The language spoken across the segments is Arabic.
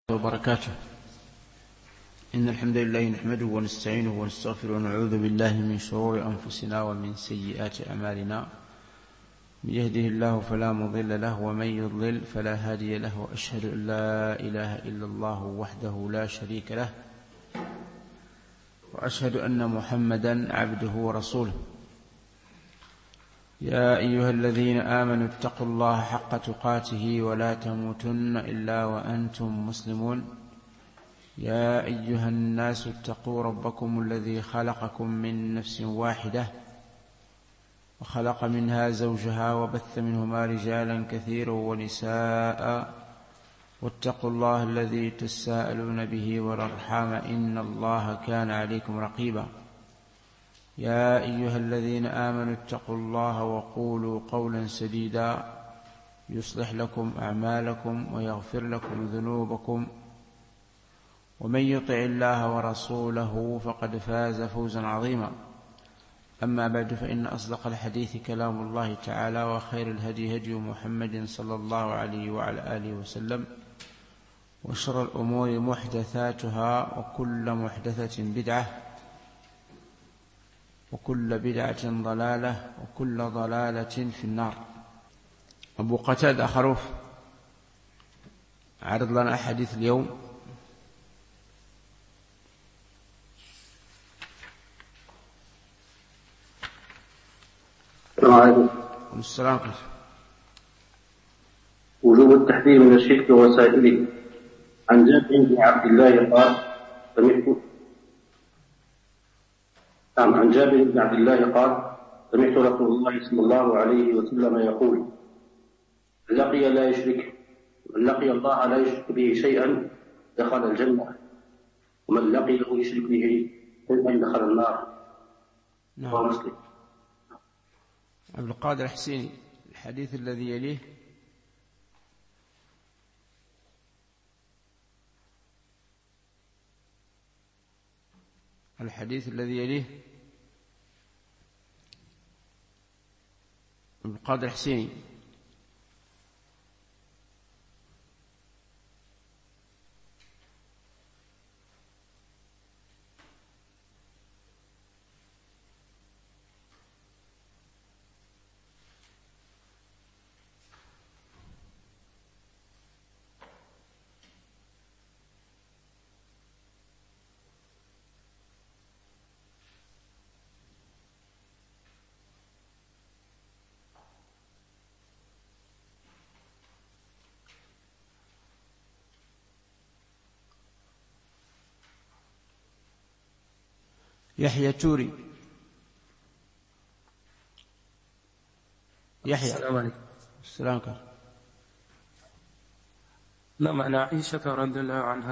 وبركاته. إن الحمد لله نحمده ونستعينه ونستغفره ونعوذ بالله من شرور أنفسنا ومن سيئات أعمالنا. من يهده الله فلا مضل له ومن يضلل فلا هادي له، وأشهد أن لا إله إلا الله وحده لا شريك له، وأشهد أن محمدا عبده ورسوله. يا أيها الذين آمنوا اتقوا الله حق تقاته ولا تموتن إلا وأنتم مسلمون. يا أيها الناس اتقوا ربكم الذي خلقكم من نفس واحدة وخلق منها زوجها وبث منهما رجالا كثيرا ونساء، واتقوا الله الذي تساءلون به والأرحام إن الله كان عليكم رقيبا. يا أيها الذين آمنوا اتقوا الله وقولوا قولا سديدا يصلح لكم أعمالكم ويغفر لكم ذنوبكم، ومن يطع الله ورسوله فقد فاز فوزا عظيما. أما بعد، فإن أصدق الحديث كلام الله تعالى، وخير الهدي هدي محمد صلى الله عليه وعلى آله وسلم، وشر الأمور محدثاتها، وكل محدثة بدعة، وكل بدعة ضلالة، وكل ضلالة في النار. أبو قتادة خروف عرض لنا حديث اليوم. السلام عليكم. السلام عليكم. وجوب التحذير من الشرك ووسائله. عن جابر بن عبد الله قال سمعت رسول الله صلى الله عليه وسلم يقول: من لقي الله لا يشرك به شيئا دخل الجنة، ومن لقيه يشرك به شيئا دخل النار. نعم. مسلم. عبد القادر الحسيني، الحديث الذي يليه. الحديث الذي يليه عبد القادر الحسيني. يحيى توري. يحيى. السلام عليكم. السلام عليكم. نعم. أنا عائشة رضي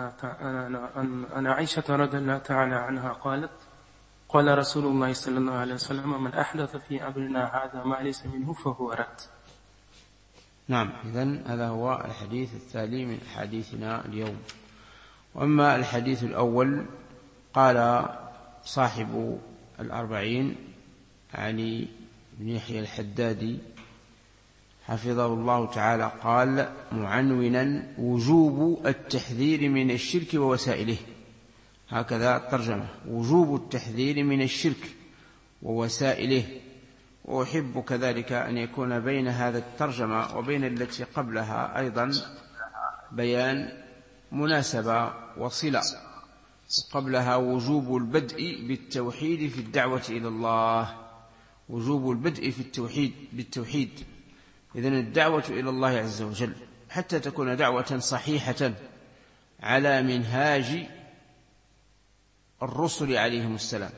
الله تعالى عنها قالت: قال رسول الله صلى الله عليه وسلم: من أحدث في أمرنا هذا ما ليس منه فهو رد. نعم. إذن هذا هو الحديث التالي من حديثنا اليوم. وأما الحديث الأول، قال صاحب الأربعين علي بن يحيى الحدادي حفظه الله تعالى، قال معنونا: وجوب التحذير من الشرك ووسائله. هكذا الترجمة: وجوب التحذير من الشرك ووسائله. وأحب كذلك أن يكون بين هذا الترجمة وبين التي قبلها أيضا بيان مناسبة وصلة. قبلها وجوب البدء بالتوحيد في الدعوة إلى الله. وجوب البدء في بالتوحيد. إذن الدعوة إلى الله عز وجل حتى تكون دعوة صحيحة على منهاج الرسل عليهم السلام.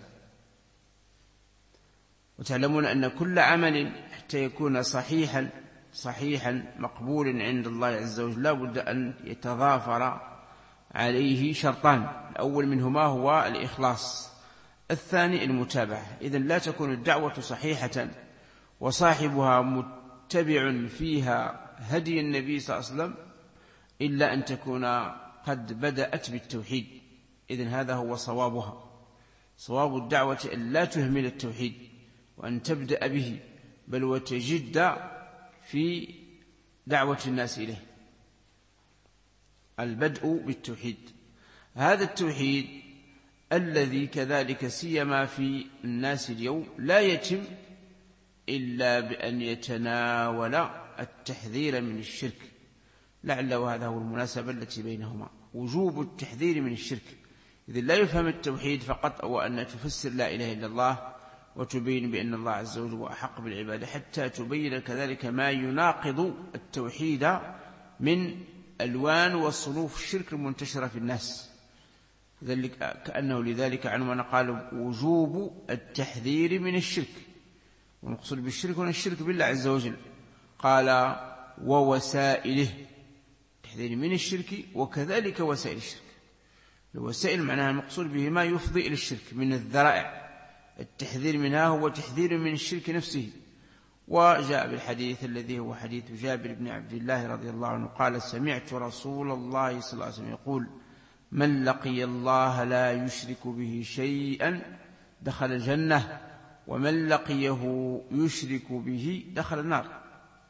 وتعلمون أن كل عمل حتى يكون صحيحا مقبول عند الله عز وجل لا بد أن يتضافر عليه شرطان: الأول منهما هو الإخلاص، الثاني المتابعة. إذن لا تكون الدعوة صحيحة وصاحبها متبع فيها هدي النبي صلى الله عليه وسلم إلا أن تكون قد بدأت بالتوحيد. إذن هذا هو صوابها. صواب الدعوة أن لا تهمل التوحيد وأن تبدأ به، بل وتجد في دعوة الناس إليه. البدء بالتوحيد. هذا التوحيد الذي كذلك سيما في الناس اليوم لا يتم إلا بأن يتناول التحذير من الشرك، لعله هذا هو المناسبة التي بينهما، وجوب التحذير من الشرك. إذن لا يفهم التوحيد فقط أو أن تفسر لا إله إلا الله وتبين بأن الله عز وجل هو أحق بالعبادة، حتى تبين كذلك ما يناقض التوحيد من ألوان وصنوف الشرك المنتشرة في الناس. كأنه لذلك عنوان قال وجوب التحذير من الشرك، ونقصد بالشرك هنا الشرك بالله عز وجل. قال ووسائله، التحذير من الشرك وكذلك وسائل الشرك. الوسائل معناها المقصود به ما يفضي إلى الشرك من الذرائع، التحذير منها هو تحذير من الشرك نفسه. وجاء بالحديث الذي هو حديث جابر بن عبد الله رضي الله عنه قال سمعت رسول الله صلى الله عليه وسلم يقول من لقي الله لا يشرك به شيئا دخل الجنة ومن لقيه يشرك به دخل النار.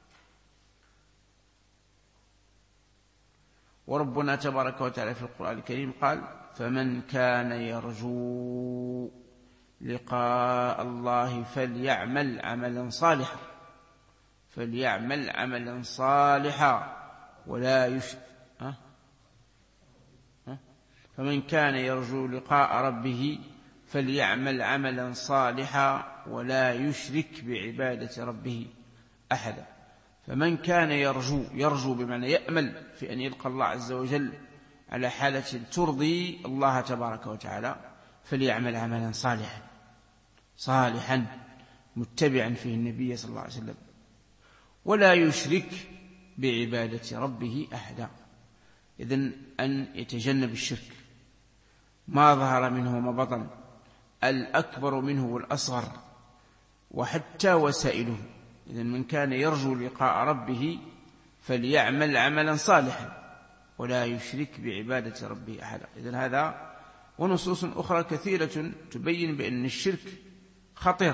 وربنا تبارك وتعالى في القرآن الكريم قال فمن كان يرجو لقاء الله فليعمل عملا صالحا، فليعمل عملا صالحا ولا يشرك فمن كان يرجو لقاء ربه فليعمل عملا صالحا ولا يشرك بعبادة ربه أحدا. فمن كان يرجو بمعنى يأمل في أن يلقى الله عز وجل على حالة ترضي الله تبارك وتعالى فليعمل عملا صالحا متبعا فيه النبي صلى الله عليه وسلم ولا يشرك بعبادة ربه أحدا. إذن أن يتجنب الشرك ما ظهر منه وما بطن، الأكبر منه والأصغر وحتى وسائله. إذن من كان يرجو لقاء ربه فليعمل عملا صالحا ولا يشرك بعبادة ربه أحدا. إذن هذا ونصوص أخرى كثيرة تبين بأن الشرك خطير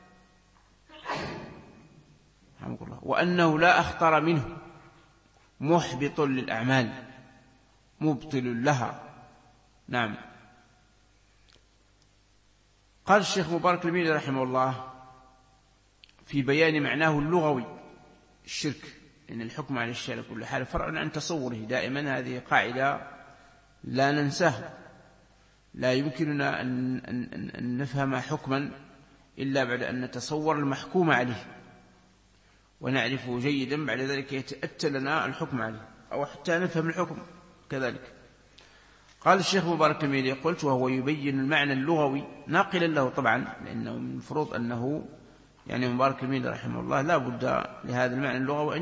وأنه لا أخطر منه، محبط للأعمال مبطل لها. نعم. قال الشيخ مبارك الميري رحمه الله في بيان معناه اللغوي الشرك إن الحكم على الشيء على كل حال فرع عن تصوره دائما. هذه قاعدة لا ننساها، لا يمكننا أن نفهم حكما إلا بعد أن نتصور المحكوم عليه ونعرفه جيدا، بعد ذلك يتأتى لنا الحكم عليه أو حتى نفهم الحكم كذلك. قال الشيخ مبارك الميري قلت وهو يبين المعنى اللغوي ناقلا له طبعا، لأنه من المفروض أنه يعني مبارك الميري رحمه الله لا بد لهذا المعنى اللغوي أن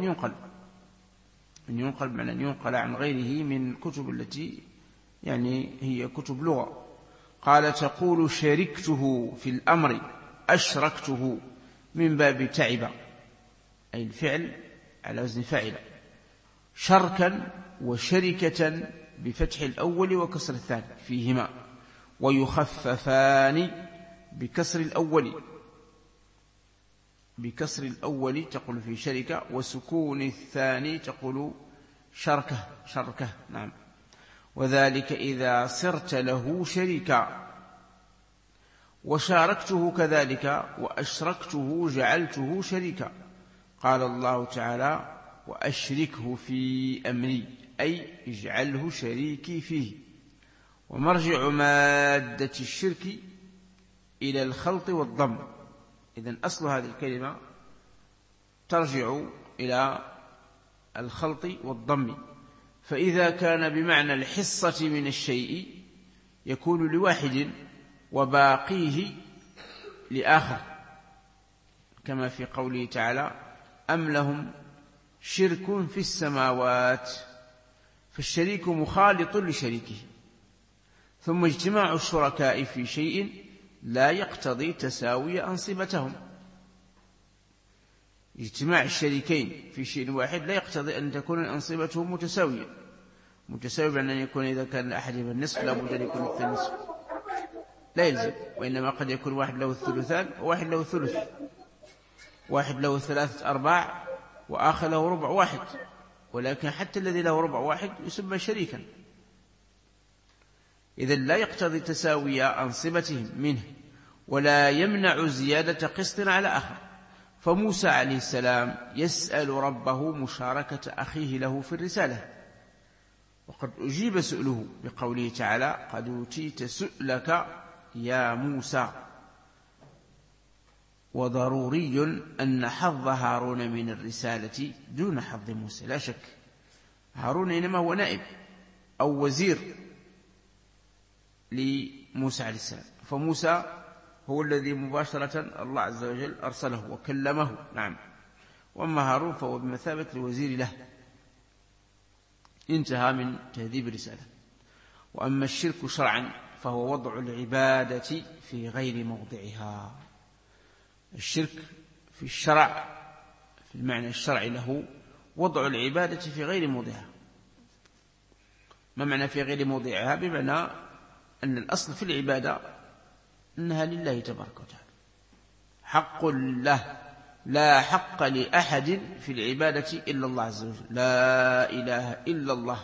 ينقل بمعنى أن ينقل عن غيره من كتب التي يعني هي كتب لغة. قال تقول شاركته في الأمر أشركته من باب تعب، أي الفعل على وزن فاعل، شركا وشركة بفتح الأول وكسر الثاني فيهما، ويخففان بكسر الأول تقول في شركة، وسكون الثاني تقول شركة. نعم. وذلك إذا صرت له شريكا، وشاركته كذلك، وأشركته جعلته شريكا. قال الله تعالى وأشركه في أمري، أي اجعله شريكي فيه. ومرجع مادة الشرك إلى الخلط والضم. إذن أصل هذه الكلمة ترجع إلى الخلط والضم، فإذا كان بمعنى الحصة من الشيء يكون لواحد وباقيه لآخر، كما في قوله تعالى أم لهم شرك في السماوات، فالشريك مخالط لشريكه. ثم اجتماع الشركاء في شيء لا يقتضي تساوي أنصبتهم. اجتماع الشريكين في شيء واحد لا يقتضي أن تكون أنصبتهم متساوية بأن يكون إذا كان أحدهم النصف لا بد أن يكون الثاني النصف، لا يلزم، وإنما قد يكون واحد له الثلثان وواحد له الثلث، واحد له 3/4 وآخر له 1/4، ولكن حتى الذي له ربع واحد يسمى شريكا. إذن لا يقتضي تساوي أنصبتهم منه، ولا يمنع زيادة قسط على آخر. فموسى عليه السلام يسأل ربه مشاركة أخيه له في الرسالة، وقد أجيب سؤله بقوله تعالى: قد أوتيت سؤلك يا موسى. وضروري أن حظ هارون من الرسالة دون حظ موسى، لا شك. هارون إنما هو نائب أو وزير لموسى عليه السلام، فموسى هو الذي مباشرة الله عز وجل أرسله وكلمه، نعم. وأما هارون فهو بمثابة الوزير له. انتهى من تهذيب الرسالة. وأما الشرك شرعا فهو وضع العبادة في غير موضعها. الشرك في الشرع في المعنى الشرعي له وضع العبادة في غير موضعها. ما معنى في غير موضعها؟ بمعنى أن الأصل في العبادة أنها لله تبارك وتعالى، حق له، لا حق لأحد في العبادة إلا الله عز وجل، لا إله إلا الله.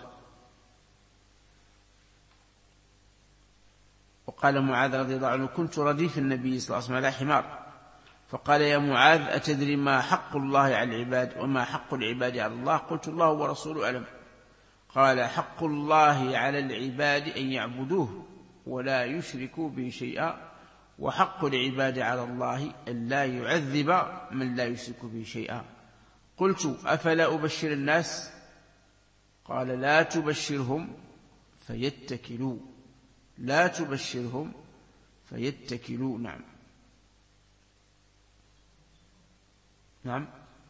وقال معاذ رضي الله عنه: كنت رديف النبي صلى الله عليه وسلم على حمار، فقال: يا معاذ أتدري ما حق الله على العباد وما حق العباد على الله؟ قلت: الله ورسوله أعلم. قال: حق الله على العباد أن يعبدوه ولا يشركوا به شيئا، وحق العباد على الله أن لا يعذب من لا يشرك به شيئا. قلت: أفلا أبشر الناس؟ قال: لا تبشرهم فيتكلوا، لا تبشرهم فيتكلوا. نعم. نعم،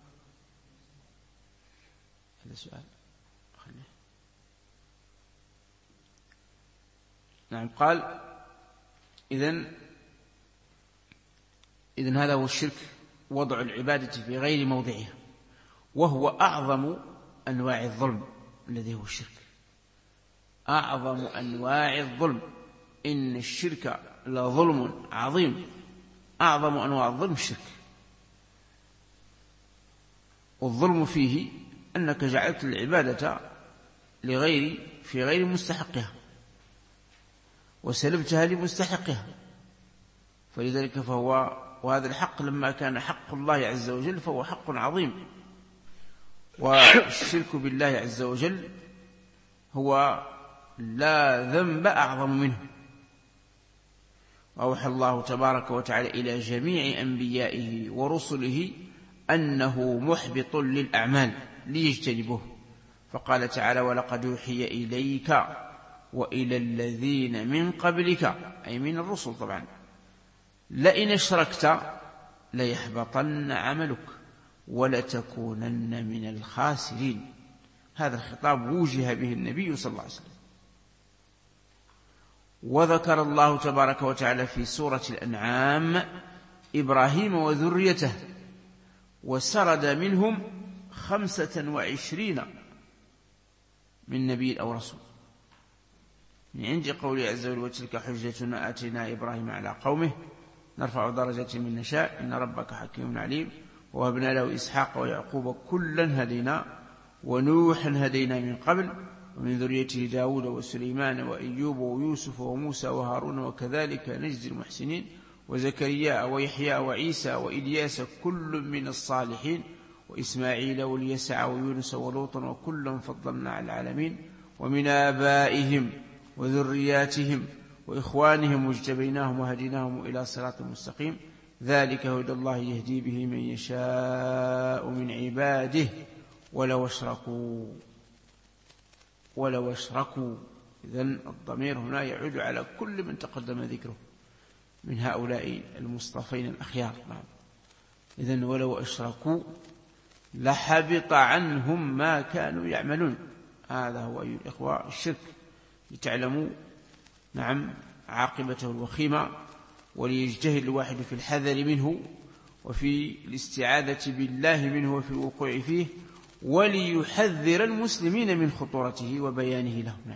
هذا سؤال خليه. نعم. قال: إذن هذا هو الشرك، وضع العبادة في غير موضعها، وهو أعظم أنواع الظلم الذي هو الشرك، أعظم أنواع الظلم. إن الشرك لظلم عظيم، أعظم أنواع الظلم الشرك. والظلم فيه أنك جعلت العبادة في غير مستحقها وسلبتها لمستحقها. فلذلك وهذا الحق لما كان حق الله عز وجل فهو حق عظيم. والشرك بالله عز وجل هو لا ذنب أعظم منه. وأوحى الله تبارك وتعالى إلى جميع أنبيائه ورسله أنه محبط للأعمال ليجتنبوه، فقال تعالى: ولقد أوحي إليك وإلى الذين من قبلك، أي من الرسل طبعا، لئن أشركت ليحبطن عملك ولتكونن من الخاسرين. هذا الخطاب وجه به النبي صلى الله عليه وسلم. وذكر الله تبارك وتعالى في سورة الأنعام إبراهيم وذريته، وسرد منهم 25 من نبي أو رسول، من عند قوله عز وجل: وتلك حجتنا آتينا إبراهيم على قومه نرفع درجة من نشاء إن ربك حكيم عليم. ووهبنا له إسحاق ويعقوب كلا هدينا ونوحا هدينا من قبل ومن ذريته داود وسليمان وأيوب ويوسف وموسى وهارون وكذلك نجزي المحسنين وزكريا ويحيى وعيسى وإلياس كل من الصالحين وإسماعيل واليسع ويونس ولوطا وكلا فضلنا على العالمين ومن آبائهم وذرياتهم وإخوانهم واجتبيناهم وهديناهم إلى صراط مستقيم ذلك هدى الله يهدي به من يشاء من عباده ولو أشركوا. إذن الضمير هنا يعود على كل من تقدم ذكره من هؤلاء المصطفين الأخيار. إذن ولو أشركوا لحبط عنهم ما كانوا يعملون. هذا هو أيها الإخوة الشرك، لتعلموا عاقبته الوخيمة، وليجتهد الواحد في الحذر منه وفي الاستعاذة بالله منه وفي الوقوع فيه، وليحذر المسلمين من خطورته وبيانه لهم.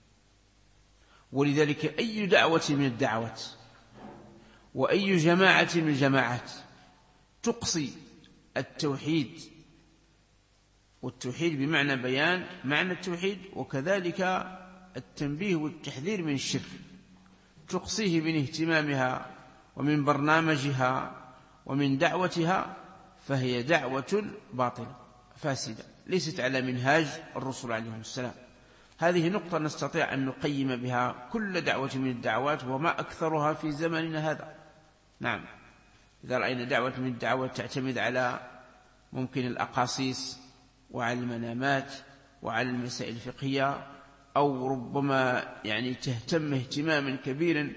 ولذلك أي دعوة من الدعوات وأي جماعة من الجماعات تقصي التوحيد والتوحيد بمعنى بيان معنى التوحيد، وكذلك التنبيه والتحذير من الشرك، تقصيه من اهتمامها ومن برنامجها ومن دعوتها، فهي دعوة باطلة فاسدة ليست على منهاج الرسل عليهم السلام. هذه نقطة نستطيع أن نقيم بها كل دعوة من الدعوات، وما أكثرها في زمننا هذا. نعم، إذا رأينا دعوة من الدعوات تعتمد على ممكن الأقاصيص وعلى المنامات وعلى المسائل الفقهية، أو ربما تهتم اهتماما كبيرا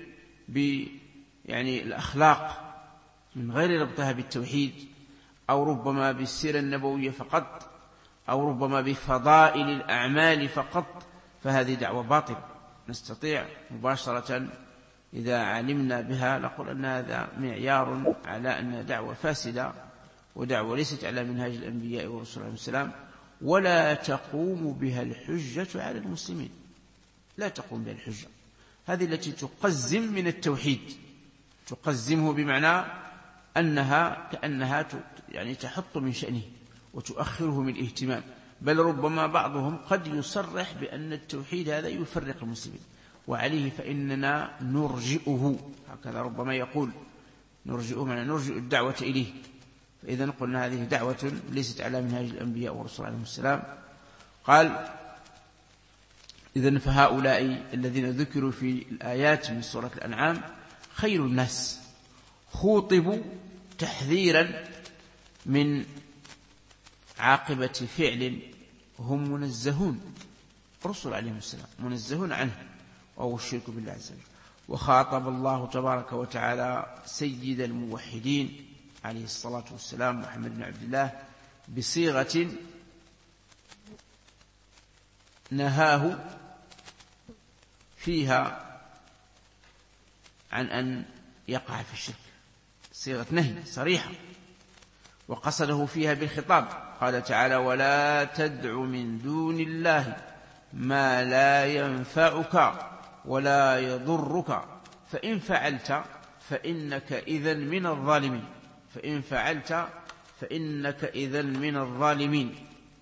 الأخلاق من غير ربطها بالتوحيد، أو ربما بالسيرة النبوية فقط، أو ربما بفضائل الأعمال فقط، فهذه دعوة باطلة. نستطيع مباشرة إذا علمنا بها نقول أن هذا معيار على أنها دعوة فاسدة ودعوة ليست على منهاج الأنبياء والرسول عليهم السلام، ولا تقوم بها الحجة على المسلمين. لا تقوم بها الحجة، هذه التي تقزم من التوحيد، تقزمه بمعنى أنها كأنها تحط من شأنه وتؤخره من الاهتمام، بل ربما بعضهم قد يصرح بأن التوحيد هذا يفرق المسلمين، وعليه فإننا نرجئه، هكذا ربما يقول نرجئه، معنى نرجئ الدعوة إليه. فإذا قلنا هذه دعوة ليست على منهاج الأنبياء والرسول عليهم السلام. قال: إذن فهؤلاء الذين ذكروا في الآيات من سورة الأنعام خير الناس، خوطبوا تحذيرا من عاقبة فعل هم منزهون، الرسل عليهم السلام منزهون عنه، وهو الشرك بالله عز وجل. وخاطب الله تبارك وتعالى سيد الموحدين عليه الصلاة والسلام محمد بن عبد الله بصيغة نهاه فيها عن أن يقع في الشرك، صيغة نهي صريحة، وقصده فيها بالخطاب. قال تعالى: ولا تدع من دون الله ما لا ينفعك ولا يضرك فإن فعلت فإنك إذن من الظالمين. فإن فعلت فإنك إذن من الظالمين.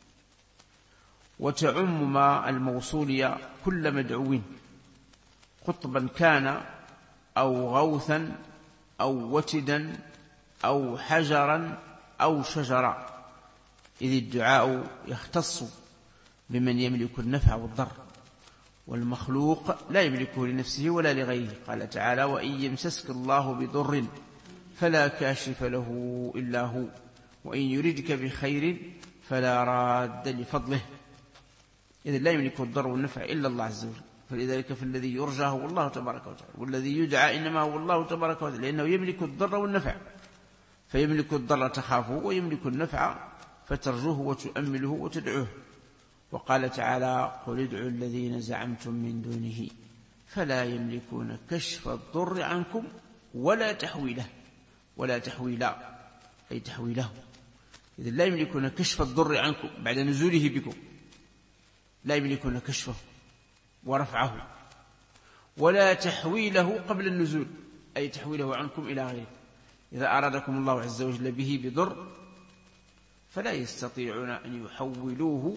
وتعم ما الموصولية كل مدعو، قطبا كان أو غوثا أو وتدا أو حجرا أو شجرا، إذ الدعاء يختص بمن يملك النفع والضر، والمخلوق لا يملكه لنفسه ولا لغيره. قال تعالى: وإن يمسسك الله بضر فلا كاشف له إلا هو، وإن يردك بخير فلا راد لفضله. إذن لا يملك الضر والنفع إلا الله عز وجل، فلذلك فالذي يرجى هو الله تبارك وتعالى، والذي يدعى إنما هو الله تبارك وتعالى، لأنه يملك الضر والنفع، فيملك الضر تخافه، ويملك النفع فترجوه وتؤمله وتدعوه. وقال تعالى: قل ادعوا الذين زعمتم من دونه فلا يملكون كشف الضر عنكم ولا تحويله. ولا تحويلا أي تحويله، إذن لا يملكون كشف الضر عنكم بعد نزوله بكم، لا يملكون كشفه ورفعه، ولا تحويله قبل النزول أي تحويله عنكم إلى غيره. إذا أرادكم الله عز وجل به بضر فلا يستطيعون أن يحولوه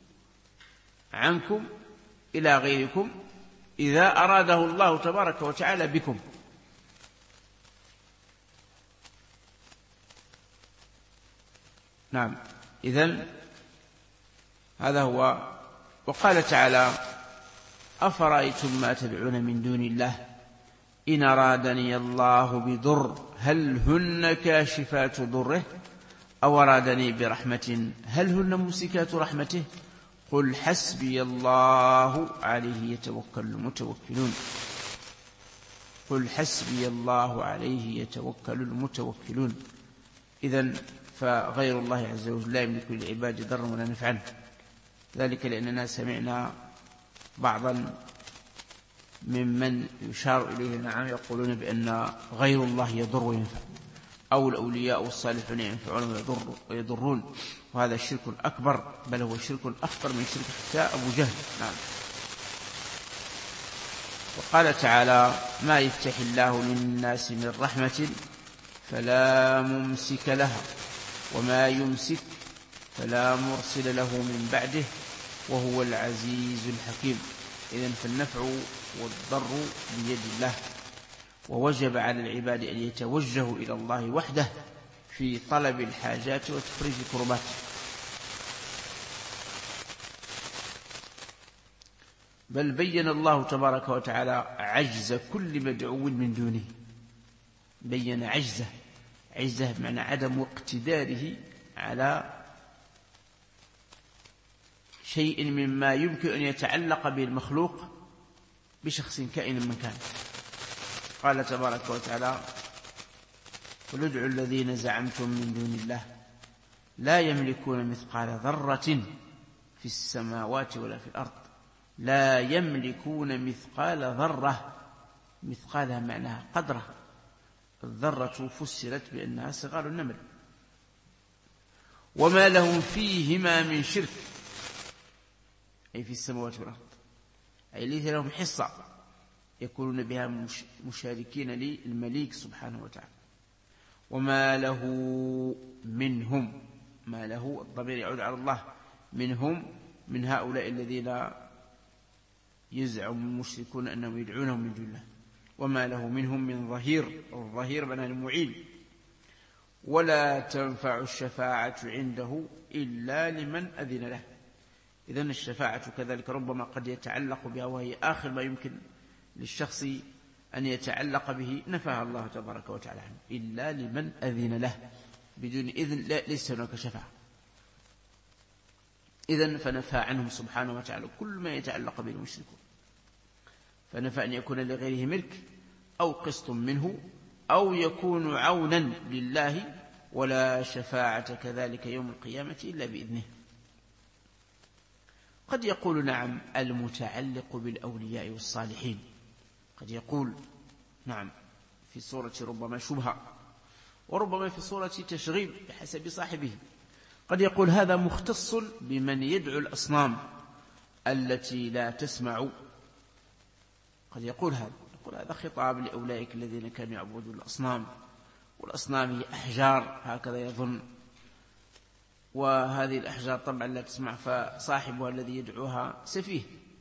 عنكم إلى غيركم إذا أراده الله تبارك وتعالى بكم. نعم، إذن هذا هو. وقال تعالى: أفرأيتم ما تدعون من دون الله إن أرادني الله بضر هل هن كاشفات ضره أو أرادني برحمة هل هن ممسكات رحمته قل حسبي الله عليه يتوكل المتوكلون. قل حسبي الله عليه يتوكل المتوكلون. إذن فغير الله عز وجل لا يملك للعباد ضرا ولا نفعا، ذلك لأننا سمعنا بعضا ممن يشار إليه نعم يقولون بأن غير الله يضر وينفع، أو الأولياء والصالحون ينفعون ويضرون، وهذا الشرك الأكبر، بل هو الشرك الأخطر من شرك حتى أبو جهل. نعم. وقال تعالى: ما يفتح الله للناس من رحمة فلا ممسك لها وما يمسك فلا مرسل له من بعده وهو العزيز الحكيم. إذن فالنفع والضر بيد الله، ووجب على العباد أن يتوجهوا إلى الله وحده في طلب الحاجات وتفريج الكربات. بل بين الله تبارك وتعالى عجز كل مدعو من دونه، بين عجزه بمعنى عدم اقتداره على شيء مما يمكن أن يتعلق به المخلوق بشخص كائن من كان. قال تبارك وتعالى: قل ادعوا الذين زعمتم من دون الله لا يملكون مثقال ذرة في السماوات ولا في الأرض. لا يملكون مثقال ذرة، مثقالها معناها قدره. الذرة فسرت بأنها صغار النمل. وما لهم فيهما من شرك، أي في السماوات والأرض، أي ليس لهم حصة يكونون بها مشاركين للمليك سبحانه وتعالى. وما له منهم، ما له الضمير يعود على الله، منهم من هؤلاء الذين يزعم المشركون أنهم يدعونهم من دون الله. وما له منهم من ظهير، الظهير بنا المعين. ولا تنفع الشفاعة عنده إلا لمن أذن له. إذن الشفاعة كذلك ربما قد يتعلق بها، وهي آخر ما يمكن للشخص أن يتعلق به، نفاها الله تبارك وتعالى عنه، إلا لمن أذن له. بدون إذن ليس هناك شفاعة. إذن فنفى عنهم سبحانه وتعالى كل ما يتعلق به المشركون، فنفى أن يكون لغيره ملك أو قسط منه أو يكون عونا لله. ولا شفاعة كذلك يوم القيامة إلا بإذنه. قد يقول نعم المتعلق بالأولياء والصالحين، قد يقول نعم في صورة ربما شبهة، وربما في صورة تشغيب بحسب صاحبه. قد يقول هذا مختص بمن يدعو الأصنام التي لا تسمع. قد يقول هذا خطاب لأولئك الذين كانوا يعبدون الأصنام، والأصنام هي أحجار هكذا يظن، وهذه الأحجار طبعا لا تسمع، فصاحبها الذي يدعوها سفيه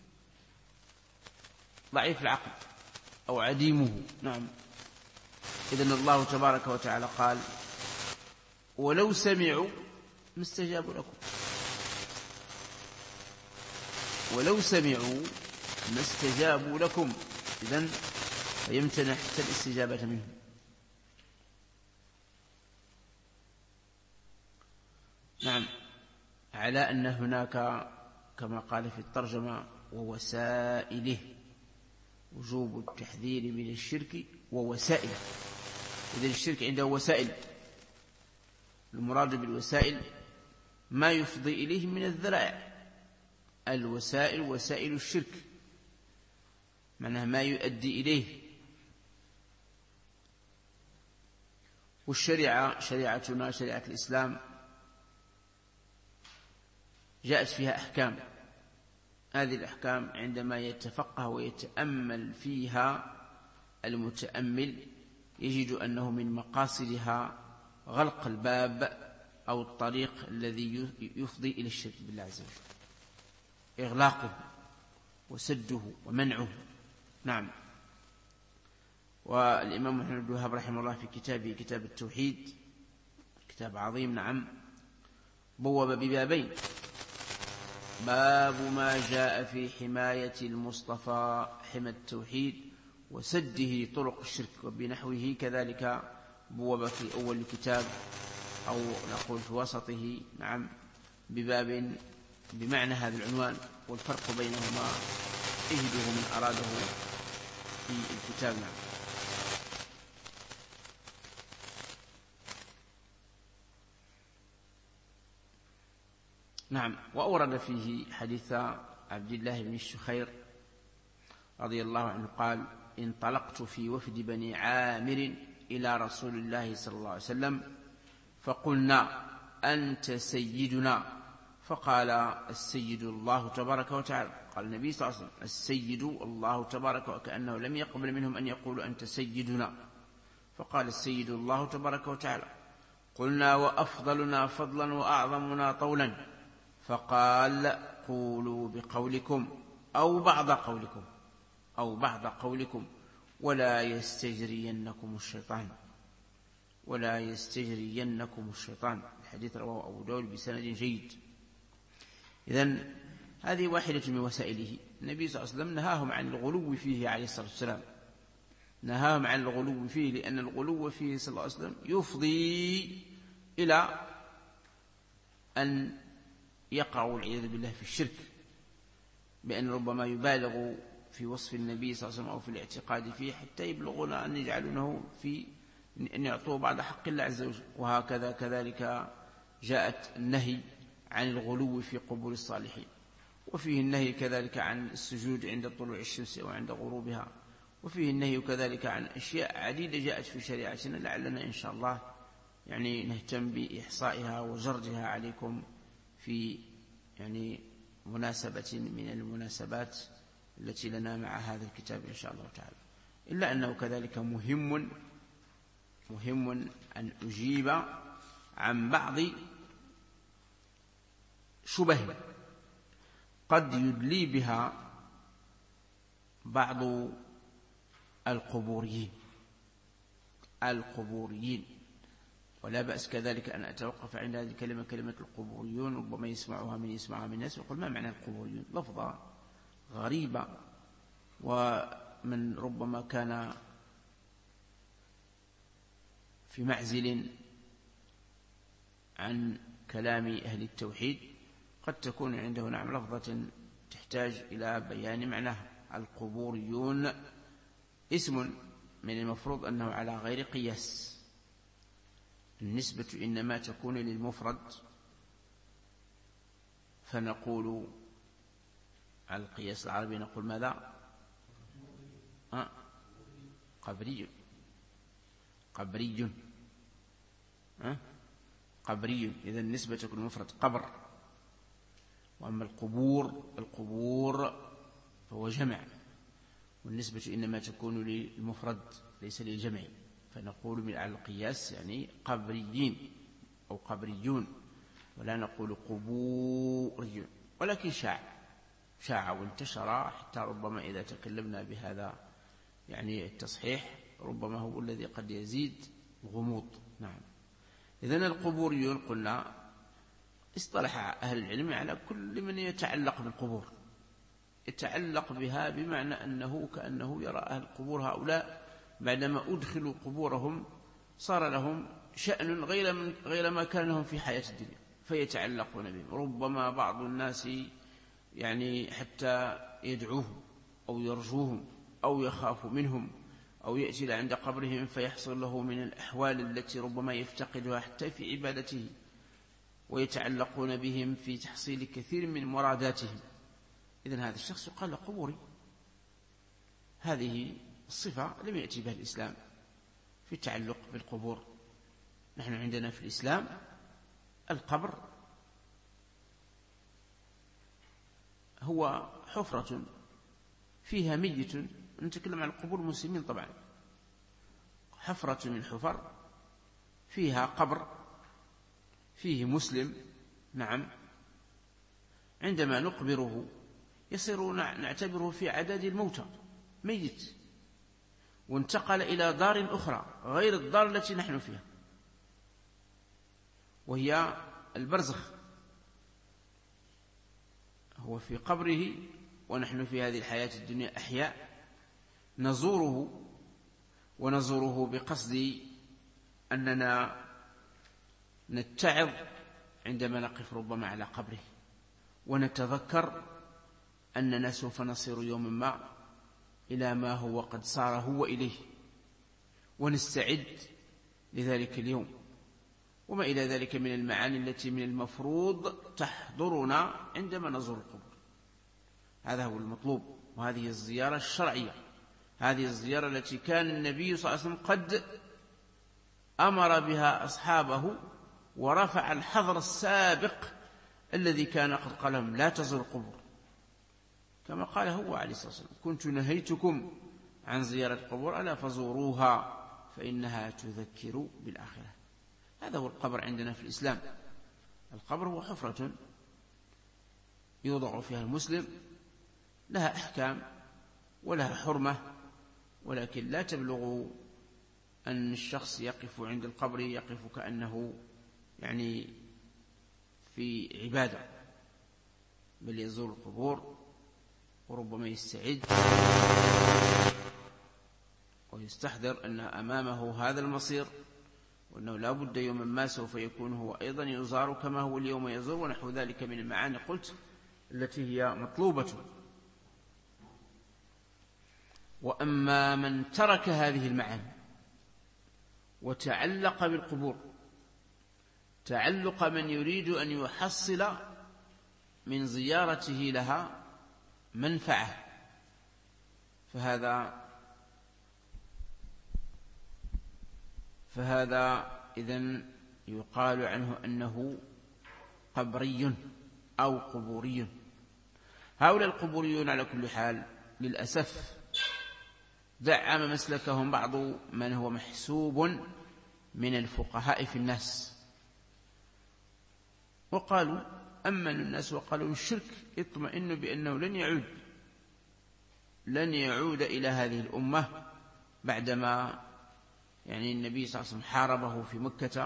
ضعيف العقل أو عديمه. نعم. إذن الله تبارك وتعالى قال: ولو سمعوا ما استجابوا لكم، ولو سمعوا ما استجابوا لكم. إذن فيمتنع حتى الاستجابة منهم. نعم، على أن هناك كما قال في الترجمة ووسائله، وجوب التحذير من الشرك ووسائله. إذن الشرك عنده وسائل، المراد بالوسائل ما يفضي إليه من الذرائع. الوسائل وسائل الشرك معناها ما يؤدي إليه. والشريعة شريعتنا شريعة الإسلام جاءت فيها أحكام. هذه الأحكام عندما يتفقه ويتأمل فيها المتأمل يجد أنه من مقاصدها غلق الباب أو الطريق الذي يفضي إلى الشرك بالله عز وجل، إغلاقه وسده ومنعه. نعم. والإمام محمد بن الوهاب رحمه الله في كتابه كتاب التوحيد، كتاب عظيم، نعم، بوب ببابين: باب ما جاء في حماية المصطفى حمى التوحيد وسده طرق الشرك، وبنحوه كذلك بوب في أول الكتاب أو نقول في وسطه، نعم، بباب بمعنى هذا العنوان، والفرق بينهما اجده من أراده في الكتاب. نعم. وأورد فيه حديث عبد الله بن الشخير رضي الله عنه قال: انطلقت في وفد بني عامر إلى رسول الله صلى الله عليه وسلم فقلنا: أنت سيدنا. فقال: السيد الله تبارك وتعالى. قال النبي صلى الله عليه وسلم: السيد الله تبارك، وكأنه لم يقبل منهم أن يقولوا أنت سيدنا، فقال: السيد الله تبارك وتعالى. قلنا وأفضلنا فضلا وأعظمنا طولا، فقال قولوا بقولكم أو بعض قولكم أو بعض قولكم ولا يستجرينكم الشيطان، ولا يستجرينكم الشيطان. الحديث رواه أبو داود بسند جيد. إذن هذه واحدة من وسائله. النبي صلى الله عليه وسلم نهاهم عن الغلو فيه عليه الصلاة والسلام، نهاهم عن الغلو فيه، لأن الغلو فيه صلى الله عليه وسلم يفضي إلى أن يقعوا والعياذ بالله في الشرك، بأن ربما يبالغ في وصف النبي صلى الله عليه وسلم أو في الاعتقاد فيه حتى يبلغون أن يجعلونه في أن يعطوه بعد حق الله عز وجل. وهكذا كذلك جاءت النهي عن الغلو في قبور الصالحين، وفيه النهي كذلك عن السجود عند طلوع الشمس وعند غروبها، وفيه النهي كذلك عن أشياء عديدة جاءت في شريعتنا، لعلنا إن شاء الله يعني نهتم بإحصائها وجرجها عليكم في يعني مناسبة من المناسبات التي لنا مع هذا الكتاب إن شاء الله تعالى. إلا أنه كذلك مهم أن أجيب عن بعض شبه قد يدلي بها بعض القبوريين، ولا بأس كذلك أن أتوقف عند هذه الكلمة، كلمة القبوريون، ربما يسمعها من الناس ويقول ما معنى القبوريون؟ لفظة غريبة، ومن ربما كان في معزل عن كلام أهل التوحيد قد تكون عنده نعم لفظة تحتاج إلى بيان معناها. القبوريون اسم من المفروض أنه على غير قياس، النسبة إنما تكون للمفرد، فنقول على القياس العربي نقول ماذا؟ قبري. إذا النسبة تكون المفرد قبر. وأما القبور فهو جمع، والنسبة إنما تكون للمفرد ليس للجمع، فنقول من على القياس يعني قبريين أو قبريون، ولا نقول قبوريون. ولكن شاع وانتشر حتى ربما إذا تكلمنا بهذا يعني التصحيح ربما هو الذي قد يزيد غموض. نعم. إذن القبوريون قلنا اصطلح أهل العلم على كل من يتعلق بالقبور، يتعلق بها بمعنى أنه كأنه يرى أهل القبور هؤلاء بعدما أدخلوا قبورهم صار لهم شأن غير ما كان لهم في حياة الدنيا، فيتعلقون بهم. ربما بعض الناس يعني حتى يدعوهم أو يرجوهم أو يخاف منهم أو يأتي عند قبرهم فيحصل له من الأحوال التي ربما يفتقدها حتى في عبادته، ويتعلقون بهم في تحصيل كثير من مراداتهم. إذن هذا الشخص يقال له قبوري. هذه الصفة لم يأتي بها الإسلام في التعلق بالقبور. نحن عندنا في الإسلام القبر هو حفرة فيها ميت، نتكلم عن القبور المسلمين طبعا، حفرة من حفر فيها قبر فيه مسلم. نعم. عندما نقبره يصير نعتبره في عدد الموتى، ميت وانتقل إلى دار أخرى غير الدار التي نحن فيها، وهي البرزخ. هو في قبره ونحن في هذه الحياة الدنيا أحياء نزوره بقصد أننا نتعظ عندما نقف ربما على قبره، ونتذكر أننا سوف نصير يوما ما إلى ما هو قد صار هو إليه، ونستعد لذلك اليوم، وما إلى ذلك من المعاني التي من المفروض تحضرنا عندما نزور القبور. هذا هو المطلوب، وهذه الزيارة الشرعية، هذه الزيارة التي كان النبي صلى الله عليه وسلم قد أمر بها أصحابه ورفع الحظر السابق الذي كان قد قال لهم لا تزوروا القبور، كما قال هو عليه الصلاة والسلام كنت نهيتكم عن زيارة القبور ألا فزوروها فإنها تذكر بالآخرة. هذا هو القبر عندنا في الإسلام. القبر هو حفرة يوضع فيها المسلم، لها أحكام ولها حرمة، ولكن لا تبلغ أن الشخص يقف عند القبر يقف كأنه يعني في عبادة، بل يزور القبور وربما يستعد ويستحضر أن أمامه هذا المصير، وأنه لا بد يوما ما سوف يكون هو أيضا يزار كما هو اليوم يزور، ونحو ذلك من المعاني قلت التي هي مطلوبة. وأما من ترك هذه المعاني وتعلق بالقبور تعلق من يريد أن يحصل من زيارته لها منفعة، فهذا إذن يقال عنه أنه قبري أو قبوري. هؤلاء القبوريون على كل حال للأسف دعم مسلكهم بعض من هو محسوب من الفقهاء في الناس، وقالوا أمن الناس وقالوا الشرك اطمئن بأنه لن يعود إلى هذه الأمة بعدما يعني النبي صلى الله عليه وسلم حاربه في مكة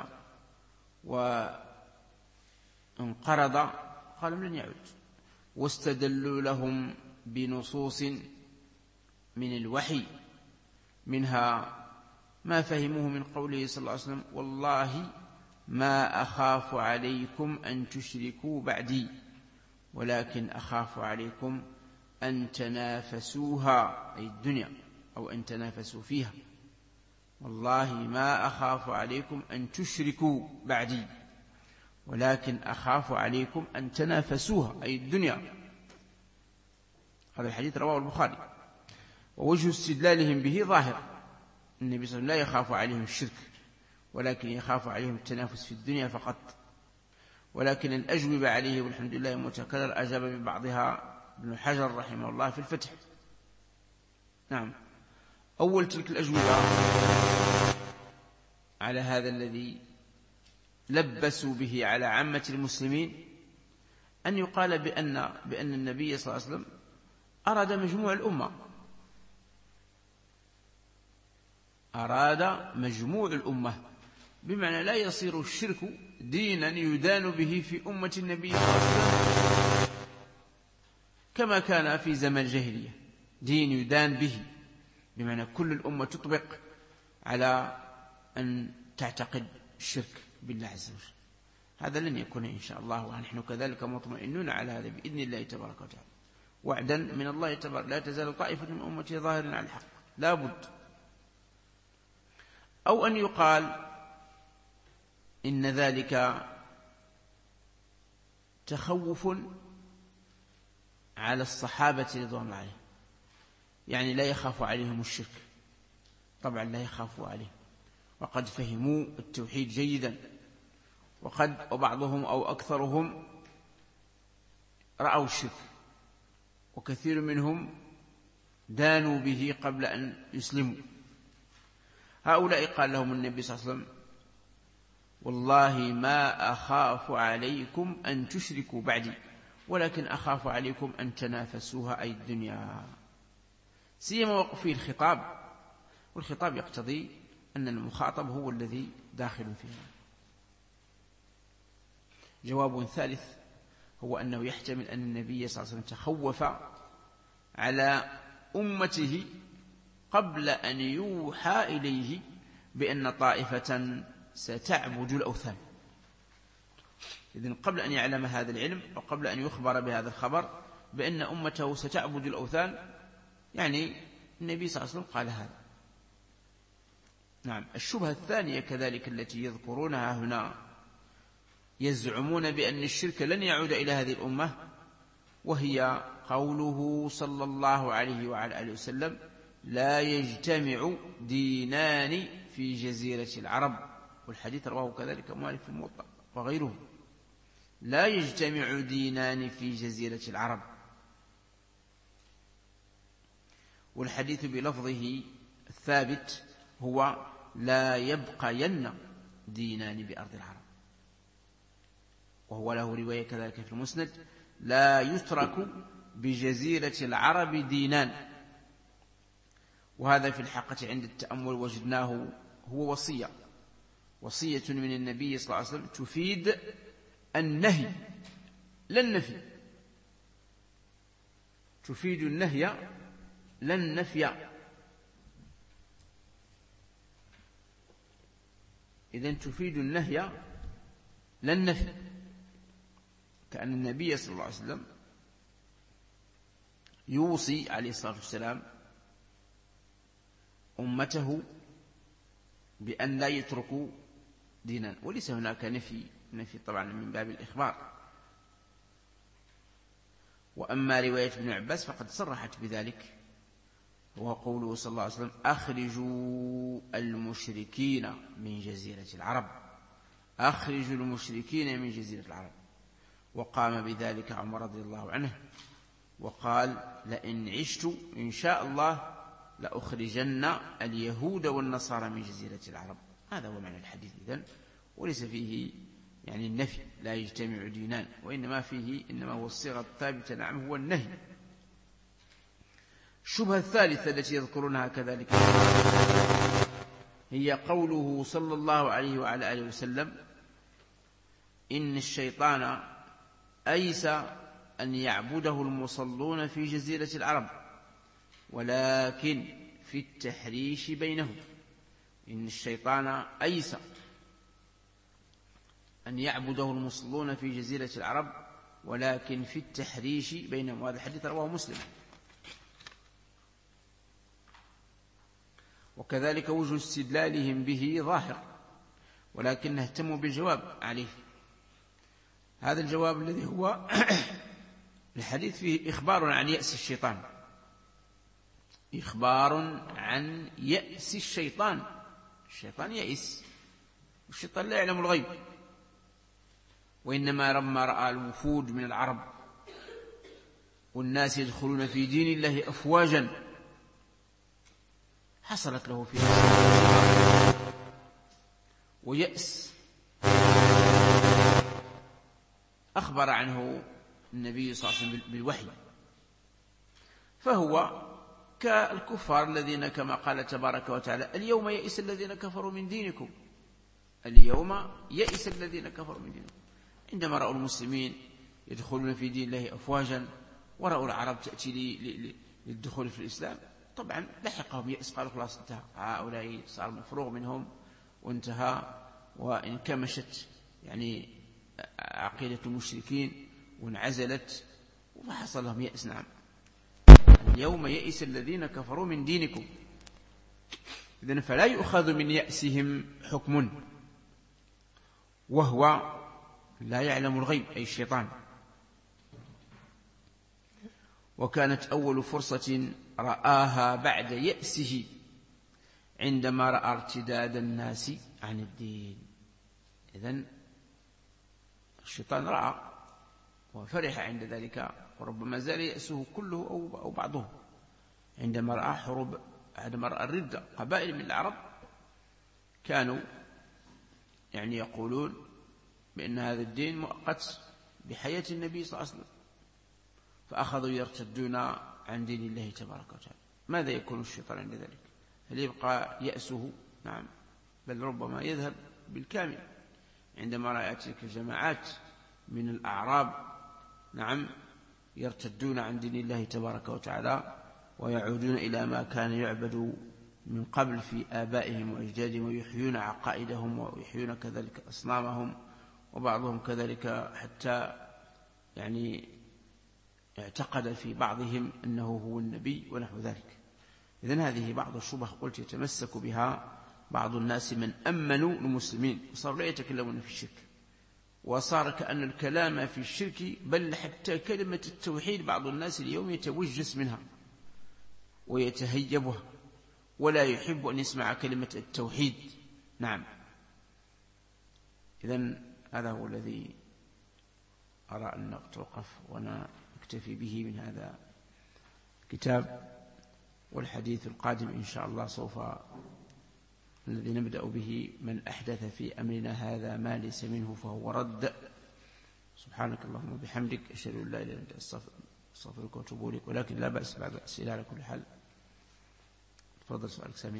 وانقرض، قالوا لن يعود، واستدلوا لهم بنصوص من الوحي، منها ما فهموه من قوله صلى الله عليه وسلم والله ما أخاف عليكم أن تشركوا بعدي ولكن أخاف عليكم أن تنافسوها، أي الدنيا، أو أن تنافسوا فيها. والله ما أخاف عليكم أن تشركوا بعدي ولكن أخاف عليكم أن تنافسوها، أي الدنيا. هذا الحديث رواه البخاري. ووجه استدلالهم به ظاهر، النبي صلى الله عليه وسلم لا يخاف عليهم الشرك ولكن يخاف عليهم التنافس في الدنيا فقط. ولكن الأجوبة عليه والحمد لله متكرر أجاب ببعضها ابن حجر رحمه الله في الفتح. نعم، أول تلك الأجوبة على هذا الذي لبسوا به على عامة المسلمين أن يقال بأن النبي صلى الله عليه وسلم أراد مجموع الأمة، أراد مجموع الأمة، بمعنى لا يصير الشرك دينا يدان به في أمة النبي صلى الله عليه وسلم كما كان في زمن الجاهلية، دين يدان به، بمعنى كل الأمة تطبق على أن تعتقد الشرك بالله عز وجل. هذا لن يكون إن شاء الله، ونحن كذلك مطمئنون على هذا بإذن الله تبارك وتعالى، وعدا من الله تبارك، لا تزال طائفة من أمتي ظاهرين على الحق، لا بد. أو أن يقال إن ذلك تخوف على الصحابة رضوان الله عليهم، يعني لا يخاف عليهم الشرك، طبعا لا يخاف عليهم، وقد فهموا التوحيد جيدا، وبعضهم أو أكثرهم رأوا الشرك، وكثير منهم دانوا به قبل أن يسلموا. هؤلاء قال لهم النبي صلى الله عليه وسلم والله ما أخاف عليكم أن تشركوا بعدي ولكن أخاف عليكم أن تنافسوها، أي الدنيا، سيما وقفه الخطاب، والخطاب يقتضي أن المخاطب هو الذي داخل فيها. جواب ثالث هو أنه يحتمل أن النبي صلى الله عليه وسلم تخوف على أمته قبل أن يوحى إليه بأن طائفة ستعبد الأوثان. إذن قبل أن يعلم هذا العلم وقبل أن يخبر بهذا الخبر بأن أمته ستعبد الأوثان، يعني النبي صلى الله عليه وسلم قال هذا. نعم. الشبهة الثانية كذلك التي يذكرونها هنا، يزعمون بأن الشرك لن يعود إلى هذه الأمة، وهي قوله صلى الله عليه وعلى آله وسلم لا يجتمع دينان في جزيرة العرب، والحديث رواه كذلك مالك في الموطأ وغيره، لا يجتمع دينان في جزيرة العرب. والحديث بلفظه الثابت هو لا يبقين دينان بأرض العرب. وهو له رواية كذلك في المسند: لا يترك بجزيرة العرب دينان. وهذا في الحقيقة عند التأمل وجدناه هو وصية من النبي صلى الله عليه وسلم تفيد النهي لا النفي، تفيد النهي لا النفي. إذن تفيد النهي لا النفي، كأن النبي صلى الله عليه وسلم يوصي عليه الصلاة والسلام أمته بأن لا يتركوا دينا، وليس هناك نفي طبعا من باب الإخبار. وأما رواية ابن عباس فقد صرحت بذلك، وهو قوله صلى الله عليه وسلم: أخرجوا المشركين من جزيرة العرب، أخرجوا المشركين من جزيرة العرب. وقام بذلك عمر رضي الله عنه وقال: لئن عشت إن شاء الله لأخرجن اليهود والنصارى من جزيرة العرب. هذا هو معنى الحديث إذن، وليس فيه يعني النفي لا يجتمع دينان، وإنما فيه إنما هو الصيغة الثابتة نعم هو النهي. الشبهة الثالثة التي يذكرونها كذلك هي قوله صلى الله عليه وعلى آله وسلم: إن الشيطان أيس أن يعبده المصلون في جزيرة العرب ولكن في التحريش بينهم. إن الشيطان أيس أن يعبده المصلون في جزيرة العرب ولكن في التحريش بينهم. وهذا الحديث رواه مسلم. وكذلك وجه استدلالهم به ظاهر، ولكن اهتموا بالجواب عليه. هذا الجواب الذي هو الحديث فيه إخبار عن يأس الشيطان، إخبار عن يأس الشيطان. الشيطان يئس، والشيطان لا يعلم الغيب، وإنما لما رأى الوفود من العرب والناس يدخلون في دين الله أفواجا حصلت له في ويأس. أخبر عنه النبي صلى الله عليه وسلم بالوحي، فهو كالكفار الذين كما قال تبارك وتعالى: اليوم يئس الذين كفروا من دينكم. اليوم يئس الذين كفروا من دينكم. عندما رأوا المسلمين يدخلون في دين الله أفواجا ورأوا العرب تأتي للدخول في الإسلام، طبعا لحقهم يأس، قالوا خلاص انتهى، هؤلاء صار مفروغ منهم وانتهى، وانكمشت يعني عقيدة المشركين وانعزلت، وحصل لهم يأس. نعم، اليوم يئس الذين كفروا من دينكم. إذن فلا يؤخذ من يأسهم حكم، وهو لا يعلم الغيب أي الشيطان. وكانت أول فرصة رآها بعد يأسه عندما رأى ارتداد الناس عن الدين. إذن الشيطان رأى وفرح عند ذلك، وربما زال يأسه كله أو بعضه عندما رأى حروب، عندما رأى الردة. قبائل من العرب كانوا يعني يقولون بأن هذا الدين مؤقت بحياة النبي صلى الله عليه وسلم، فأخذوا يرتدون عن دين الله تبارك وتعالى. ماذا يكون الشيطان عند ذلك؟ هل يبقى يأسه؟ نعم، بل ربما يذهب بالكامل عندما رأى تلك الجماعات من الأعراب نعم يرتدون عن دين الله تبارك وتعالى ويعودون إلى ما كان يعبد من قبل في آبائهم وأجدادهم، ويحيون عقائدهم ويحيون كذلك أصنامهم، وبعضهم كذلك حتى يعني اعتقد في بعضهم أنه هو النبي ونحو ذلك. إذن هذه بعض الشبه قلت يتمسك بها بعض الناس من أمنوا المسلمين وصاروا لا يتكلمون في الشرك، وصار كأن الكلام في الشرك بل حتى كلمة التوحيد بعض الناس اليوم يتوجس منها ويتهيبها ولا يحب أن يسمع كلمة التوحيد. نعم، إذن هذا هو الذي أرى أن نتوقف ونكتفي به من هذا الكتاب، والحديث القادم إن شاء الله سوف الذي نبدأ به: من أحدث في أمرنا هذا ما ليس منه فهو رد. سبحانك اللهم وبحمدك، أشهد أن لا إله إلا أنت، أستغفرك وأتوب إليك. ولكن لا بأس بعد الأسئلة على كل حال. تفضل سؤالك سمير.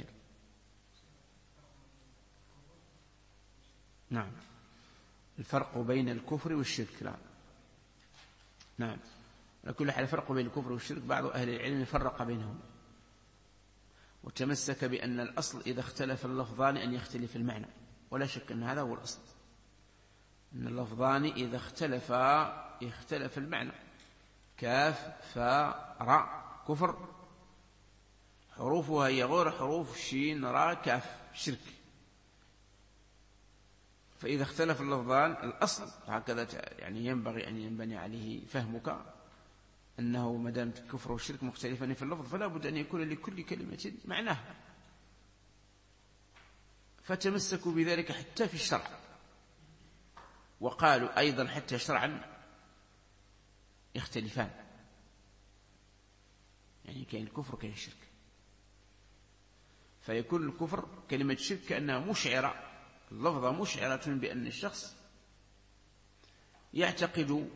نعم، الفرق بين الكفر والشرك. نعم، على كل حال الفرق بين الكفر والشرك بعض أهل العلم فرق بينهم، وتمسك بأن الأصل إذا اختلف اللفظان أن يختلف المعنى، ولا شك أن هذا هو الأصل، أن اللفظان إذا اختلفا يختلف المعنى. كاف فاء راء كفر، حروفها هي غير حروف شين راء كاف شرك. فإذا اختلف اللفظان الأصل هكذا يعني ينبغي أن ينبني عليه فهمك، أنه مدام الكفر والشرك مختلفان في اللفظ فلا بد أن يكون لكل كلمة معناها، فتمسكوا بذلك حتى في الشرع، وقالوا أيضا حتى شرعا يختلفان، يعني كاين الكفر وكاين الشرك. فيكون الكفر كلمة شرك كأنها مشعرة، اللفظة مشعرة بأن الشخص يعتقد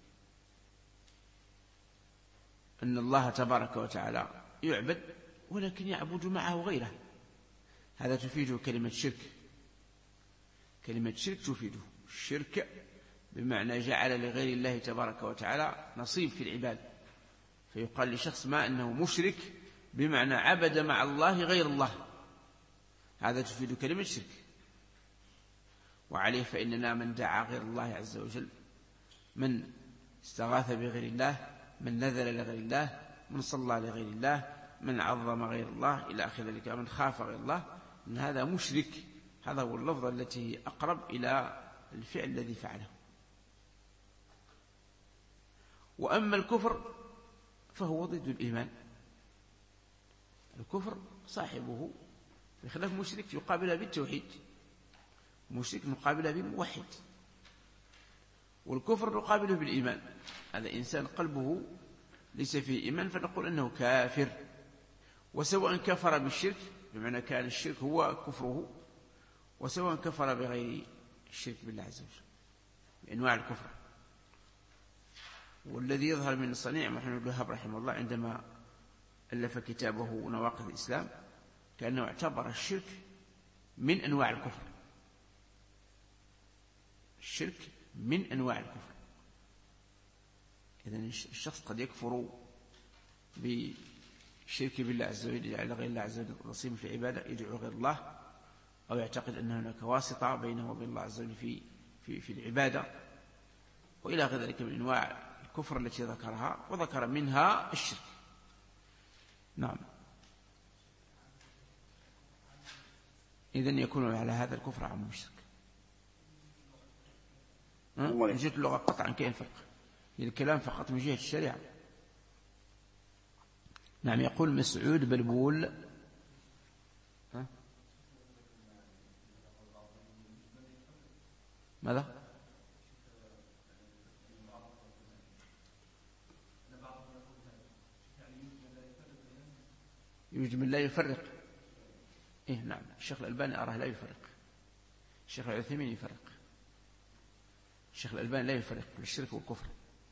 أن الله تبارك وتعالى يعبد ولكن يعبد معه غيره، هذا تفيده كلمة شرك. كلمة شرك تفيده الشرك بمعنى جعل لغير الله تبارك وتعالى نصيب في العباد، فيقال لشخص ما أنه مشرك بمعنى عبد مع الله غير الله، هذا تفيد كلمة شرك. وعليه فإننا من دعا غير الله عز وجل، من استغاث بغير الله، من نذر لغير الله، من صلى لغير الله، من عظم غير الله إلى آخر ذلك، من خاف غير الله، من هذا مشرك. هذا هو اللفظ التي أقرب إلى الفعل الذي فعله. وأما الكفر فهو ضد الإيمان. الكفر صاحبه بخلاف مشرك يقابلها بالتوحيد، مشرك نقابلها بالموحد، والكفر نقابله بالإيمان. هذا إنسان قلبه ليس فيه إيمان فنقول أنه كافر، وسواء كفر بالشرك بمعنى كان الشرك هو كفره، وسواء كفر بغير الشرك بالله عز وجل بأنواع الكفر. والذي يظهر من صنيع محمد بن وهاب رحمه الله عندما ألف كتابه نواقض الإسلام كأنه اعتبر الشرك من أنواع الكفر، الشرك من أنواع الكفر. إذن الشخص قد يكفر بالشرك بالله عز وجل، يجعل غير الله عز وجل نصيبا في العبادة، يدعو غير الله، أو يعتقد أن هناك واسطة بينه وبين الله عز وجل في العبادة، وإلى غير ذلك من أنواع الكفر التي ذكرها، وذكر منها الشرك. نعم، إذن يكون على هذا الكفر عام الشرك. من جهة اللغة قطعا كاين فرق، الكلام فقط من جهة الشريعة. نعم، يقول مسعود بلبول ماذا؟ يجمل لا يفرق. إيه نعم، الشيخ الألباني أراه لا يفرق، الشيخ العثيمين يفرق، الشيخ الألباني لا يفرق في الشرك والكفر.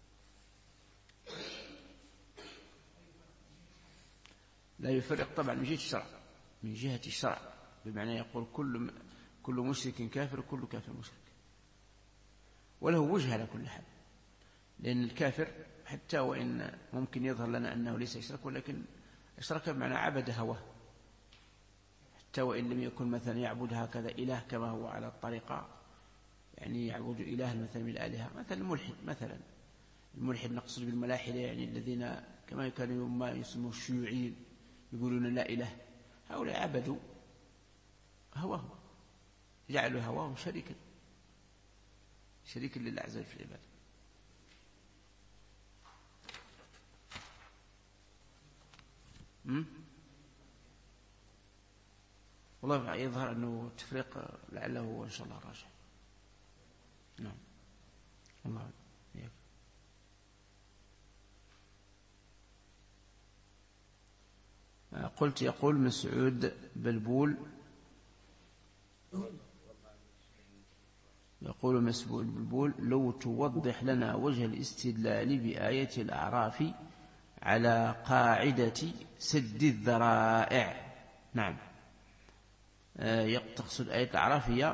لا يفرق طبعا من جهة الشرع، من جهة الشرع بمعنى يقول كل مشرك كافر وكل كافر مشرك، وله وجه على كل حال، لأن الكافر حتى وإن ممكن يظهر لنا أنه ليس يشرك، ولكن اشرك بمعنى عبد هواه، حتى وإن لم يكن مثلا يعبد هكذا إله كما هو على الطريقة، يعني يعبد إله مثلا من الآلهة، مثلا الملحد، مثلا الملحد نقصد بالملاحدة يعني الذين كما كانوا ما يسموا الشيوعيين يقولون لا إله، هؤلاء عبدوا هواهم، جعلوا هواهم شريكا لله عز وجل في العبادة. والله يظهر أنه التفريق لعله إن شاء الله راجع. نعم، الله يك. قلت يقول مسعود بلبول يقول مسبوع البلبول: لو توضح لنا وجه الاستدلال بآية الأعراف على قاعدة سد الذرائع. نعم، تقصد آية الأعراف هي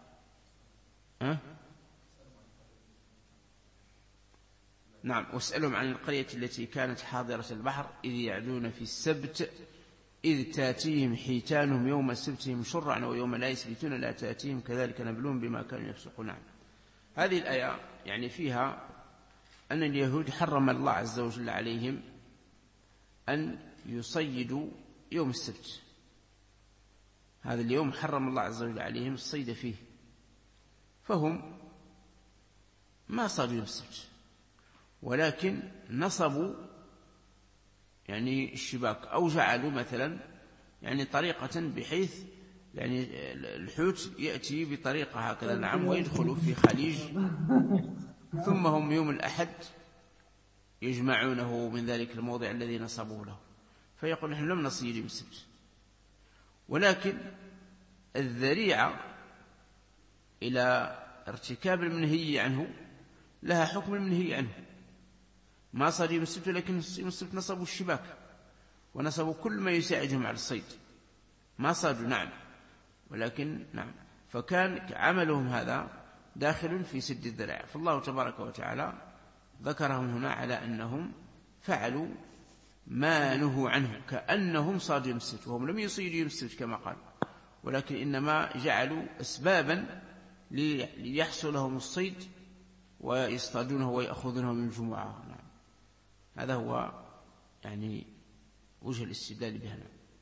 نعم، واسألهم عن القرية التي كانت حاضرة البحر إذ يعدون في السبت إذ تأتيهم حيتانهم يوم سبتهم شرعا ويوم لا يسبتون لا تأتيهم كذلك نبلوهم بما كانوا يفسقون. نعم، هذه الآية يعني فيها أن اليهود حرم الله عز وجل عليهم أن يصيدوا يوم السبت. هذا اليوم حرم الله عز وجل عليهم الصيد فيه، فهم ما صادوا يوم السبت، ولكن نصبوا يعني الشباك أو جعلوا مثلا يعني طريقة بحيث يعني الحوت يأتي بطريقة هكذا نعم ويدخل في خليج، ثم هم يوم الأحد يجمعونه من ذلك الموضع الذي نصبوه له، فيقول نحن لم نصيد يوم السبت. ولكن الذريعة إلى ارتكاب المنهي عنه لها حكم المنهي عنه. ما صار يوم السبت، لكن يوم السبت نصبوا الشباك ونصبوا كل ما يساعدهم على الصيد، ما صادوا. نعم، ولكن نعم، فكان عملهم هذا داخل في سد الذرائع. فالله تبارك وتعالى ذكرهم هنا على أنهم فعلوا ما نهوا عنه كأنهم صادوا يوم السبت، وهم لم يصيدوا يوم السبت كما قال، ولكن إنما جعلوا أسبابا ليحصل لهم الصيد ويصطادونه ويأخذونه من الجمعة. نعم، هذا هو يعني وجه الاستدلال بها.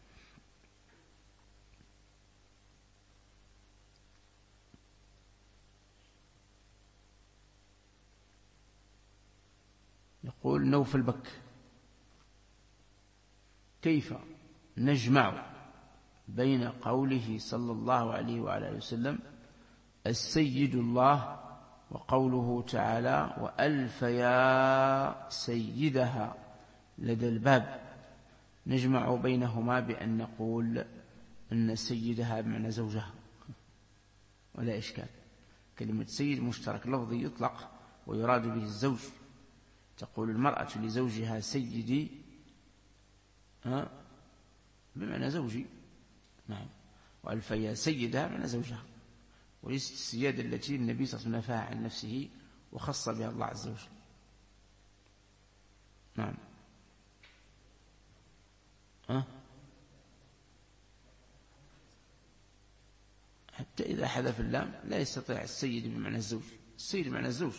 يقول نوف البك: كيف نجمع بين قوله صلى الله عليه وعلى آله وسلم السيد الله وقوله تعالى وألف يا سيدها لدى الباب؟ نجمع بينهما بأن نقول أن سيدها بمعنى زوجها، ولا إشكال. كلمة سيد مشترك لفظي يطلق ويراد به الزوج. تقول المرأة لزوجها سيدي بمعنى زوجي. نعم، وألف يا سيدها بمعنى زوجها، وليست السيادة التي النبي صلى الله عليه وسلم نفاها عن نفسه وخص بها الله عز وجل. نعم، حتى إذا حذف اللام لا يستطيع السيد بمعنى الزوج. السيد بمعنى الزوج،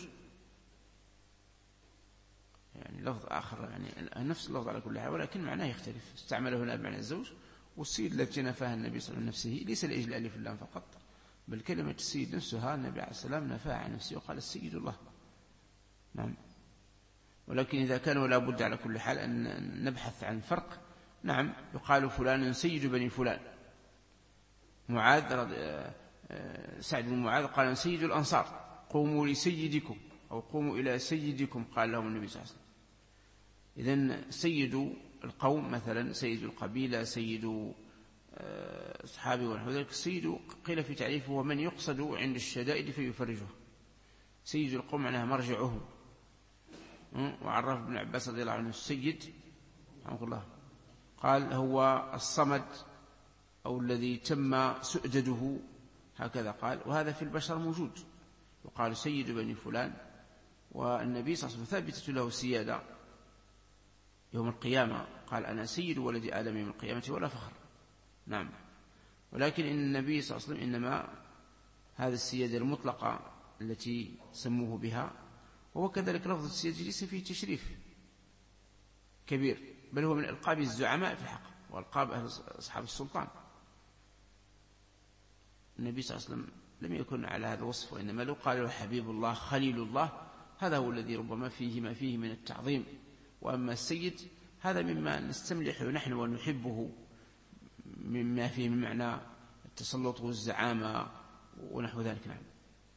يعني لفظ آخر يعني نفس اللفظ على كل حال، ولكن معناه يختلف. استعمله هنا بمعنى الزوج، والسيد التي نفاها النبي صلى الله عليه وسلم نفسه ليس لأجل ألف اللام فقط، بل كلمة السيد نفسها النبي عليه السلام نفاها عن نفسه وقال السيد الله. نعم، ولكن إذا كان ولا بد على كل حال أن نبحث عن فرق. نعم، يقال فلان سيد بني فلان. سعد بن معاذ قال سيد الأنصار، قوموا لسيدكم أو قوموا إلى سيدكم، قال لهم النبي صلى الله عليه وسلم. إذن سيد القوم مثلا سيد القبيلة، سيد أصحابه ونحو ذلك. السيد قيل في تعريفه هو من يقصد عند الشدائد فيفرجه. سيد القوم معناها مرجعه. وعرف ابن عباس رضي الله عنه السيد رحمه الله قال هو الصمد أو الذي تم سؤدده، هكذا قال. وهذا في البشر موجود، وقال سيد بني فلان. والنبي صلى الله عليه وسلم ثابتة له السيادة يوم القيامة، قال أنا سيد ولد آدم يوم القيامة ولا فخر. نعم، ولكن إن النبي صلى الله عليه وسلم إنما هذا السيادة المطلقة التي سموه بها، وهو كذلك لفظ السيادة ليس فيه تشريف كبير، بل هو من ألقاب الزعماء في الحق وألقاب أصحاب السلطان. النبي صلى الله عليه وسلم لم يكن على هذا الوصف، وإنما لو قال له حبيب الله خليل الله هذا هو الذي ربما فيه ما فيه من التعظيم. وأما السيد هذا مما نستملحه نحن ونحبه، مما فيه من معنى التسلط والزعامة ونحو ذلك. نعم،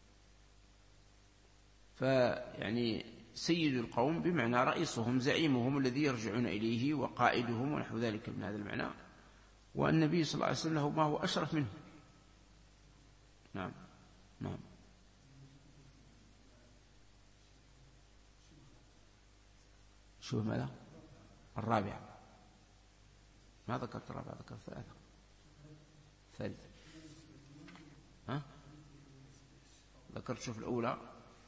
فيعني سيد القوم بمعنى رئيسهم زعيمهم الذي يرجعون إليه وقائدهم ونحو ذلك من هذا المعنى. والنبي صلى الله عليه وسلم ما هو أشرف منه. نعم. نعم. شوف ماذا؟ الرابعة. ما ذكرت الرابعة، ذكرت ثالثة. ها؟ ذكرت شوف الأولى،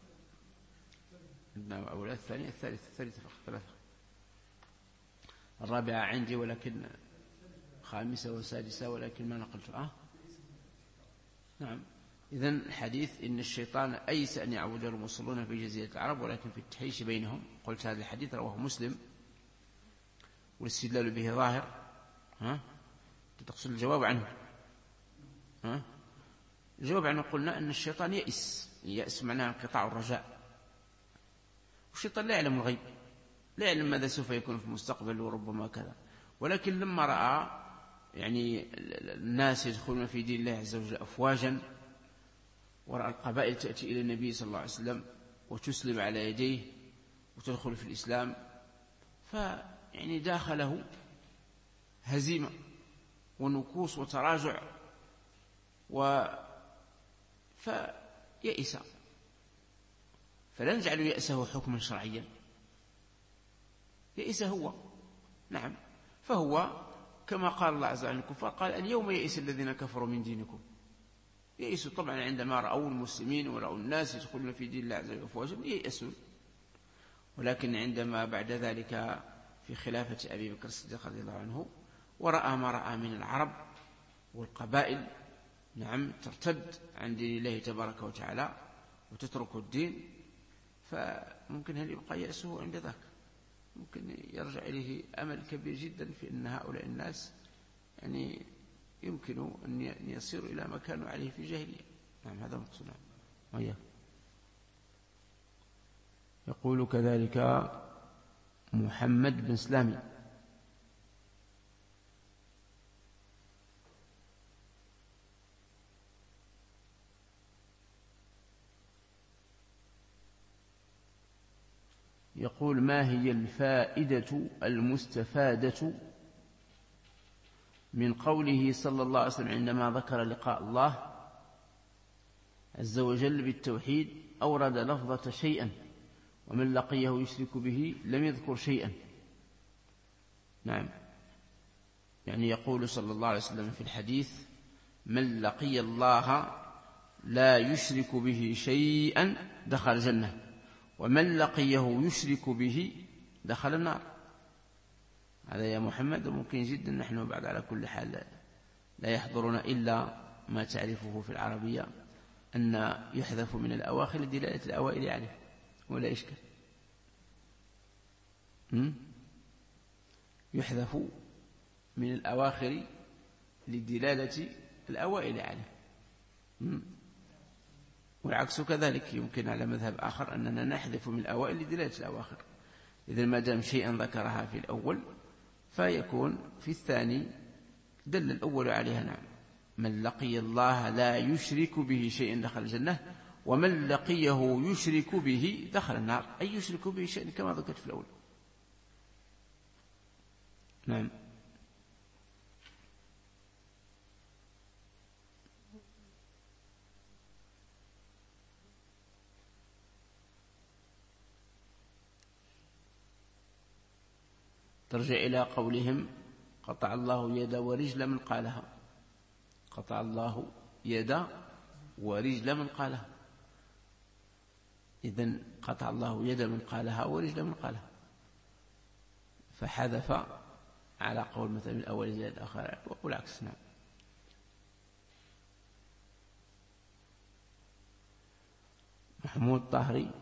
عندنا أولى، الثانية، الثالثة فقط، ثلاثة. الرابعة عندي ولكن خامسة وسادسة ولكن ما نقلت. نعم. إذن الحديث إن الشيطان أيس أن يعبد المصلون في جزيرة العرب ولكن في التحيش بينهم. قلت هذا الحديث رواه مسلم والاستدلال به ظاهر. تقصد الجواب عنه؟ الجواب عنه قلنا أن الشيطان يأس معناه انقطاع الرجاء، والشيطان لا يعلم الغيب، لا يعلم ماذا سوف يكون في المستقبل وربما كذا، ولكن لما رأى يعني الناس يدخلون في دين الله عز وجل أفواجا، ورأى القبائل تأتي إلى النبي صلى الله عليه وسلم وتسلم على يديه وتدخل في الإسلام، فيعني داخله هزيمة ونكوص وتراجع، فيئس. فلا نجعل يأسه حكما شرعيا، يئس هو. نعم. فهو كما قال الله عز وجل الكفار، قال اليوم يئس الذين كفروا من دينكم. يئسوا طبعا عندما رأوا المسلمين ورأوا الناس يدخلون في دين الله عز وجل أفواجا يئسون، ولكن عندما بعد ذلك في خلافة أبي بكر الصديق رضي الله عنه ورأى ما رأى من العرب والقبائل نعم ترتد عن دين الله تبارك وتعالى وتترك الدين، فممكن هل يبقى يأسه عند ذاك؟ ممكن يرجع إليه أمل كبير جدا في أن هؤلاء الناس يعني يمكن أن يصيروا إلى ما كانوا عليه في الجاهلية. نعم هذا مقصود. نعم. يقول كذلك محمد بن سلامي: يقول ما هي الفائدة المستفادة من قوله صلى الله عليه وسلم عندما ذكر لقاء الله عز وجل بالتوحيد أورد لفظة شيئا ومن لقيه يشرك به لم يذكر شيئا؟ نعم، يعني يقول صلى الله عليه وسلم في الحديث من لقي الله لا يشرك به شيئا دخل الجنة، ومن لقيه يشرك به دخل النار. هذا يا محمد ممكن جدا نحن بعد على كل حال لا يحضرنا إلا ما تعرفه في العربية أن يحذف من الأواخر دلالة الأوائل عليه، ولا إشكال. يحذف من الأواخر لدلالة الأوائل عليه، والعكس كذلك يمكن على مذهب آخر أننا نحذف من الأوائل لدلالة الأواخر. إذن ما دام شيئا ذكرها في الأول فيكون في الثاني دل الأول عليها. نعم، من لقي الله لا يشرك به شيئا دخل الجنة، ومن لقيه يشرك به دخل النار، أي يشرك به شيئا كما ذكرت في الأول. نعم. ترجع إلى قولهم قطع الله يد ورجل من قالها. قطع الله يد ورجل من قالها، إذن قطع الله يد من قالها ورجل من قالها، فحذف على قول مثلا الأول زائد الآخر والعكس. نعم. محمود طاهري: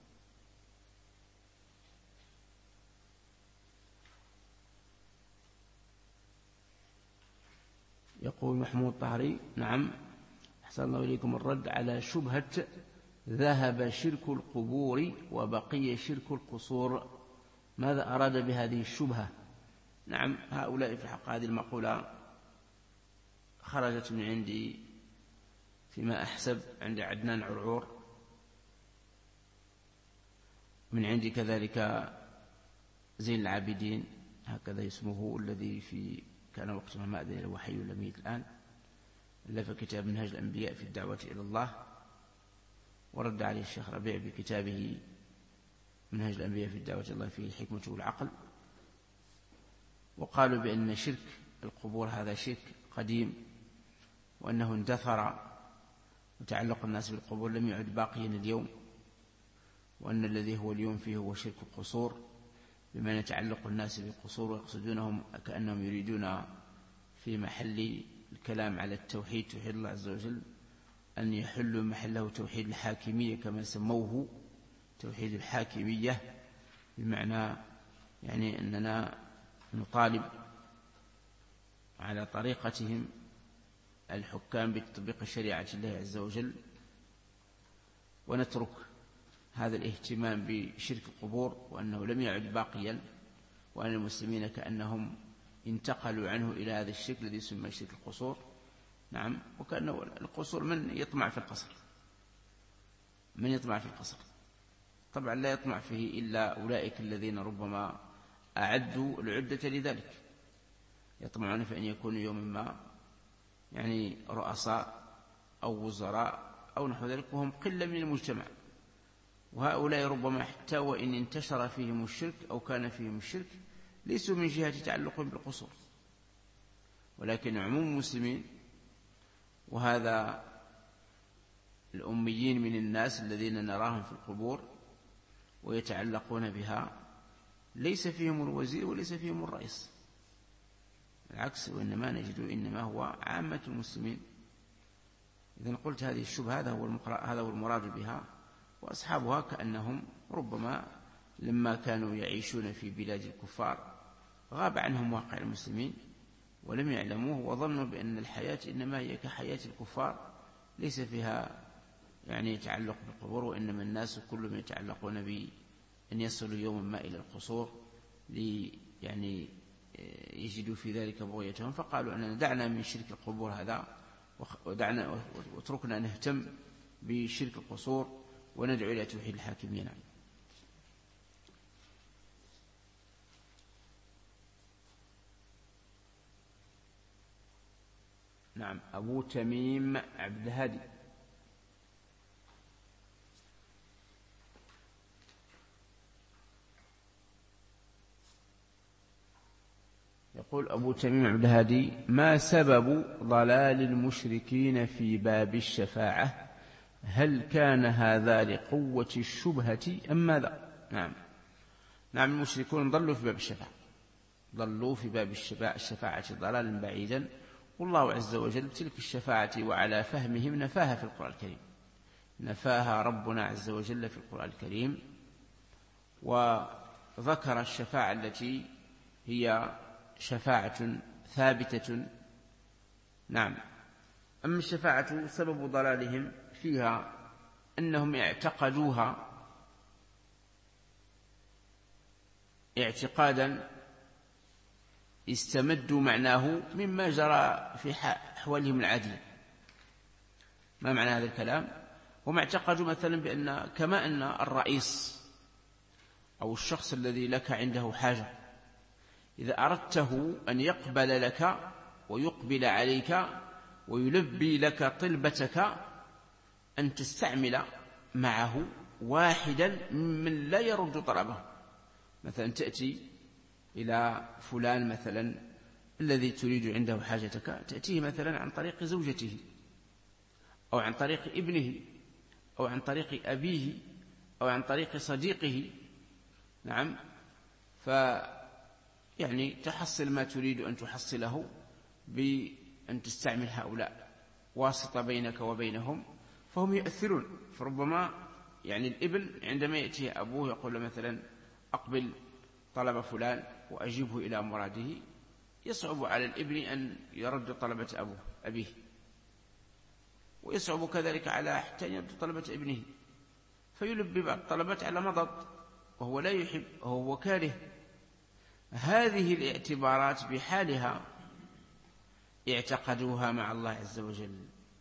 يقول محمود طاهري: نعم أحسن الله إليكم، الرد على شبهة ذهب شرك القبور وبقي شرك القصور، ماذا أراد بهذه الشبهة؟ نعم، هؤلاء في حق هذه المقولة خرجت من عندي فيما أحسب عند عدنان عرعور، من عندي كذلك زين العابدين هكذا اسمه، الذي كان وقتها ما أدري له حي ولا ميت الآن، ألف كتاب منهج الأنبياء في الدعوة إلى الله، ورد عليه الشيخ ربيع بكتابه منهج الأنبياء في الدعوة الله فيه الحكمة والعقل. وقالوا بأن شرك القبور هذا شرك قديم، وأنه اندثر وتعلق الناس بالقبور لم يعد باقيا اليوم، وأن الذي هو اليوم فيه هو شرك القصور، بما يتعلق الناس بالقصور ويقصدونهم كأنهم يريدون في محل الكلام على التوحيد، توحيد الله عز وجل، أن يحلوا محله توحيد الحاكمية كما سموه توحيد الحاكمية، بمعنى يعني أننا نطالب على طريقتهم الحكام بتطبيق شريعة الله عز وجل، ونترك هذا الاهتمام بشرك القبور، وأنه لم يعد باقيا، وأن المسلمين كأنهم انتقلوا عنه إلى هذا الشرك الذي يسمى شرك القصور. نعم، وكأنه القصور من يطمع في القصر؟ من يطمع في القصر؟ طبعا لا يطمع فيه إلا أولئك الذين ربما أعدوا العدة لذلك، يطمعون في أن يكونوا يوما ما يعني رؤساء أو وزراء أو نحو ذلك، وهم قلة من المجتمع. وهؤلاء ربما حتى وإن انتشر فيهم الشرك أو كان فيهم الشرك ليسوا من جهة تعلق بالقصور، ولكن عموم المسلمين، وهذا الأميين من الناس الذين نراهم في القبور ويتعلقون بها، ليس فيهم الوزير وليس فيهم الرئيس، العكس، وإنما نجد إنما هو عامة المسلمين. إذن قلت هذه الشبهة هذا هو المراد بها، وأصحابها كأنهم ربما لما كانوا يعيشون في بلاد الكفار غاب عنهم واقع المسلمين ولم يعلموه، وظنوا بأن الحياة إنما هي كحياة الكفار، ليس فيها يعني يتعلق بالقبور، وإنما الناس كلهم يتعلقون بأن يصلوا يوما ما إلى القصور يعني يجدوا في ذلك بغيتهم، فقالوا أننا دعنا من شرك القبور هذا واتركنا نهتم بشرك القصور وندعو إلى توحيد الحاكمين. نعم. أبو تميم عبد الهادي يقول أبو تميم عبد الهادي: ما سبب ضلال المشركين في باب الشفاعة؟ هل كان هذا لقوة الشبهة أم ماذا؟ نعم، المشركون ضلوا في باب الشفاعة، ضلوا في باب الشفاعة ضلالا بعيدا، والله عز وجل تلك الشفاعة وعلى فهمهم نفاها في القرآن الكريم، نفاها ربنا عز وجل في القرآن الكريم، وذكر الشفاعة التي هي شفاعة ثابتة. نعم. أما الشفاعة سبب ضلالهم فيها أنهم اعتقدوها اعتقادا استمدوا معناه مما جرى في أحوالهم العادية. ما معنى هذا الكلام؟ هم اعتقدوا مثلا بأن كما أن الرئيس أو الشخص الذي لك عنده حاجة إذا أردته أن يقبل لك ويقبل عليك ويلبي لك طلبتك أن تستعمل معه واحدا من لا يرد طلبه. مثلا تأتي إلى فلان مثلا الذي تريد عنده حاجتك، تأتيه مثلا عن طريق زوجته أو عن طريق ابنه أو عن طريق أبيه أو عن طريق صديقه. نعم. يعني تحصل ما تريد أن تحصله بأن تستعمل هؤلاء واسطة بينك وبينهم، فهم يؤثرون. فربما يعني الابن عندما يأتي أبوه يقول له مثلا أقبل طلب فلان وأجيبه إلى مراده، يصعب على الابن أن يرد طلبة أبيه، ويصعب كذلك على حتى أن يرد طلبة ابنه، فيلبي بعض الطلبات على مضض وهو لا يحب وهو كاره. هذه الاعتبارات بحالها اعتقدوها مع الله عز وجل.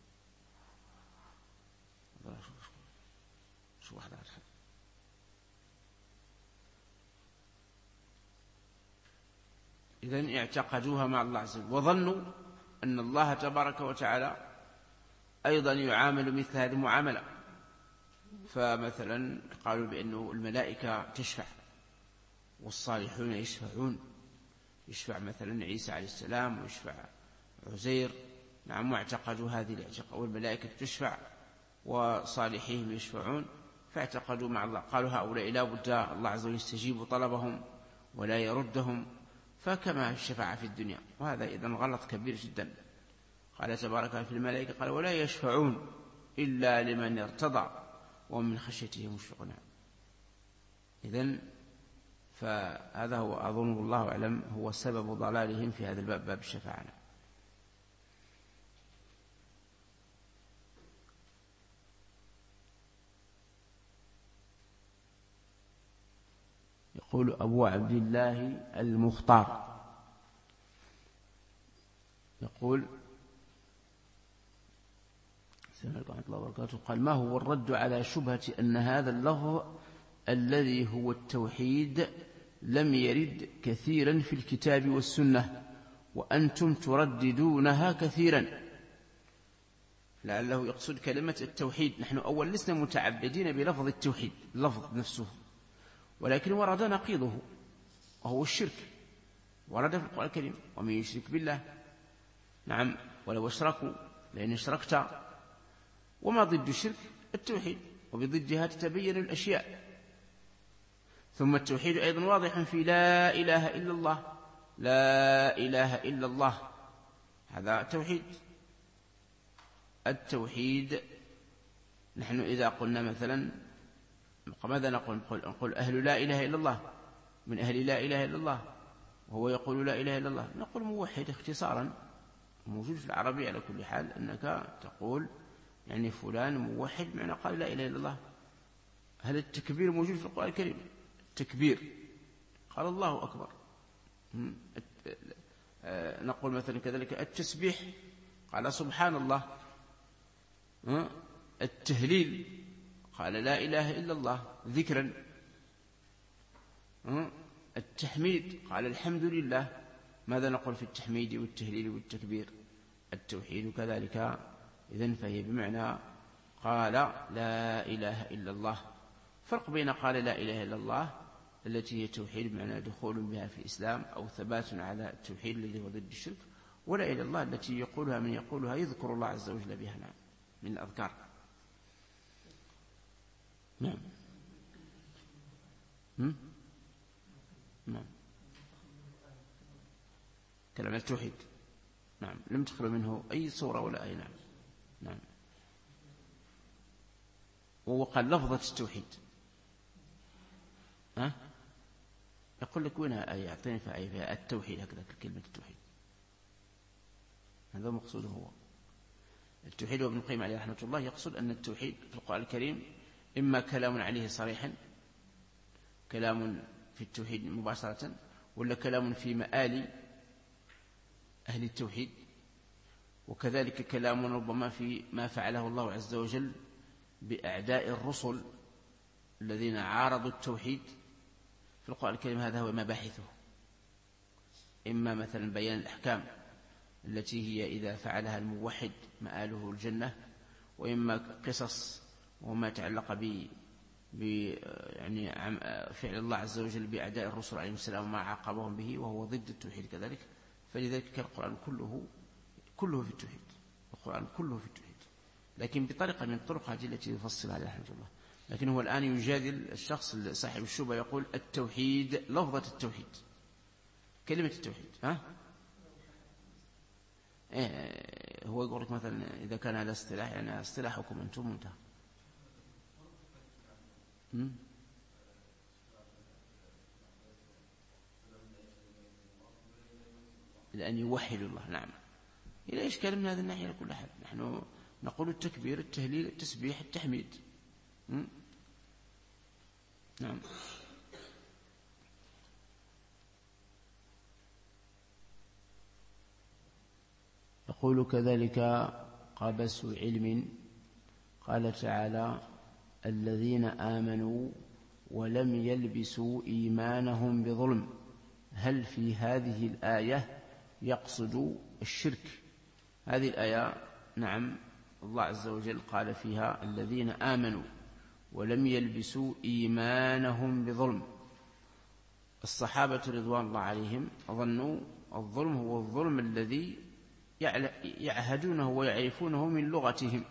إذن اعتقدوها مع الله عز وجل، وظنوا أن الله تبارك وتعالى أيضا يعامل مثل هذه المعاملة، فمثلا قالوا بأنه الملائكة تشفع والصالحون يشفعون، يشفع مثلا عيسى عليه السلام ويشفع عزير، نعم، واعتقدوا هذه الاعتقاد، والملائكة تشفع وصالحيهم يشفعون، فاعتقدوا مع الله، قالوا هؤلاء لا بد الله عز وجل يستجيب طلبهم ولا يردهم، فكما الشفاعة في الدنيا، وهذا إذن غلط كبير جدا. قال تبارك في الملائكة قال ولا يشفعون إلا لمن ارتضى ومن خشيته مشفقون. إذن فهذا هو أظن الله أعلم هو سبب ضلالهم في هذا الباب، باب الشفاعة. يقول أبو عبد الله المختار، يقول السلام عليكم ورحمة الله وبركاته، قال ما هو الرد على شبهة أن هذا اللفظ الذي هو التوحيد لم يرد كثيرا في الكتاب والسنة وأنتم ترددونها كثيرا؟ لعله يقصد كلمة التوحيد. نحن أول لسنا متعبدين بلفظ التوحيد اللفظ نفسه، ولكن ورد نقيضه وهو الشرك، ورد في القرآن الكريم ومن يشرك بالله، نعم، ولو اشركوا لأن اشركت، وما ضد الشرك التوحيد، وبضدها تتبين الأشياء. ثم التوحيد أيضا واضح في لا إله إلا الله، لا إله إلا الله، هذا توحيد. التوحيد نحن إذا قلنا مثلا ماذا نقول أهل لا إله إلا الله، من أهل لا إله إلا الله وهو يقول لا إله إلا الله، نقول موحد اختصارا، موجود في العربية على كل حال أنك تقول يعني فلان موحد معنى قال لا إله إلا الله. هل التكبير موجود في القرآن الكريم؟ التكبير قال الله أكبر. نقول مثلا كذلك التسبيح قال سبحان الله. التهليل قال لا إله إلا الله ذكرا. التحميد قال الحمد لله. ماذا نقول في التحميد والتهليل والتكبير؟ التوحيد كذلك. إذن فهي بمعنى قال لا إله إلا الله. فرق بين قال لا إله إلا الله التي هي توحيد بمعنى دخول بها في الإسلام أو ثبات على التوحيد الذي هو ضد الشرك، ولا إله إلا الله التي يقولها من يقولها يذكر الله عز وجل بها، نعم، من الأذكار. نعم. نعم. كلام التوحيد، نعم، لم تخلو منه أي صورة ولا أي، نعم. نعم. وقال لفظة التوحيد. يقول لك وينها آية؟ أعطيني في آية فيها التوحيد هكذا كلمة التوحيد. هذا مقصوده هو التوحيد. وابن القيم عليه رحمة الله يقصد أن التوحيد في القرآن الكريم إما كلام عليه صريحا، كلام في التوحيد مباشرة، ولا كلام في مآل أهل التوحيد، وكذلك كلام ربما في ما فعله الله عز وجل بأعداء الرسل الذين عارضوا التوحيد في القرآن الكريم. هذا هو مباحثه، إما مثلا بيان الأحكام التي هي إذا فعلها الموحد مآله الجنة، وإما قصص وما تعلق يعني فعل الله عز وجل بأعداء الرسل عليهم السلام وما عاقبهم به وهو ضد التوحيد كذلك. فلذلك كان القرآن كله في التوحيد، القرآن كله في التوحيد، لكن بطريقة من الطرق هذه التي يفصل عليها رحمه الله. لكن هو الآن يجادل الشخص صاحب الشبهة، يقول التوحيد لفظة التوحيد، كلمة التوحيد. هو يقول لك مثلا إذا كان هذا اصطلاح، يعني اصطلاحكم أنتم منتهى. لأن يوحد الله، نعم. إلى إشكال من هذه الناحية لكل حال. نحن نقول التكبير، التهليل، التسبيح، التحميد. نعم. يقول كذلك قبس علم، قال تعالى الذين آمنوا ولم يلبسوا إيمانهم بظلم. هل في هذه الآية يقصد الشرك؟ هذه الآية، نعم، الله عز وجل قال فيها الذين آمنوا ولم يلبسوا إيمانهم بظلم. الصحابة رضوان الله عليهم ظنوا الظلم هو الظلم الذي يعهدونه ويعرفونه من لغتهم،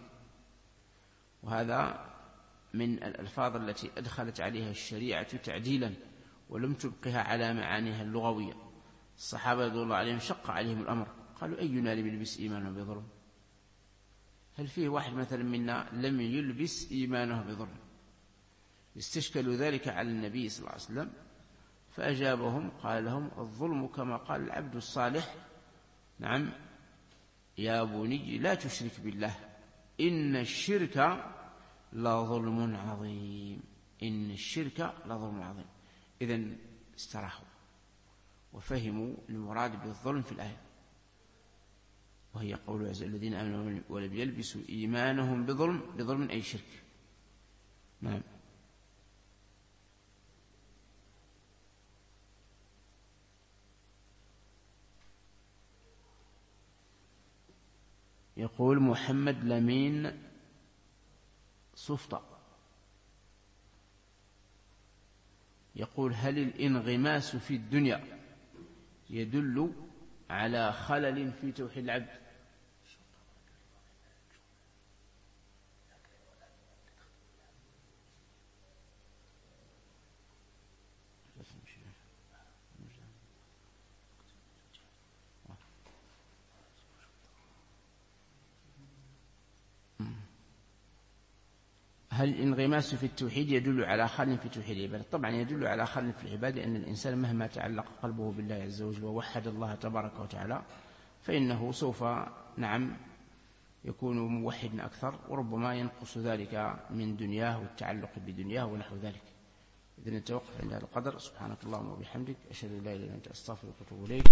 وهذا من الألفاظ التي أدخلت عليها الشريعة تعديلا ولم تبقها على معانيها اللغوية. الصحابة رضوان الله عليهم شق عليهم الأمر، قالوا أينا لم يلبس إيمانه بظلم؟ هل فيه واحد مثلا منا لم يلبس إيمانه بظلم؟ استشكلوا ذلك على النبي صلى الله عليه وسلم، فأجابهم قال لهم الظلم كما قال العبد الصالح: نعم يا بني لا تشرك بالله إن الشرك لظلم عظيم. إن الشرك لظلم عظيم. إذن استراحوا وفهموا المراد بالظلم في الآية، وهي قول عز الذين آمنوا ولم يلبسوا إيمانهم بظلم أي شرك. نعم. يقول محمد لمين صفطة، يقول: هل الانغماس في الدنيا يدل على خلل في توحيد العبد؟ هل الانغماس في التوحيد يدل على خلل في توحيد العبادة؟ طبعا يدل على خلل في العبادة، لأن الإنسان مهما تعلق قلبه بالله عز وجل ووحد الله تبارك وتعالى فإنه سوف يكون موحدا أكثر، وربما ينقص ذلك من دنياه والتعلق بدنياه ونحو ذلك. إذن نتوقف عند هذا القدر. سبحانك اللهم وبحمدك، أشهد أن لا إله إلا أنت، أستغفرك وأتوب إليك.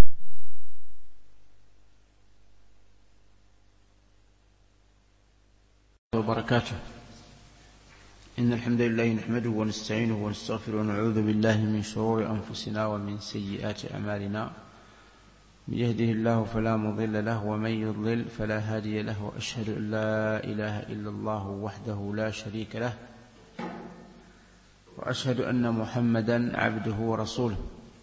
وبركاته. إن الحمد لله نحمده ونستعينه ونستغفره ونعوذ بالله من شرور أنفسنا ومن سيئات أعمالنا. من يهده الله فلا مضل له ومن يضلل فلا هادي له، وأشهد أن لا إله إلا الله وحده لا شريك له، وأشهد أن محمدا عبده ورسوله.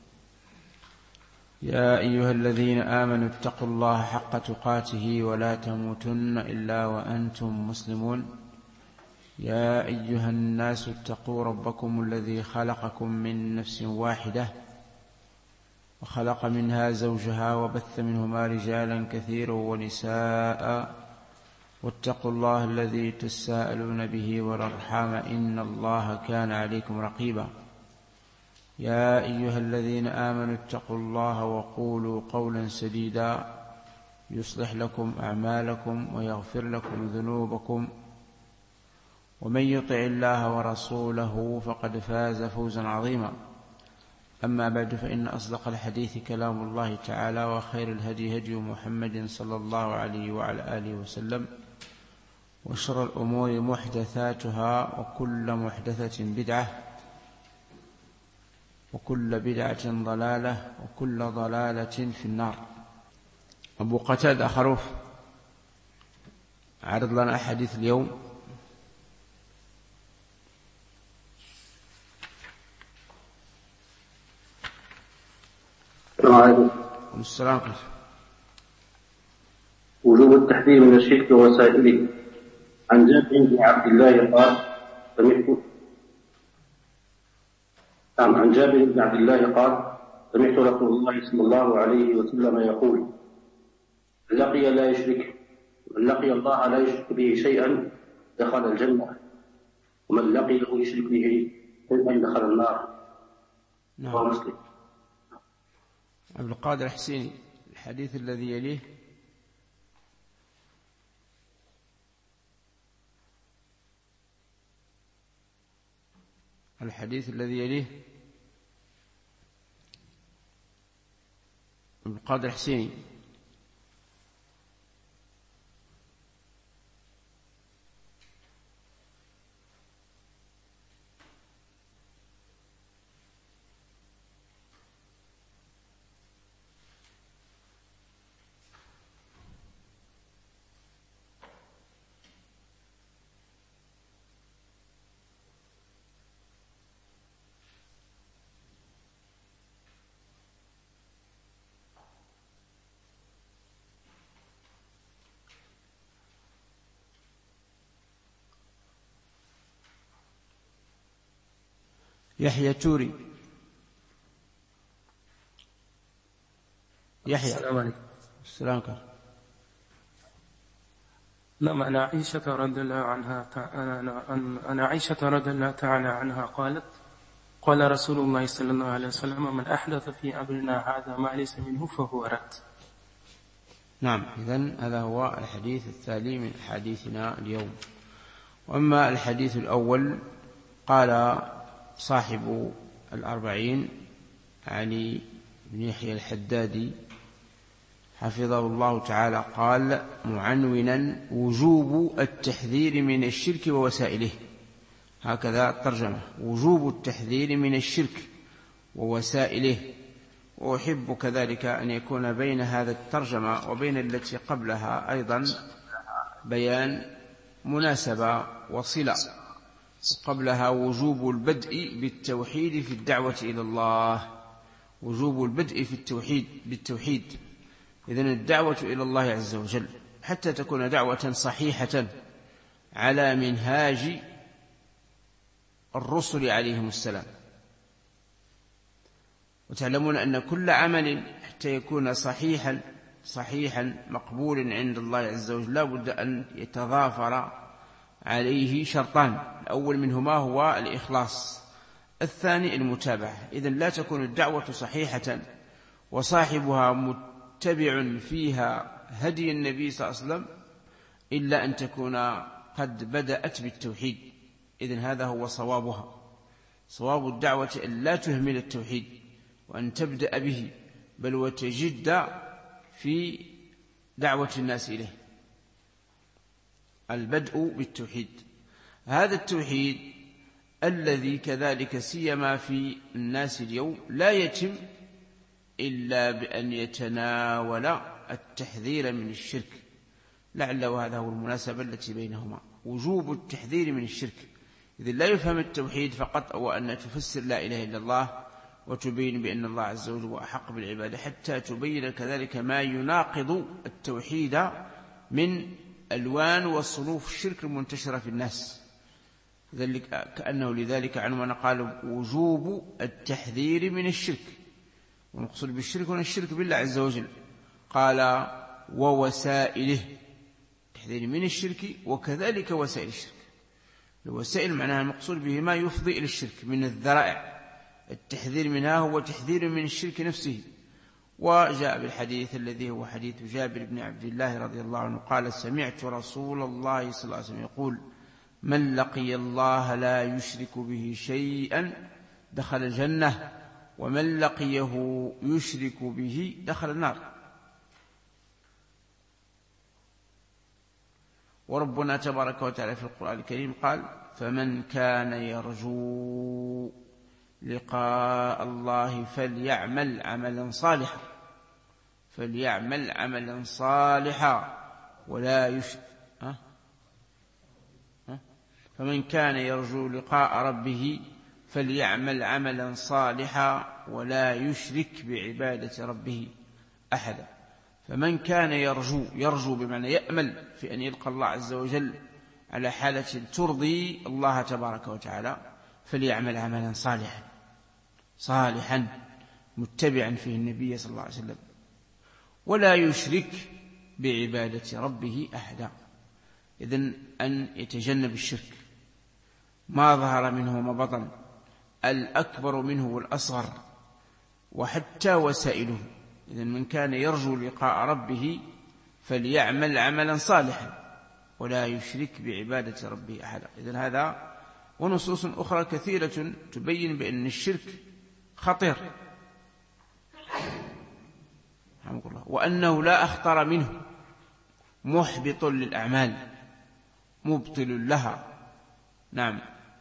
يا أيها الذين آمنوا اتقوا الله حق تقاته ولا تموتن إلا وأنتم مسلمون. يا أيها الناس اتقوا ربكم الذي خلقكم من نفس واحدة وخلق منها زوجها وبث منهما رجالا كثيرا ونساء، واتقوا الله الذي تساءلون به والأرحام إن الله كان عليكم رقيبا. يا أيها الذين آمنوا اتقوا الله وقولوا قولا سديدا يصلح لكم أعمالكم ويغفر لكم ذنوبكم، ومن يطع الله ورسوله فقد فاز فوزا عظيما. أما بعد، فإن أصدق الحديث كلام الله تعالى، وخير الهدي هدي محمد صلى الله عليه وعلى آله وسلم، وشر الأمور محدثاتها، وكل محدثة بدعة، وكل بدعة ضلالة، وكل ضلالة في النار. أبو قتادة خروف عرض لنا حديث اليوم. السلام عليكم. وجوب التحذير من الشرك ووسائله. عن جابر بن عبد الله قال: سمعت رسول الله صلى الله عليه وسلم يقول: من لقي الله لا يشرك به شيئا دخل الجنة، ومن لقيه يشرك به شيئا دخل النار. نعم. مسلم. عبد القادر حسيني، الحديث الذي يليه. الحديث الذي يليه عبد القادر حسيني. يحيى توري. يحيى. السلام عليكم. السلام عليكم. نعم. أنا عائشة رضي الله تعالى عنها قالت: قال رسول الله صلى الله عليه وسلم: من أحدث في أمرنا هذا ما ليس منه فهو رد. نعم. إذن هذا هو الحديث التالي من حديثنا اليوم. وأما الحديث الأول، قال صاحب الأربعين علي بن يحيى الحدادي حفظه الله تعالى، قال معنونا: وجوب التحذير من الشرك ووسائله. هكذا الترجمة: وجوب التحذير من الشرك ووسائله. وأحب كذلك أن يكون بين هذا الترجمة وبين التي قبلها أيضا بيان مناسبة وصلة. قبلها وجوب البدء بالتوحيد في الدعوة إلى الله، وجوب البدء في التوحيد بالتوحيد. إذن الدعوة إلى الله عز وجل حتى تكون دعوة صحيحة على منهاج الرسل عليهم السلام. وتعلمون أن كل عمل حتى يكون صحيحا مقبولا عند الله عز وجل لا بد أن يتضافر عليه شرطان: الأول منهما هو الإخلاص، الثاني المتابعة. إذن لا تكون الدعوة صحيحة وصاحبها متبع فيها هدي النبي صلى الله عليه وسلم إلا أن تكون قد بدأت بالتوحيد. إذن هذا هو صوابها. صواب الدعوة أن لا تهمل التوحيد وأن تبدأ به، بل وتجد في دعوة الناس إليه. البدء بالتوحيد، هذا التوحيد الذي كذلك سيما في الناس اليوم لا يتم إلا بأن يتناول التحذير من الشرك. لعل وهذا هو المناسبة التي بينهما، وجوب التحذير من الشرك. إذن لا يفهم التوحيد فقط أو أن تفسر لا إله إلا الله وتبين بأن الله عز وجل هو أحق بالعبادة، حتى تبين كذلك ما يناقض التوحيد من ألوان وصنوف الشرك المنتشرة في الناس. كأنه لذلك عنوان قال وجوب التحذير من الشرك. ونقصد بالشرك هنا الشرك بالله عز وجل. قال ووسائله، التحذير من الشرك وكذلك وسائل الشرك. الوسائل معناها المقصود به ما يفضي إلى الشرك من الذرائع، التحذير منها هو تحذير من الشرك نفسه. وجاء بالحديث الذي هو حديث جابر بن عبد الله رضي الله عنه قال: سمعت رسول الله صلى الله عليه وسلم يقول: من لقي الله لا يشرك به شيئا دخل الجنة، ومن لقيه يشرك به دخل النار. وربنا تبارك وتعالى في القرآن الكريم قال: فمن كان يرجو لقاء الله فليعمل عملا صالحا، فليعمل عملا صالحا ولا يشرك. فمن كان يرجو لقاء ربه فليعمل عملا صالحا ولا يشرك بعبادة ربه أحدا. فمن كان يرجو بمعنى يأمل في أن يلقى الله عز وجل على حالة ترضي الله تبارك وتعالى، فليعمل عملا صالحا متبعا فيه النبي صلى الله عليه وسلم، ولا يشرك بعبادة ربه أحدا. إذن أن يتجنب الشرك ما ظهر منه ما بطن، الأكبر منه والأصغر، وحتى وسائله. إذن من كان يرجو لقاء ربه فليعمل عملا صالحا ولا يشرك بعبادة ربه أحدا. إذن هذا ونصوص أخرى كثيرة تبين بأن الشرك خطير وأنه لا أخطر منه، محبط للأعمال مبطل لها. نعم.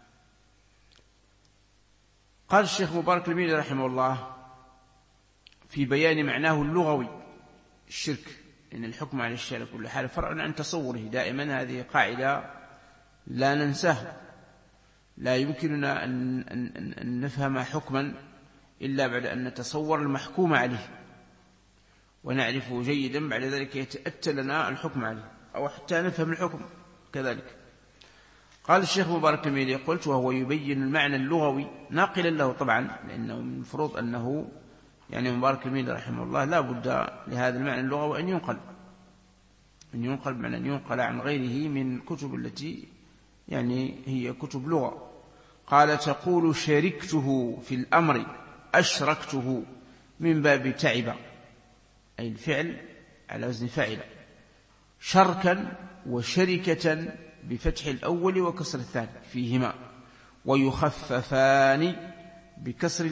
قال الشيخ مبارك الميري رحمه الله في بيان معناه اللغوي الشرك، إن الحكم على الشيء على كل حال فرع عن تصوره. دائما هذه قاعدة لا ننساها. لا يمكننا أن نفهم حكما إلا بعد أن نتصور المحكوم عليه ونعرفه جيدا، بعد ذلك يتأتى لنا الحكم عليه، أو حتى نفهم الحكم كذلك. قال الشيخ مبارك الميري قلت وهو يبين المعنى اللغوي ناقلا له طبعا، لأنه من المفروض أنه يعني مبارك الميري رحمه الله لا بد لهذا المعنى اللغوي أن ينقل بمعنى أن ينقل عن غيره من كتب التي يعني هي كتب لغة. قال تقول شركته في الأمر أشركته من باب تعب، أي الفعل على وزن فعل، شركا وشركة بفتح الأول وكسر الثاني فيهما، ويخففان بكسر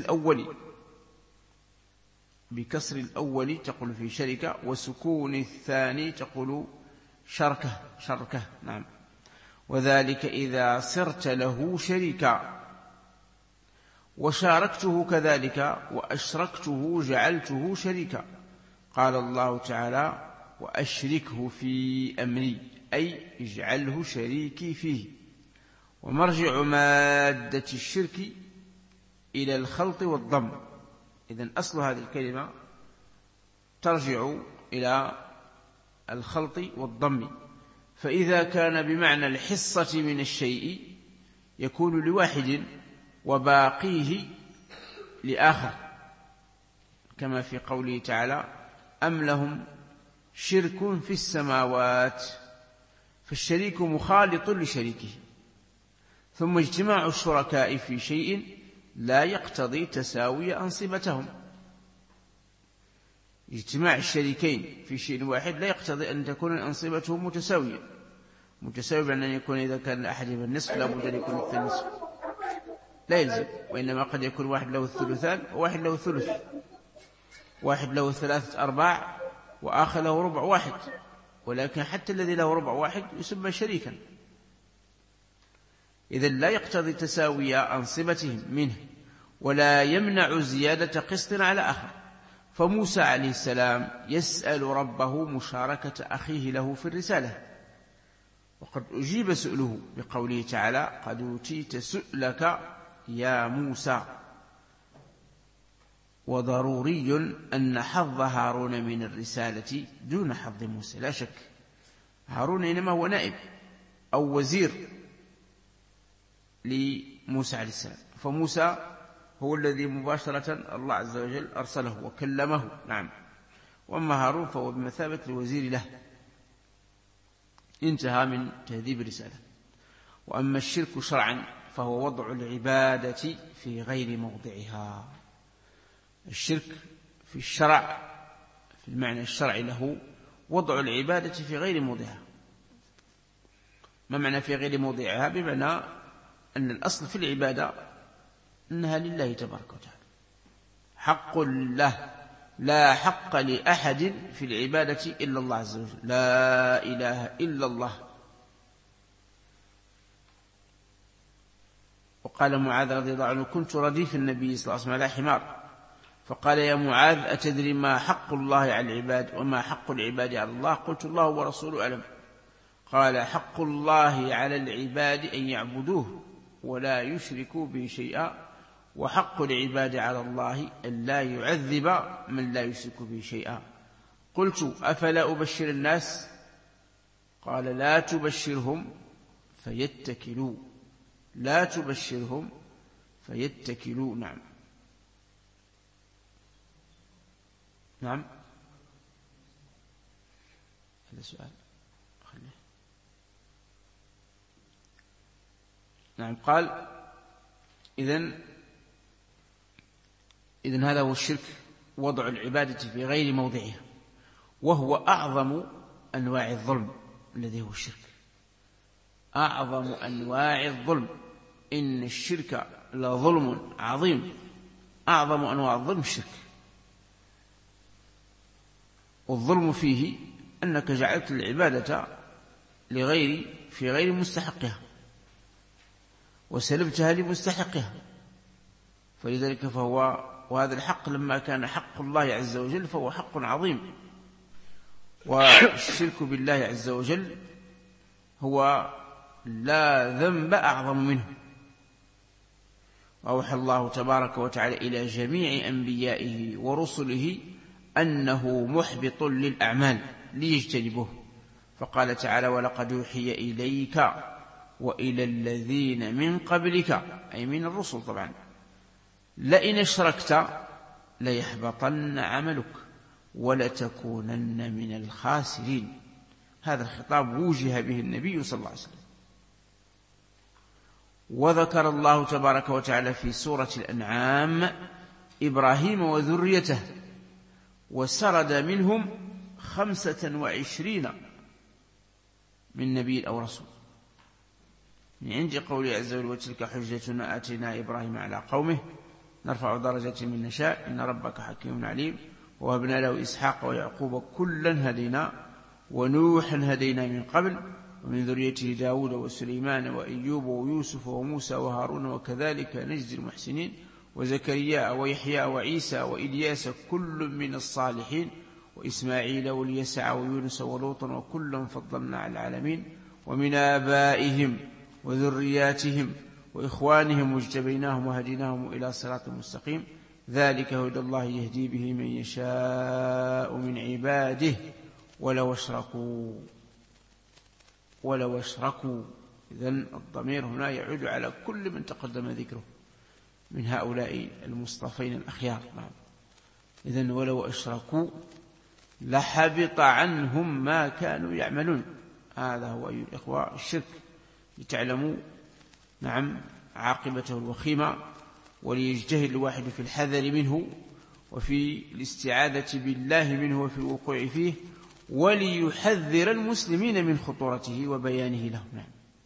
الأول تقول في شركة، وسكون الثاني تقول شركة نعم. وذلك إذا صرت له شريكا. وشاركته كذلك، وأشركته جعلته شريكا. قال الله تعالى وأشركه في أمري، أي اجعله شريكي فيه. ومرجع مادة الشرك إلى الخلط والضم، إذن أصل هذه الكلمة ترجع إلى الخلط والضم، فإذا كان بمعنى الحصة من الشيء يكون لواحد وباقيه لآخر، كما في قوله تعالى أم لهم شرك في السماوات، فالشريك مخالط لشريكه. ثم اجتماع الشركاء في شيء لا يقتضي تساوي أنصبتهم، اجتماع الشريكين في شيء واحد لا يقتضي أن تكون أنصبتهم متساوية بأن يكون إذا كان أحدهم النصف لا بد أن يكون الثاني النصف، لا يلزم، وإنما قد يكون واحد له الثلثان وواحد له الثلث، واحد له 3/4 وآخر له ربع واحد، ولكن حتى الذي له ربع واحد يسمى شريكا. إذن لا يقتضي تساوي أنصبتهم منه، ولا يمنع زيادة قسط على آخر. فموسى عليه السلام يسأل ربه مشاركة أخيه له في الرسالة، وقد أجيب سؤله بقوله تعالى قد أوتيت سؤلك يا موسى. وضروري أن حظ هارون من الرسالة دون حظ موسى، لا شك. هارون إنما هو نائب أو وزير لموسى عليه السلام، فموسى هو الذي مباشرة الله عز وجل أرسله وكلمه نعم، وأما هارون فهو بمثابة الوزير له. انتهى من تهذيب الرسالة. وأما الشرك شرعا فهو وضع العبادة في غير موضعها. الشرك في الشرع في المعنى الشرعي له وضع العبادة في غير موضعها. ما معنى في غير موضعها؟ بمعنى أن الأصل في العبادة أنها لله تبارك وتعالى، حق له، لا حق لأحد في العبادة إلا الله عز وجل، لا إله إلا الله. وقال معاذ رضي الله عنه كنت رديف النبي صلى الله عليه وسلم على حمار، فقال يا معاذ أتدري ما حق الله على العباد وما حق العباد على الله؟ قلت الله ورسوله أعلم. قال حق الله على العباد أن يعبدوه ولا يشركوا به شيئا، وحق العباد على الله أن لا يعذب من لا يشرك به شيئا. قلت أفلا أبشر الناس؟ قال لا تبشرهم فيتكلوا، لا تبشرهم فيتكلوا. نعم نعم، هذا سؤال خليه. نعم قال إذن هذا هو الشرك، وضع العبادة في غير موضعها، وهو أعظم أنواع الظلم الذي هو الشرك، أعظم أنواع الظلم. إن الشرك لظلم عظيم، أعظم أنواع الظلم الشرك. والظلم فيه أنك جعلت العبادة في غير مستحقها وسلبتها لمستحقها، فلذلك وهذا الحق لما كان حق الله عز وجل فهو حق عظيم. والشرك بالله عز وجل هو لا ذنب أعظم منه. وأوحى الله تبارك وتعالى إلى جميع أنبيائه ورسله أنه محبط للأعمال ليجتنبوه، فقال تعالى ولقد أوحي إليك وإلى الذين من قبلك، أي من الرسل طبعا، لئن أشركت ليحبطن عملك ولتكونن من الخاسرين. هذا الخطاب وجه به النبي صلى الله عليه وسلم. وذكر الله تبارك وتعالى في سورة الأنعام إبراهيم وذريته، وسرد منهم 25 من نبي أو رسول، من عند قوله عز وجل: وتلك حجتنا آتينا إبراهيم على قومه نرفع درجة من نشاء إن ربك حكيم عليم. وهبنا له إسحاق ويعقوب كلا هدينا ونوحا هدينا من قبل ومن ذريته داود وسليمان وأيوب ويوسف وموسى وهارون وكذلك نجزي المحسنين. وزكريا ويحيى وعيسى وإلياس كل من الصالحين وإسماعيل واليسع ويونس ولوطا وكلا فضلنا على العالمين. ومن آبائهم وذرياتهم وإخوانهم واجتبيناهم وهديناهم إلى صراط مستقيم. ذلك هدى الله يهدي به من يشاء من عباده ولو أشركوا. إذن الضمير هنا يعود على كل من تقدم ذكره من هؤلاء المصطفين الأخيار. إذن ولو أشركوا لحبط عنهم ما كانوا يعملون. هذا هو أيها الإخوة الشرك، لتعلموا عاقبته الوخيمة، وليجتهد الواحد في الحذر منه وفي الاستعاذة بالله منه وفي الوقوع فيه، وليحذر المسلمين من خطورته وبيانه لهم.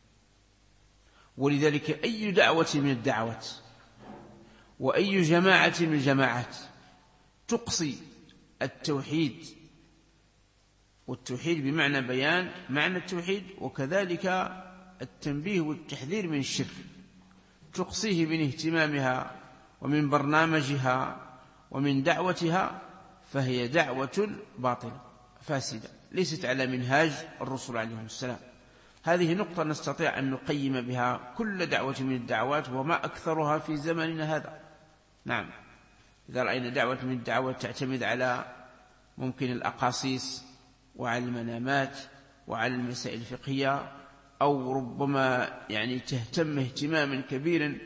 ولذلك أي دعوة من الدعوات وأي جماعة من الجماعات تقصي التوحيد، والتوحيد بمعنى بيان معنى التوحيد، وكذلك التنبيه والتحذير من الشرك، تقصيه من اهتمامها ومن برنامجها ومن دعوتها، فهي دعوة باطلة فاسدة ليست على منهاج الرسل عليهم السلام. هذه نقطة نستطيع أن نقيم بها كل دعوة من الدعوات، وما أكثرها في زمننا هذا. نعم، إذا رأينا دعوة من الدعوات تعتمد على ممكن الأقاصيص وعلى المنامات وعلى المسائل الفقهية، أو ربما تهتم اهتماما كبيرا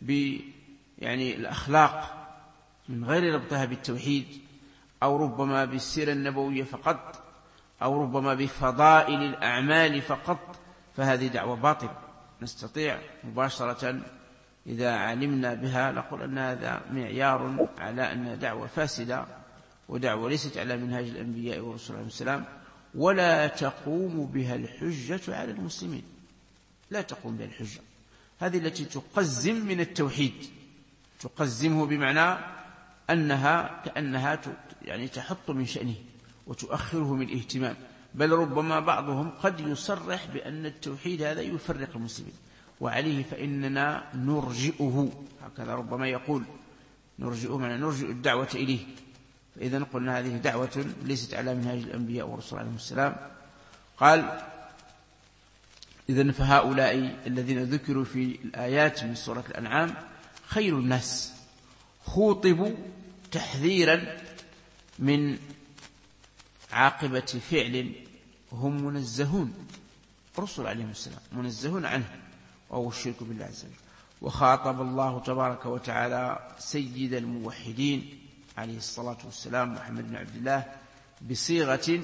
الأخلاق من غير ربطها بالتوحيد، أو ربما بالسيرة النبوية فقط، أو ربما بفضائل الأعمال فقط، فهذه دعوة باطلة. نستطيع مباشرة إذا علمنا بها نقول أن هذا معيار على أن دعوة فاسدة ودعوة ليست على منهاج الأنبياء والرسل عليهم السلام، ولا تقوم بها الحجة على المسلمين. لا تقوم بها الحجة، هذه التي تقزم من التوحيد، تقزمه بمعنى أنها كأنها تحط من شأنه وتؤخره من الاهتمام، بل ربما بعضهم قد يصرح بأن التوحيد هذا يفرق المسلمين، وعليه فإننا نرجئه، هكذا ربما يقول نرجئه، معنى نرجئ الدعوة إليه. فإذا قلنا هذه دعوة ليست على منهاج الأنبياء والرسل عليهم السلام. قال: إذن فهؤلاء الذين ذكروا في الآيات من سورة الأنعام خير الناس، خوطبوا تحذيرا من عاقبة فعل هم منزهون، الرسل عليهم السلام منزهون عنه، وهو الشرك بالله عز وجل. وخاطب الله تبارك وتعالى سيد الموحدين عليه الصلاة والسلام محمد بن عبد الله بصيغة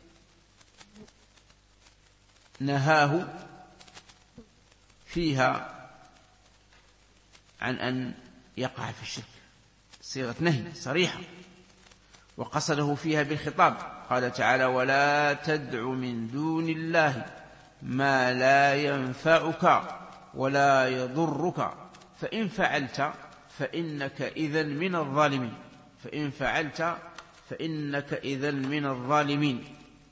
نهاه فيها عن أن يقع في الشرك، صيغة نهي صريحة، وقصده فيها بالخطاب. قال تعالى: ولا تدع من دون الله ما لا ينفعك ولا يضرك فإن فعلت فإنك إذن من الظالمين. فإن فعلت فإنك إذن من الظالمين.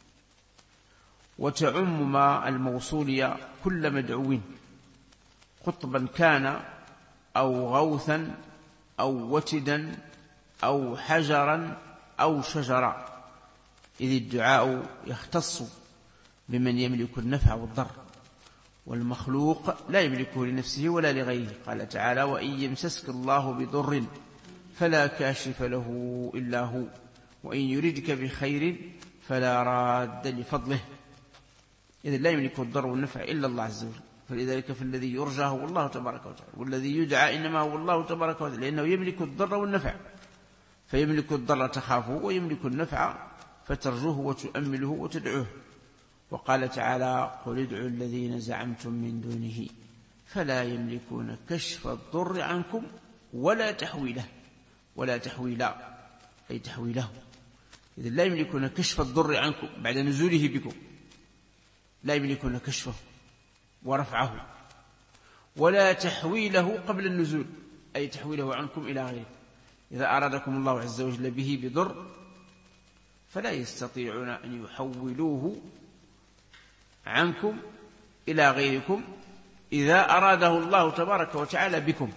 وتعم ما الموصولية كل مدعو، قطبا كان أو غوثا أو وتدا أو حجرا أو شجرا، إذ الدعاء يختص بمن يملك النفع والضر، والمخلوق لا يملكه لنفسه ولا لغيره. قال تعالى: وإن يمسسك الله بضر فلا كاشف له إلا هو وإن يردك بخير فلا راد لفضله. إذن لا يملك الضر والنفع إلا الله عز وجل، فلذلك فالذي يرجى هو الله تبارك وتعالى، والذي يدعى إنما هو الله تبارك وتعالى، لأنه يملك الضر والنفع، فيملك الضر تخافه، ويملك النفع فترجوه وتؤمله وتدعوه. وقال تعالى: قل ادعوا الذين زعمتم من دونه فلا يملكون كشف الضر عنكم ولا تحويله. ولا تحويلا أي تحويله، إذن لا يملكون كشف الضر عنكم بعد نزوله بكم، لا يملكون كشفه ورفعه، ولا تحويله قبل النزول أي تحويله عنكم إلى غيره. إذا أرادكم الله عز وجل به بضر فلا يستطيعون أن يحولوه عنكم إلى غيركم إذا أراده الله تبارك وتعالى بكم.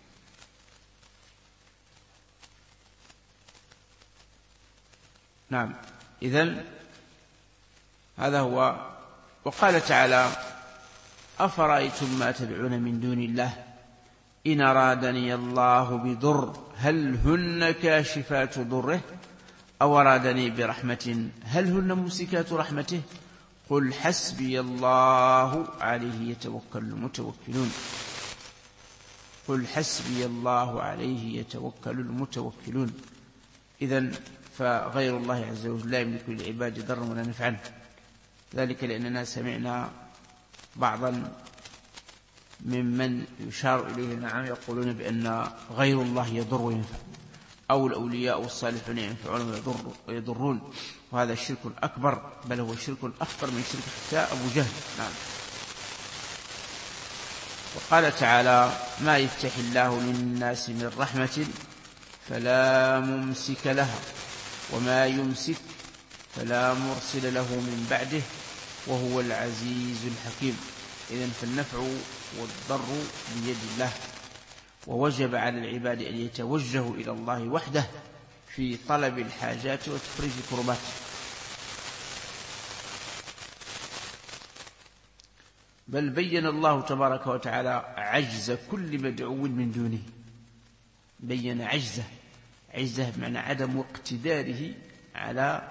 نعم، إذن هذا هو. وقال تعالى: أفرأيتم ما تدعون من دون الله إن أرادني الله بضر هل هن كاشفات ضره أو أرادني برحمة هل هن ممسكات رحمته قل حسبي الله عليه يتوكل المتوكلون. قل حسبي الله عليه يتوكل المتوكلون. إذن فغير الله عز وجل لا يملك للعباد ضرا ولا نفعا، ذلك لأننا سمعنا بعضا ممن يشار إليه نعم يقولون بأن غير الله يضر وينفع، أو الأولياء والصالحون ينفعون ويضرون، وهذا شرك أكبر، بل هو شرك أخطر من شرك حتى أبو جهل. نعم. وقال تعالى: ما يفتح الله للناس من رحمة فلا ممسك لها وما يمسك فلا مرسل له من بعده وهو العزيز الحكيم. إذن فالنفع والضر بيد الله، ووجب على العباد أن يتوجهوا إلى الله وحده في طلب الحاجات وتفريج الكربات. بل بين الله تبارك وتعالى عجز كل مدعو من دونه، بين عجزه بمعنى عدم اقتداره على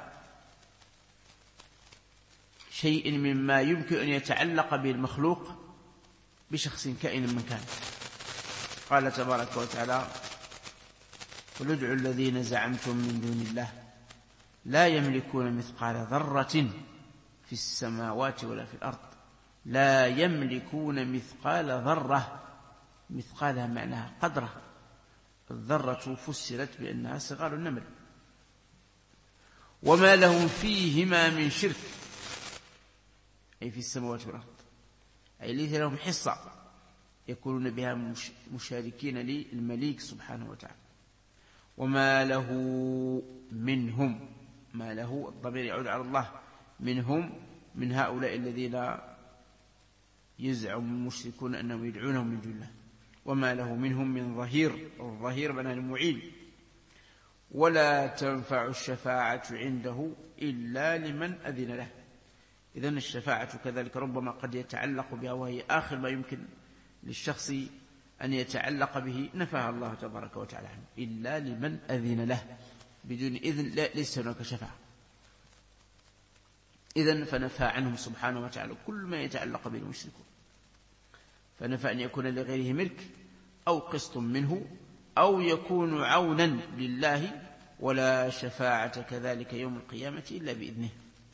شيء مما يمكن أن يتعلق به المخلوق بشخص كائن من كان. قال تبارك وتعالى: قل ادعوا الذين زعمتم من دون الله لا يملكون مثقال ذرة في السماوات ولا في الأرض. لا يملكون مثقال ذرة، مثقالها معناها قدره، الذرة فسرت بأنها صغار النمل. وما لهم فيهما من شرك أي في السماوات والأرض، أي ليس لهم حصة يكونون بها مشاركين للمليك سبحانه وتعالى. وما له منهم، ما له الضمير يعود على الله، منهم من هؤلاء الذين يزعم المشركون أنهم يدعونهم من دون الله. وما له منهم من ظهير، الظهير بنا المعين. ولا تنفع الشفاعة عنده إلا لمن أذن له. إذن الشفاعة كذلك ربما قد يتعلق بها، وهي آخر ما يمكن للشخص أن يتعلق به، نفاها الله تبارك وتعالى عنه، إلا لمن أذن له. بدون إذن ليس هناك شفاعة. إذن فنفى عنهم سبحانه وتعالى كل ما يتعلق به المشركون، فنفى أن يكون لغيره ملك أو قسط منه أو يكون عونا لله، ولا شفاعة كذلك يوم القيامة إلا بإذنه.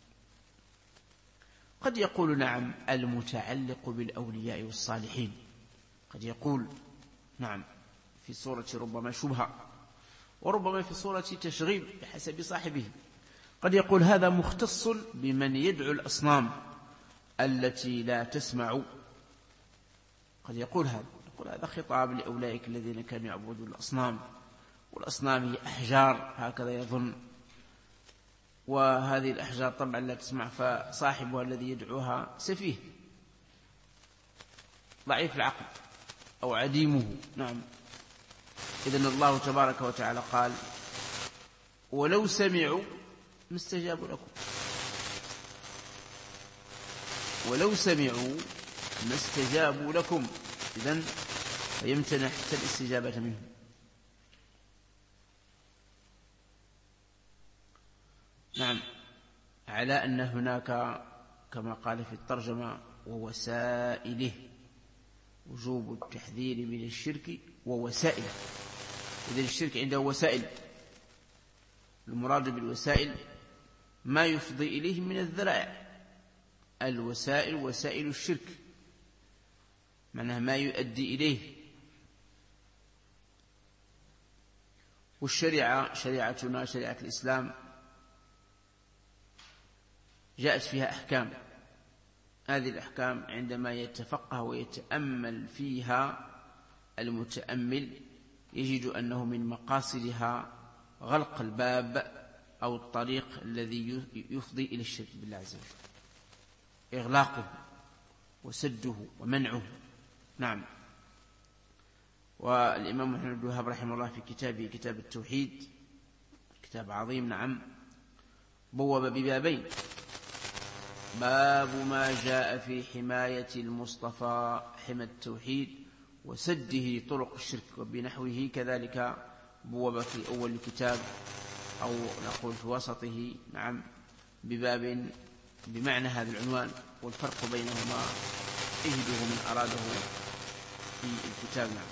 قد يقول نعم المتعلق بالأولياء والصالحين، قد يقول نعم في صورة ربما شبهة، وربما في صورة تشغيب بحسب صاحبه. قد يقول هذا مختص بمن يدعو الأصنام التي لا تسمع. قد يقول هذا خطاب لأولئك الذين كانوا يعبدون الأصنام، والأصنام هي أحجار هكذا يظن، وهذه الأحجار طبعا لا تسمع، فصاحبها الذي يدعوها سفيه ضعيف العقل أو عديمه. نعم. إذن الله تبارك وتعالى قال: ولو سمعوا ما استجابوا لكم. ولو سمعوا ما استجابوا لكم. إذن فيمتنع حتى الاستجابة منهم. نعم، على أن هناك كما قال في الترجمة ووسائله، وجوب التحذير من الشرك ووسائله. إذن الشرك عنده وسائل، المراد بالوسائل ما يفضي إليه من الذرائع. الوسائل وسائل الشرك، معناها ما يؤدي إليه. والشريعة شريعتنا شريعة الإسلام جاءت فيها أحكام. هذه الأحكام عندما يتفقه ويتأمل فيها المتأمل يجد أنه من مقاصدها غلق الباب أو الطريق الذي يفضي إلى الشرك بالله عز وجل، إغلاقه وسده ومنعه. نعم. والإمام محمد بن وهب رحمه الله في كتابه كتاب التوحيد، كتاب عظيم، نعم، بوب ببابين: باب ما جاء في حماية المصطفى حمى التوحيد وسده طرق الشرك، وبنحوه كذلك بوب في أول الكتاب أو نقول في وسطه، نعم، بباب بمعنى هذا العنوان. والفرق بينهما اجده من أراده في الكتاب. نعم.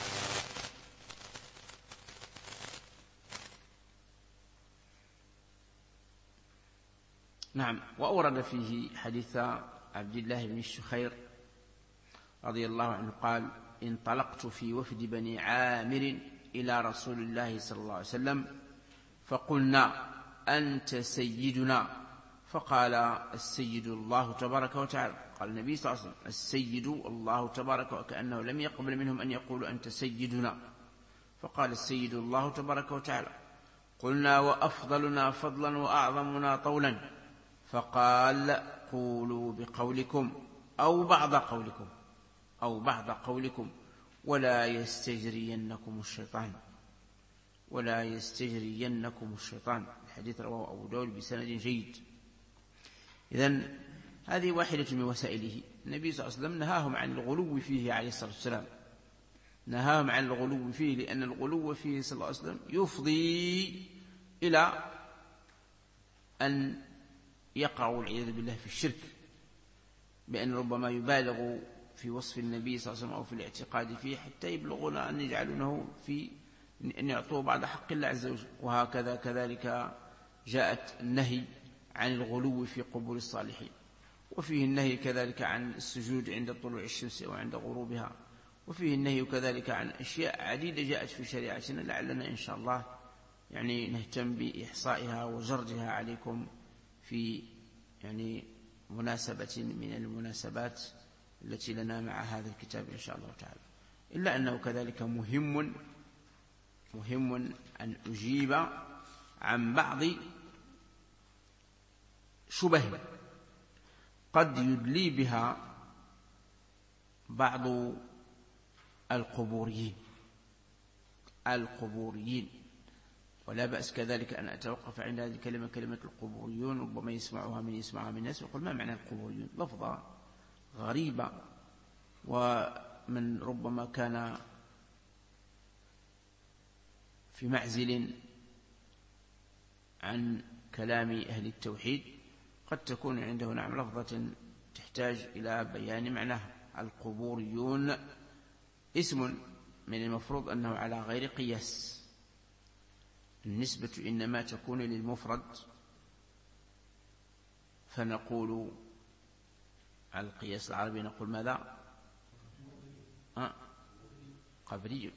نعم. وأورد فيه حديث عبد الله بن الشخير رضي الله عنه قال: انطلقت في وفد بني عامر إلى رسول الله صلى الله عليه وسلم فقلنا: أنت سيدنا. فقال: السيد الله تبارك وتعالى. قال النبي صلى الله عليه وسلم: السيد الله تبارك، وكأنه لم يقبل منهم أن يقولوا أنت سيدنا. فقال: السيد الله تبارك وتعالى. قلنا: وأفضلنا فضلا وأعظمنا طولا. فقال: قولوا بقولكم أو بعض قولكم أو بعض قولكم ولا يستجرينكم الشيطان، ولا يستجرينكم الشيطان. الحديث رواه أبو داود بسند جيد. إذن هذه واحدة من وسائله. النبي صلى الله عليه وسلم نهاهم عن الغلو فيه عليه الصلاة والسلام، نهاهم عن الغلو فيه، لأن الغلو فيه صلى الله عليه وسلم يفضي إلى أن يقعوا والعياذ بالله في الشرك، بأن ربما يبالغ في وصف النبي صلى الله عليه وسلم أو في الاعتقاد فيه حتى يبلغون أن يجعلونه في أن يعطوه بعد حق الله عز وجل. وهكذا كذلك جاءت النهي عن الغلو في قبور الصالحين، وفيه النهي كذلك عن السجود عند طلوع الشمس أو عند غروبها، وفيه النهي كذلك عن أشياء عديدة جاءت في شريعتنا، لعلنا إن شاء الله يعني نهتم بإحصائها وزرجها عليكم في يعني مناسبة من المناسبات التي لنا مع هذا الكتاب إن شاء الله تعالى. إلا أنه كذلك مهم أن أجيب عن بعض شبه قد يدلي بها بعض القبوريين، ولا بأس كذلك أن أتوقف عند هذه الكلمة، كلمة القبوريون، ربما يسمعها من الناس ويقول: ما معنى القبوريون؟ لفظة غريبة، ومن ربما كان في معزل عن كلام أهل التوحيد قد تكون عنده نعم لفظة تحتاج إلى بيان معناها. القبوريون اسم من المفروض أنه على غير قياس، النسبة إنما تكون للمفرد، فنقول على القياس العربي نقول ماذا؟ قبري.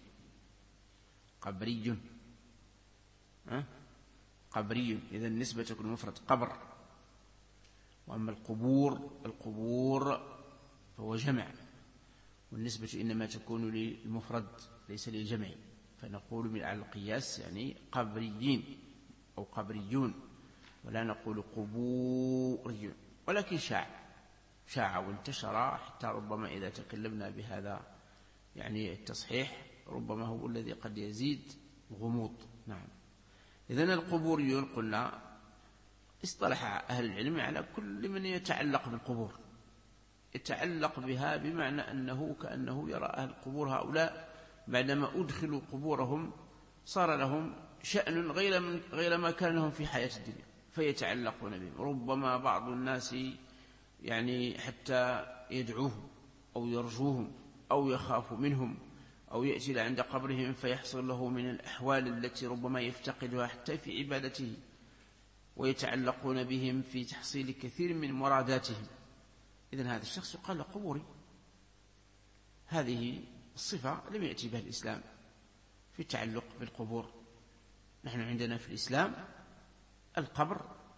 إذا النسبة تكون المفرد قبر. وأما القبور فهو جمع، والنسبة إنما تكون للمفرد ليس للجمع، فنقول من على القياس يعني قبريين أو قبريون، ولا نقول قبوريون. ولكن شاع وانتشر حتى ربما إذا تكلمنا بهذا يعني التصحيح ربما هو الذي قد يزيد غموض. نعم. إذن القبوريون قلنا اصطلح أهل العلم على كل من يتعلق بالقبور، يتعلق بها بمعنى أنه كأنه يرى أهل القبور هؤلاء بعدما أدخلوا قبورهم صار لهم شأن غير ما كان لهم في حياة الدنيا، فيتعلقون بهم. ربما بعض الناس يعني حتى يدعوهم أو يرجوهم أو يخاف منهم أو يأتي عند قبرهم فيحصل له من الأحوال التي ربما يفتقدها حتى في عبادته، ويتعلقون بهم في تحصيل كثير من مراداتهم. إذن هذا الشخص يقال له قبوري. هذه الصفة لم يأتي بها الإسلام في التعلق بالقبور. نحن عندنا في الإسلام القبر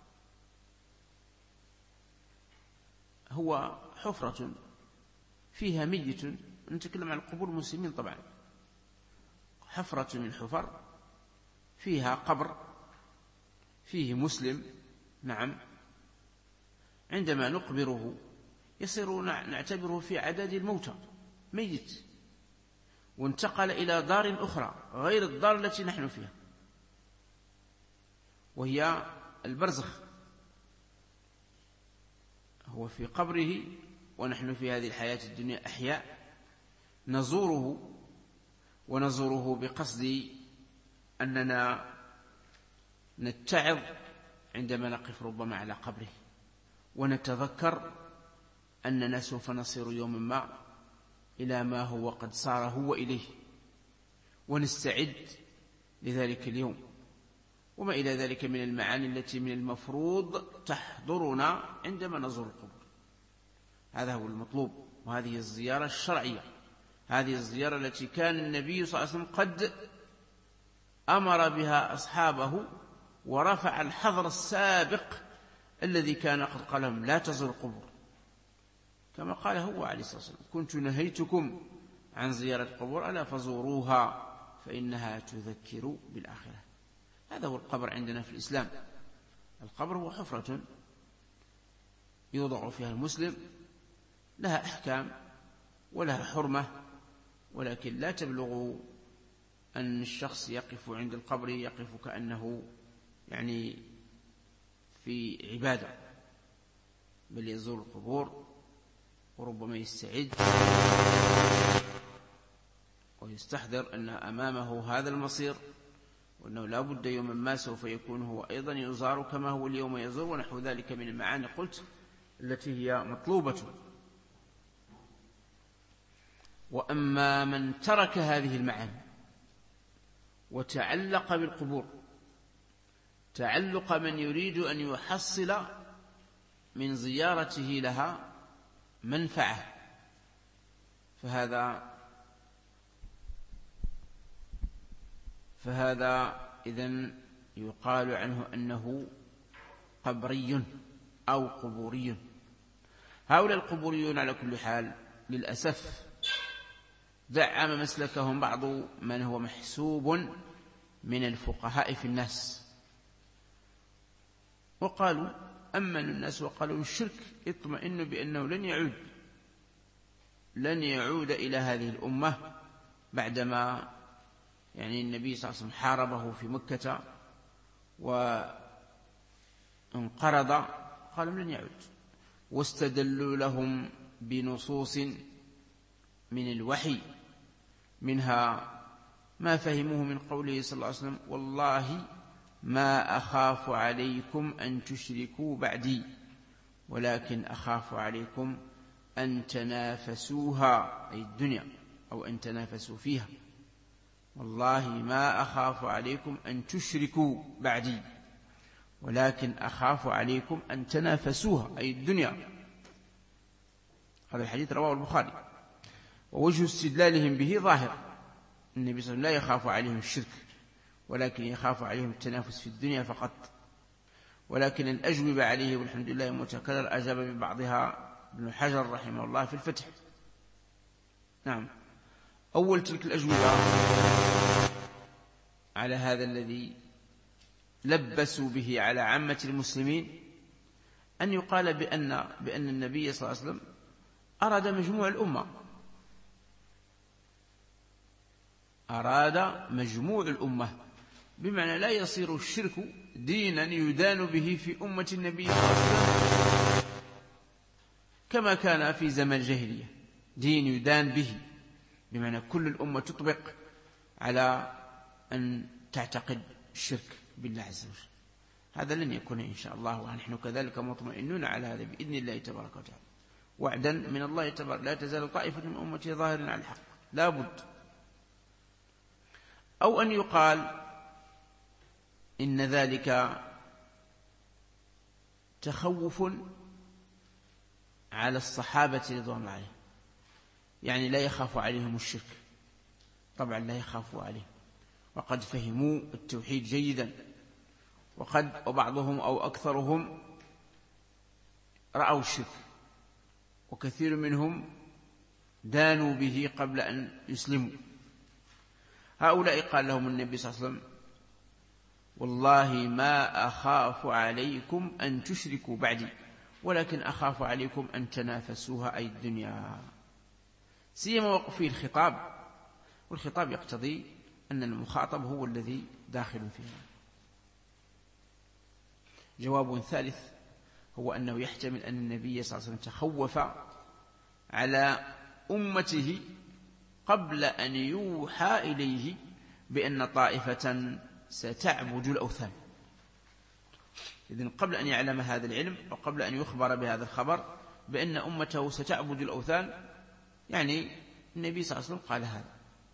هو حفرة فيها ميت، نتكلم عن قبور المسلمين طبعا، حفرة من الحفر فيها قبر فيه مسلم، نعم، عندما نقبره يصير نعتبره في عدد الموتى، ميت وانتقل إلى دار أخرى غير الدار التي نحن فيها، وهي البرزخ. هو في قبره ونحن في هذه الحياة الدنيا أحياء نزوره، ونزوره بقصد أننا نتعظ عندما نقف ربما على قبره، ونتذكر أننا سوف نصير يوما ما إلى ما هو قد صار هو إليه، ونستعد لذلك اليوم، وما إلى ذلك من المعاني التي من المفروض تحضرنا عندما نزور القبور. هذا هو المطلوب، وهذه الزيارة الشرعية، هذه الزيارة التي كان النبي صلى الله عليه وسلم قد أمر بها أصحابه، ورفع الحظر السابق الذي كان قد قال لهم لا تزوروا القبور، كما قال هو عليه الصلاة والسلام كنت نهيتكم عن زيارة القبور ألا فزوروها فإنها تذكر بالآخرة. هذا هو القبر عندنا في الإسلام. القبر هو حفرة يوضع فيها المسلم، لها أحكام ولها حرمة، ولكن لا تبلغ أن الشخص يقف عند القبر يقف كأنه يعني في عبادة، بل يزور القبور وربما يستعد ويستحضر أن أمامه هذا المصير، وأنه لا بد يوما ما سوف يكون هو أيضا يزار كما هو اليوم يزور، ونحو ذلك من المعاني قلت التي هي مطلوبة. وأما من ترك هذه المعاني وتعلق بالقبور تعلق من يريد أن يحصل من زيارته لها منفعة، فهذا إذن يقال عنه أنه قبري أو قبوري. هؤلاء القبوريون على كل حال للأسف دعم مسلكهم بعض من هو محسوب من الفقهاء في الناس، وقالوا أمن الناس وقالوا الشرك اطمئن بأنه لن يعود إلى هذه الأمة بعدما يعني النبي صلى الله عليه وسلم حاربه في مكة وانقرض، قالوا لن يعود، واستدلوا لهم بنصوص من الوحي، منها ما فهموه من قوله صلى الله عليه وسلم والله ما أخاف عليكم أن تشركوا بعدي ولكن أخاف عليكم أن تنافسوها، أي الدنيا، أو أن تنافسوا فيها. والله ما أخاف عليكم أن تشركوا بعدي ولكن أخاف عليكم أن تنافسوها، أي الدنيا. هذا الحديث رواه البخاري. ووجه استدلالهم به ظاهر، النبي صلى الله عليه وسلم لا يخاف عليهم الشرك ولكن يخاف عليهم التنافس في الدنيا فقط. ولكن الأجوبة عليه والحمد لله متكرر أجاب ببعضها ابن حجر رحمه الله في الفتح. نعم، أول تلك الأجوبة على هذا الذي لبسوا به على عامة المسلمين أن يقال بأن النبي صلى الله عليه وسلم أراد مجموع الأمة، أراد مجموع الأمة، بمعنى لا يصير الشرك دينا يدان به في أمة النبي صلى الله عليه وسلم كما كان في زمن الجاهلية، دين يدان به، بمعنى كل الأمة تطبق على أن تعتقد الشرك بالله عز وجل. هذا لن يكون إن شاء الله، ونحن كذلك مطمئنون على هذا بإذن الله تبارك وتعالى. وعدا من الله تبارك لا تزال طائفة من أمتي ظاهرين على الحق، لا بد. أو أن يقال إن ذلك تخوف على الصحابة رضوان الله عليهم، يعني لا يخاف عليهم الشرك، طبعا لا يخافوا عليه، وقد فهموا التوحيد جيدا، وبعضهم أو أكثرهم رأوا الشرك، وكثير منهم دانوا به قبل أن يسلموا. هؤلاء قال لهم النبي صلى الله عليه وسلم: والله ما أخاف عليكم أن تشركوا بعدي، ولكن أخاف عليكم أن تنافسوها، أي الدنيا، سيما وقفي الخطاب، والخطاب يقتضي أن المخاطب هو الذي داخل فيها. جواب ثالث هو أنه يحتمل أن النبي صلى الله عليه وسلم تخوف على أمته قبل أن يوحى إليه بأن طائفة ستعبد الأوثان. إذن قبل أن يعلم هذا العلم، وقبل أن يخبر بهذا الخبر بأن أمته ستعبد الأوثان، يعني النبي صلى الله عليه وسلم قال هذا.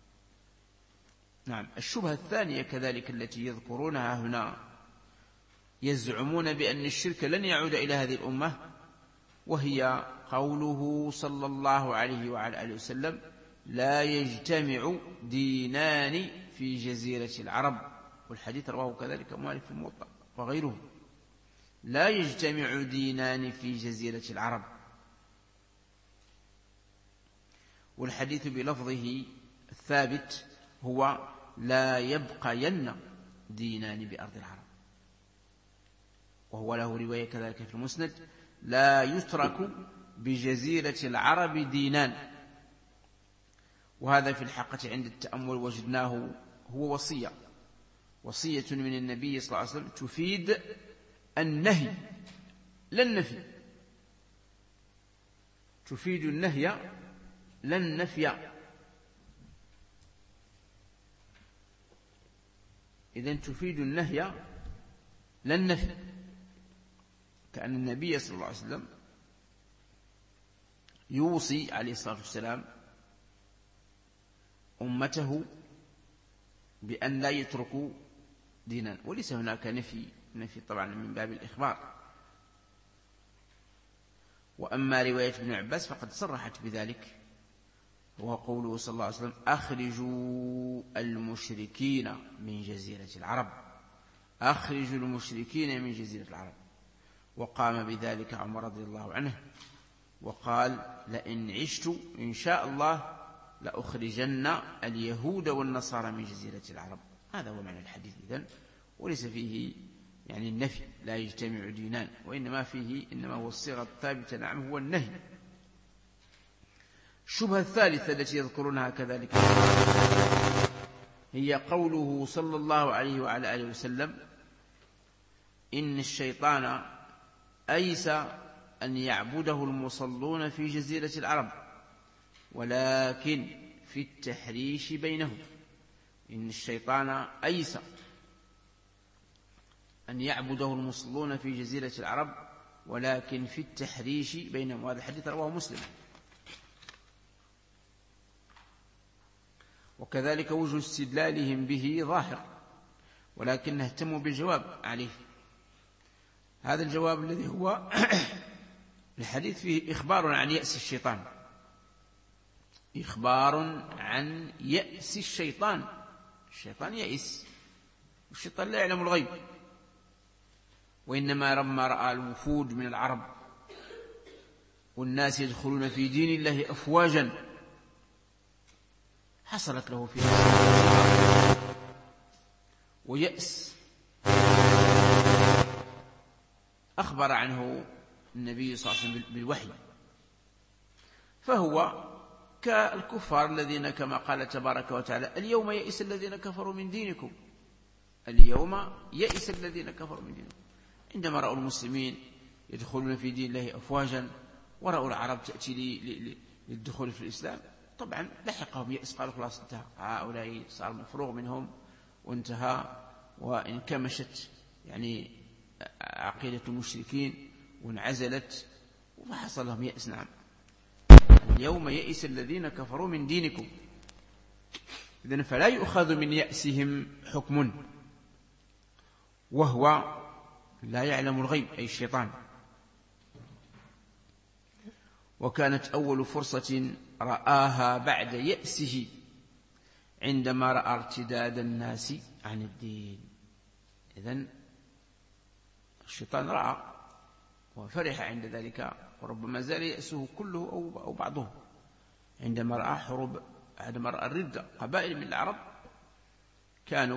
نعم. الشبهة الثانية كذلك التي يذكرونها هنا، يزعمون بأن الشرك لن يعود إلى هذه الأمة، وهي قوله صلى الله عليه وعلى آله وسلم: لا يجتمع دينان في جزيرة العرب، والحديث رواه كذلك مالك في الموطأ وغيره. لا يجتمع دينان في جزيرة العرب، والحديث بلفظه الثابت هو: لا يبقين دينان بأرض العرب، وهو له رواية كذلك في المسند: لا يترك بجزيرة العرب دينان. وهذا في الحقيقة عند التأمل وجدناه هو وصية من النبي صلى الله عليه وسلم تفيد النهي لا النفي، تفيد النهي لا النفي. إذن تفيد النهي لا النفي، كأن النبي صلى الله عليه وسلم يوصي عليه الصلاة والسلام أمته بأن لا يتركوا دينا، وليس هناك نفي طبعا من باب الإخبار. وأما رواية ابن عباس فقد صرحت بذلك، وهو قوله صلى الله عليه وسلم: أخرجوا المشركين من جزيرة العرب، أخرجوا المشركين من جزيرة العرب. وقام بذلك عمر رضي الله عنه وقال: لئن عشت إن شاء الله لأخرجن اليهود والنصارى من جزيرة العرب. هذا هو معنى الحديث إذن، وليس فيه يعني النفي لا يجتمع دينان، وإنما فيه إنما هو الصيغة الثابتة نعم هو النهي. الشبهة الثالثة التي يذكرونها كذلك هي قوله صلى الله عليه وعلى آله وسلم: إن الشيطان أيس أن يعبده المصلون في جزيرة العرب، ولكن في التحريش بينهم. إن الشيطان أيس أن يعبده المصلون في جزيرة العرب، ولكن في التحريش بينهم. وهذا الحديث رواه مسلم. وكذلك وجه استدلالهم به ظاهر، ولكن اهتموا بالجواب عليه. هذا الجواب الذي هو الحديث فيه إخبار عن يأس الشيطان، إخبار عن يأس الشيطان. الشيطان يأس، والشيطان لا يعلم الغيب، وإنما لما رأى الوفود من العرب والناس يدخلون في دين الله أفواجا حصلت له في ويأس. أخبر عنه النبي صلى الله عليه وسلم بالوحي، فهو كالكفار الذين كما قال تبارك وتعالى: اليوم يئس الذين كفروا من دينكم. اليوم يئس الذين كفروا من دينكم. عندما رأوا المسلمين يدخلون في دين الله أفواجا، ورأوا العرب تأتي للدخول في الإسلام، طبعا لحقهم يأس، قالوا خلاص انتهى، هؤلاء صار مفروغ منهم وانتهى، وانكمشت يعني عقيدة المشركين وانعزلت، وحصل لهم يأس. نعم، اليوم يئس الذين كفروا من دينكم. إذن فلا يؤخذ من يأسهم حكم، وهو لا يعلم الغيب أي الشيطان. وكانت أول فرصة رآها بعد يأسه عندما رأى ارتداد الناس عن الدين. إذن الشيطان رأى وفرح عند ذلك، وربما زال يأسه كله أو بعضه عندما رأى حروب، عندما رأى الردة. قبائل من العرب كانوا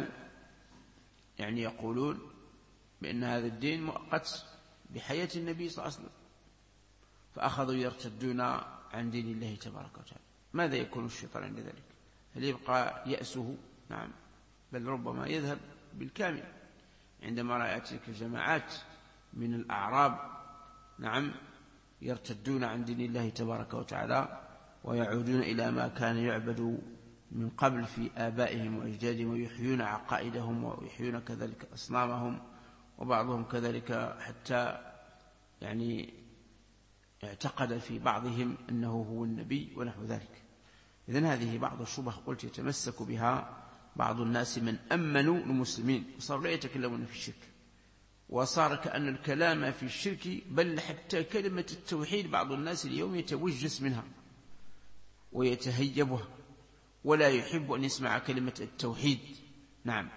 يقولون بأن هذا الدين مؤقت بحياة النبي صلى الله عليه وسلم، فأخذوا يرتدون عن دين الله تبارك وتعالى. ماذا يكون الشيطان عند ذلك؟ هل يبقى يأسه؟ نعم، بل ربما يذهب بالكامل عندما رأى تلك الجماعات من الأعراب نعم يرتدون عن دين الله تبارك وتعالى ويعودون إلى ما كان يعبد من قبل في آبائهم وأجدادهم، ويحيون عقائدهم ويحيون كذلك أصنامهم، وبعضهم كذلك حتى اعتقد في بعضهم أنه هو النبي ونحو ذلك. إذن هذه بعض الشبه قلت يتمسك بها بعض الناس من أمنوا المسلمين، وصاروا لا يتكلمون في الشرك، وصار كأن الكلام في الشرك بل حتى كلمة التوحيد بعض الناس اليوم يتوجس منها ويتهيبها ولا يحب أن يسمع كلمة التوحيد. نعم،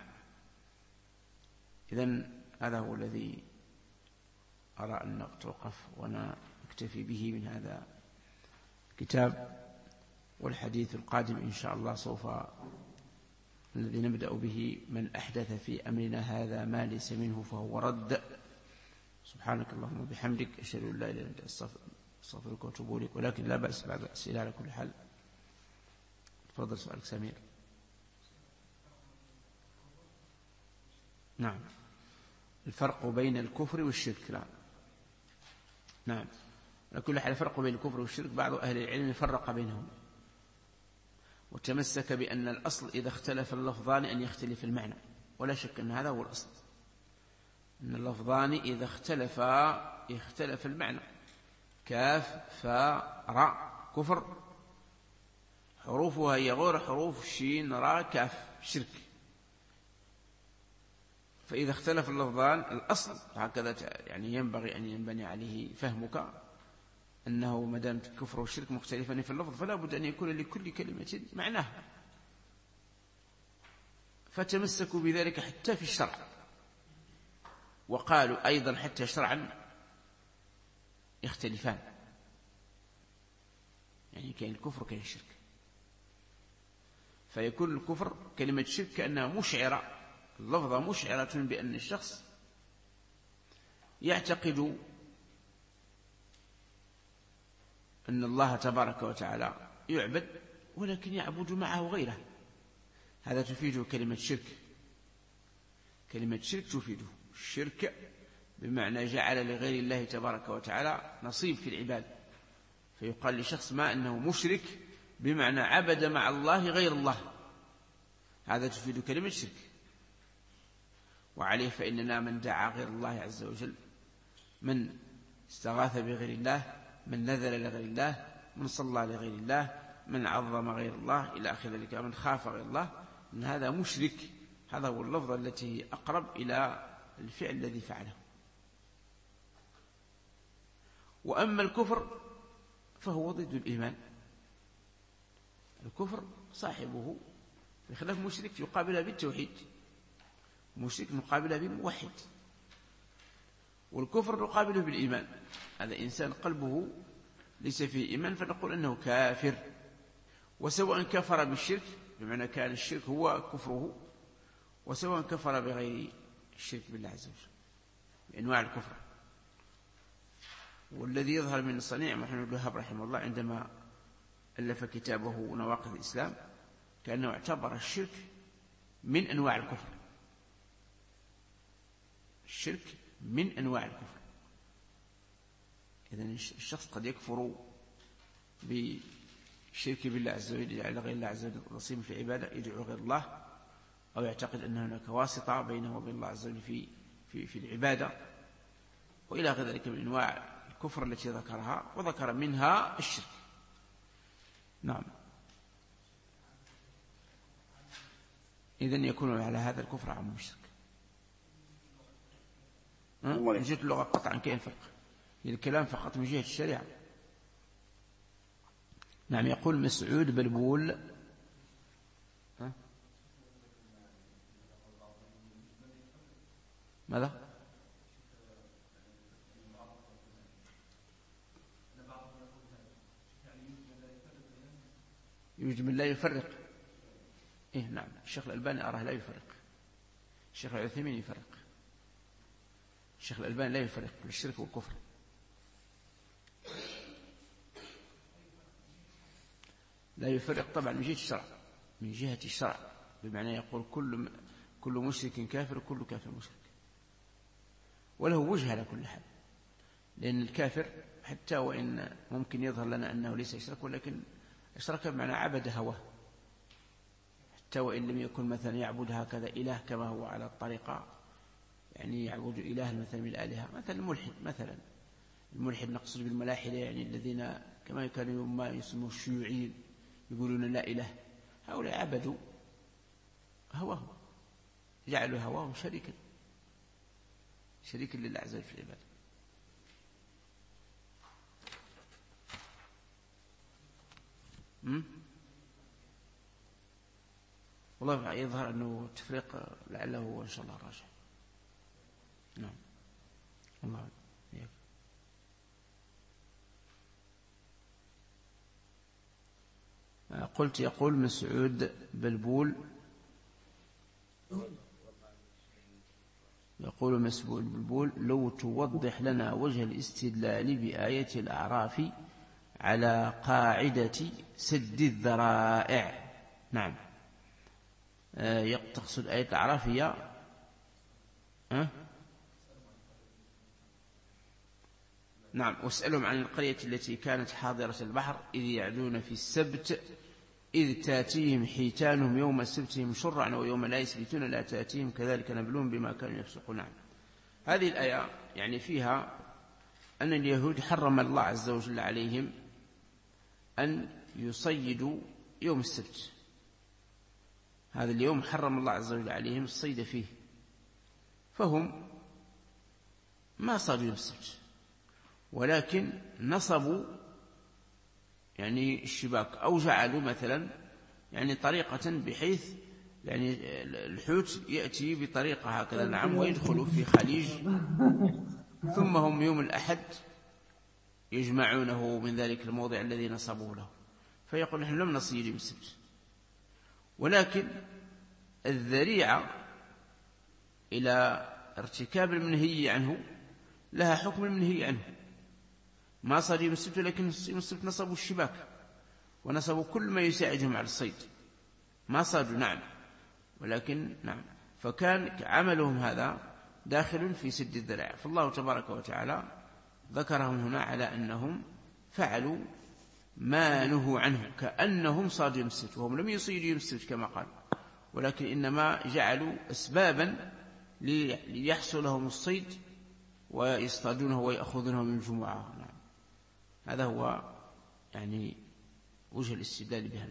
إذن هذا هو الذي أرى أن نتوقف ونكتفي به من هذا الكتاب. والحديث القادم إن شاء الله سوف الذي نبدأ به من أحدث في أمرنا هذا ما ليس منه فهو رد. سبحانك اللهم وبحمدك، أشهد أن لا إله إلا أنت، أستغفرك وأتوب إليك. ولكن لا بأس بعد الأسئلة على كل حال. تفضل سؤالك سمير. نعم، الفرق بين الكفر والشرك. نعم، على كل حال الفرق بين الكفر والشرك بعض أهل العلم فرق بينهم، وتمسك بأن الأصل إذا اختلف اللفظان أن يختلف المعنى، ولا شك أن هذا هو الأصل، أن اللفظان إذا اختلفا يختلف المعنى. كاف فاء راء كفر، حروفها هي غير حروف شين راء كاف شرك. فإذا اختلف اللفظان الأصل هكذا ينبغي أن ينبني عليه فهمك، أنه مدام الكفر والشرك مختلفان في اللفظ فلا بد أن يكون لكل كلمة معناها، فتمسكوا بذلك حتى في الشرع، وقالوا أيضا حتى شرعا يختلفان، كان الكفر كان الشرك. فيكون الكفر كلمة شرك كأنها مشعرة، اللفظة مشعرة بأن الشخص يعتقد أن الله تبارك وتعالى يعبد ولكن يعبد معه غيره. هذا تفيده كلمة شرك. كلمة شرك تفيده الشرك بمعنى جعل لغير الله تبارك وتعالى نصيب في العباد، فيقال لشخص ما أنه مشرك بمعنى عبد مع الله غير الله. هذا تفيد كلمة شرك. وعليه فإننا من دعا غير الله عز وجل، من استغاث بغير الله، من نذر لغير الله، من صلى لغير الله، من عظم غير الله إلى آخر ذلك، من خاف غير الله، من هذا مشرك. هذا هو اللفظ التي أقرب إلى الفعل الذي فعله. وأما الكفر فهو ضد الإيمان. الكفر صاحبه بخلاف مشرك يقابلها بالتوحيد، مشرك نقابلها بموحد، والكفر نقابله بالإيمان. هذا إنسان قلبه ليس فيه إيمان فنقول أنه كافر. وسواء كفر بالشرك بمعنى كان الشرك هو كفره، وسواء كفر بغير الشرك بالله عز وجل بأنواع الكفر. والذي يظهر من صنيع محمد بن وهاب رحمه الله عندما ألف كتابه نواقض الإسلام كأنه اعتبر الشرك من أنواع الكفر. الشرك من أنواع الكفر. إذن الشخص قد يكفر بالشرك بالله عز وجل، يجعل غير الله عز وجل نصيبا في عبادة، يدعو غير الله، أو يعتقد أن هناك واسطة بينه وبين الله عز وجل في العبادة، وإلى غير ذلك من أنواع الكفر التي ذكرها، وذكر منها الشرك. نعم. إذن يكون على هذا الكفر عام مشرك. من جهة اللغة قطعا كاين فرق، الكلام فقط من جهة الشريعة. نعم. يقول مسعود بلبول ماذا؟ يجمل لا يفرق. إيه نعم. الشيخ الألباني أراه لا يفرق، الشيخ العثيمين يفرق، الشيخ الألباني لا يفرق في الشرك والكفر. لا يفرق طبعا من جهة الشرع، من جهة الشرع، بمعنى يقول كل مشرك كافر وكل كافر مشرك، وله وجه على كل حال. لأن الكافر حتى وإن ممكن يظهر لنا أنه ليس يشرك، ولكن اشرك بمعنى عبد هواه، حتى وإن لم يكن مثلا يعبد هكذا إله كما هو على الطريقة، يعني يعبد إله مثلا من الآلهة، مثلا الملحد، مثلا الملحد نقصد بالملاحدة يعني الذين كما كانوا ما يسموا الشيوعيين يقولون لا إله، هؤلاء عبدوا هواه، جعلوا هواه شريكا لله عز وجل في العبادة. والله يظهر أنه التفريق لعله هو إن شاء الله راجع. نعم. الله يكفي. قلت يقول مسعود بلبول، يقول مسعود بلبول: لو توضح لنا وجه الاستدلال بآية الأعراف على قاعدة سد الذرائع. نعم. تقصد آية الأعراف هي نعم. واسألهم عن القرية التي كانت حاضرة البحر إذ يعدون في السبت إذ تأتيهم حيتانهم يوم سبتهم شرعا ويوم لا يسبتون لا تأتيهم كذلك نبلون بما كانوا يفسقون. نعم. هذه الآية يعني فيها أن اليهود حرم الله عز وجل عليهم أن يصيدوا يوم السبت، هذا اليوم حرم الله عز وجل عليهم الصيد فيه، فهم ما صادوا يوم السبت، ولكن نصبوا يعني الشباك أو جعلوا مثلا يعني طريقة بحيث يعني الحوت يأتي بطريقة هكذا نعم ويدخل في خليج، ثم هم يوم الأحد يجمعونه من ذلك الموضع الذي نصبوه له، فيقول نحن لم نصيد يوم السبت. ولكن الذريعة إلى ارتكاب المنهي عنه لها حكم المنهي عنه، ما صار يوم السبت، لكن يوم السبت نصبوا الشباك ونصبوا كل ما يساعدهم على الصيد، ما صادوا. نعم. ولكن نعم، فكان عملهم هذا داخل في سد الذرائع، فالله تبارك وتعالى ذكرهم هنا على أنهم فعلوا ما نهوا عنه كأنهم صادوا يوم السبت، وهم لم يصيدوا يوم السبت كما قال، ولكن إنما جعلوا أسبابا ليحصل لهم الصيد ويصطادونه ويأخذونه من الجمعة. نعم. هذا هو يعني وجه الاستدلال بها.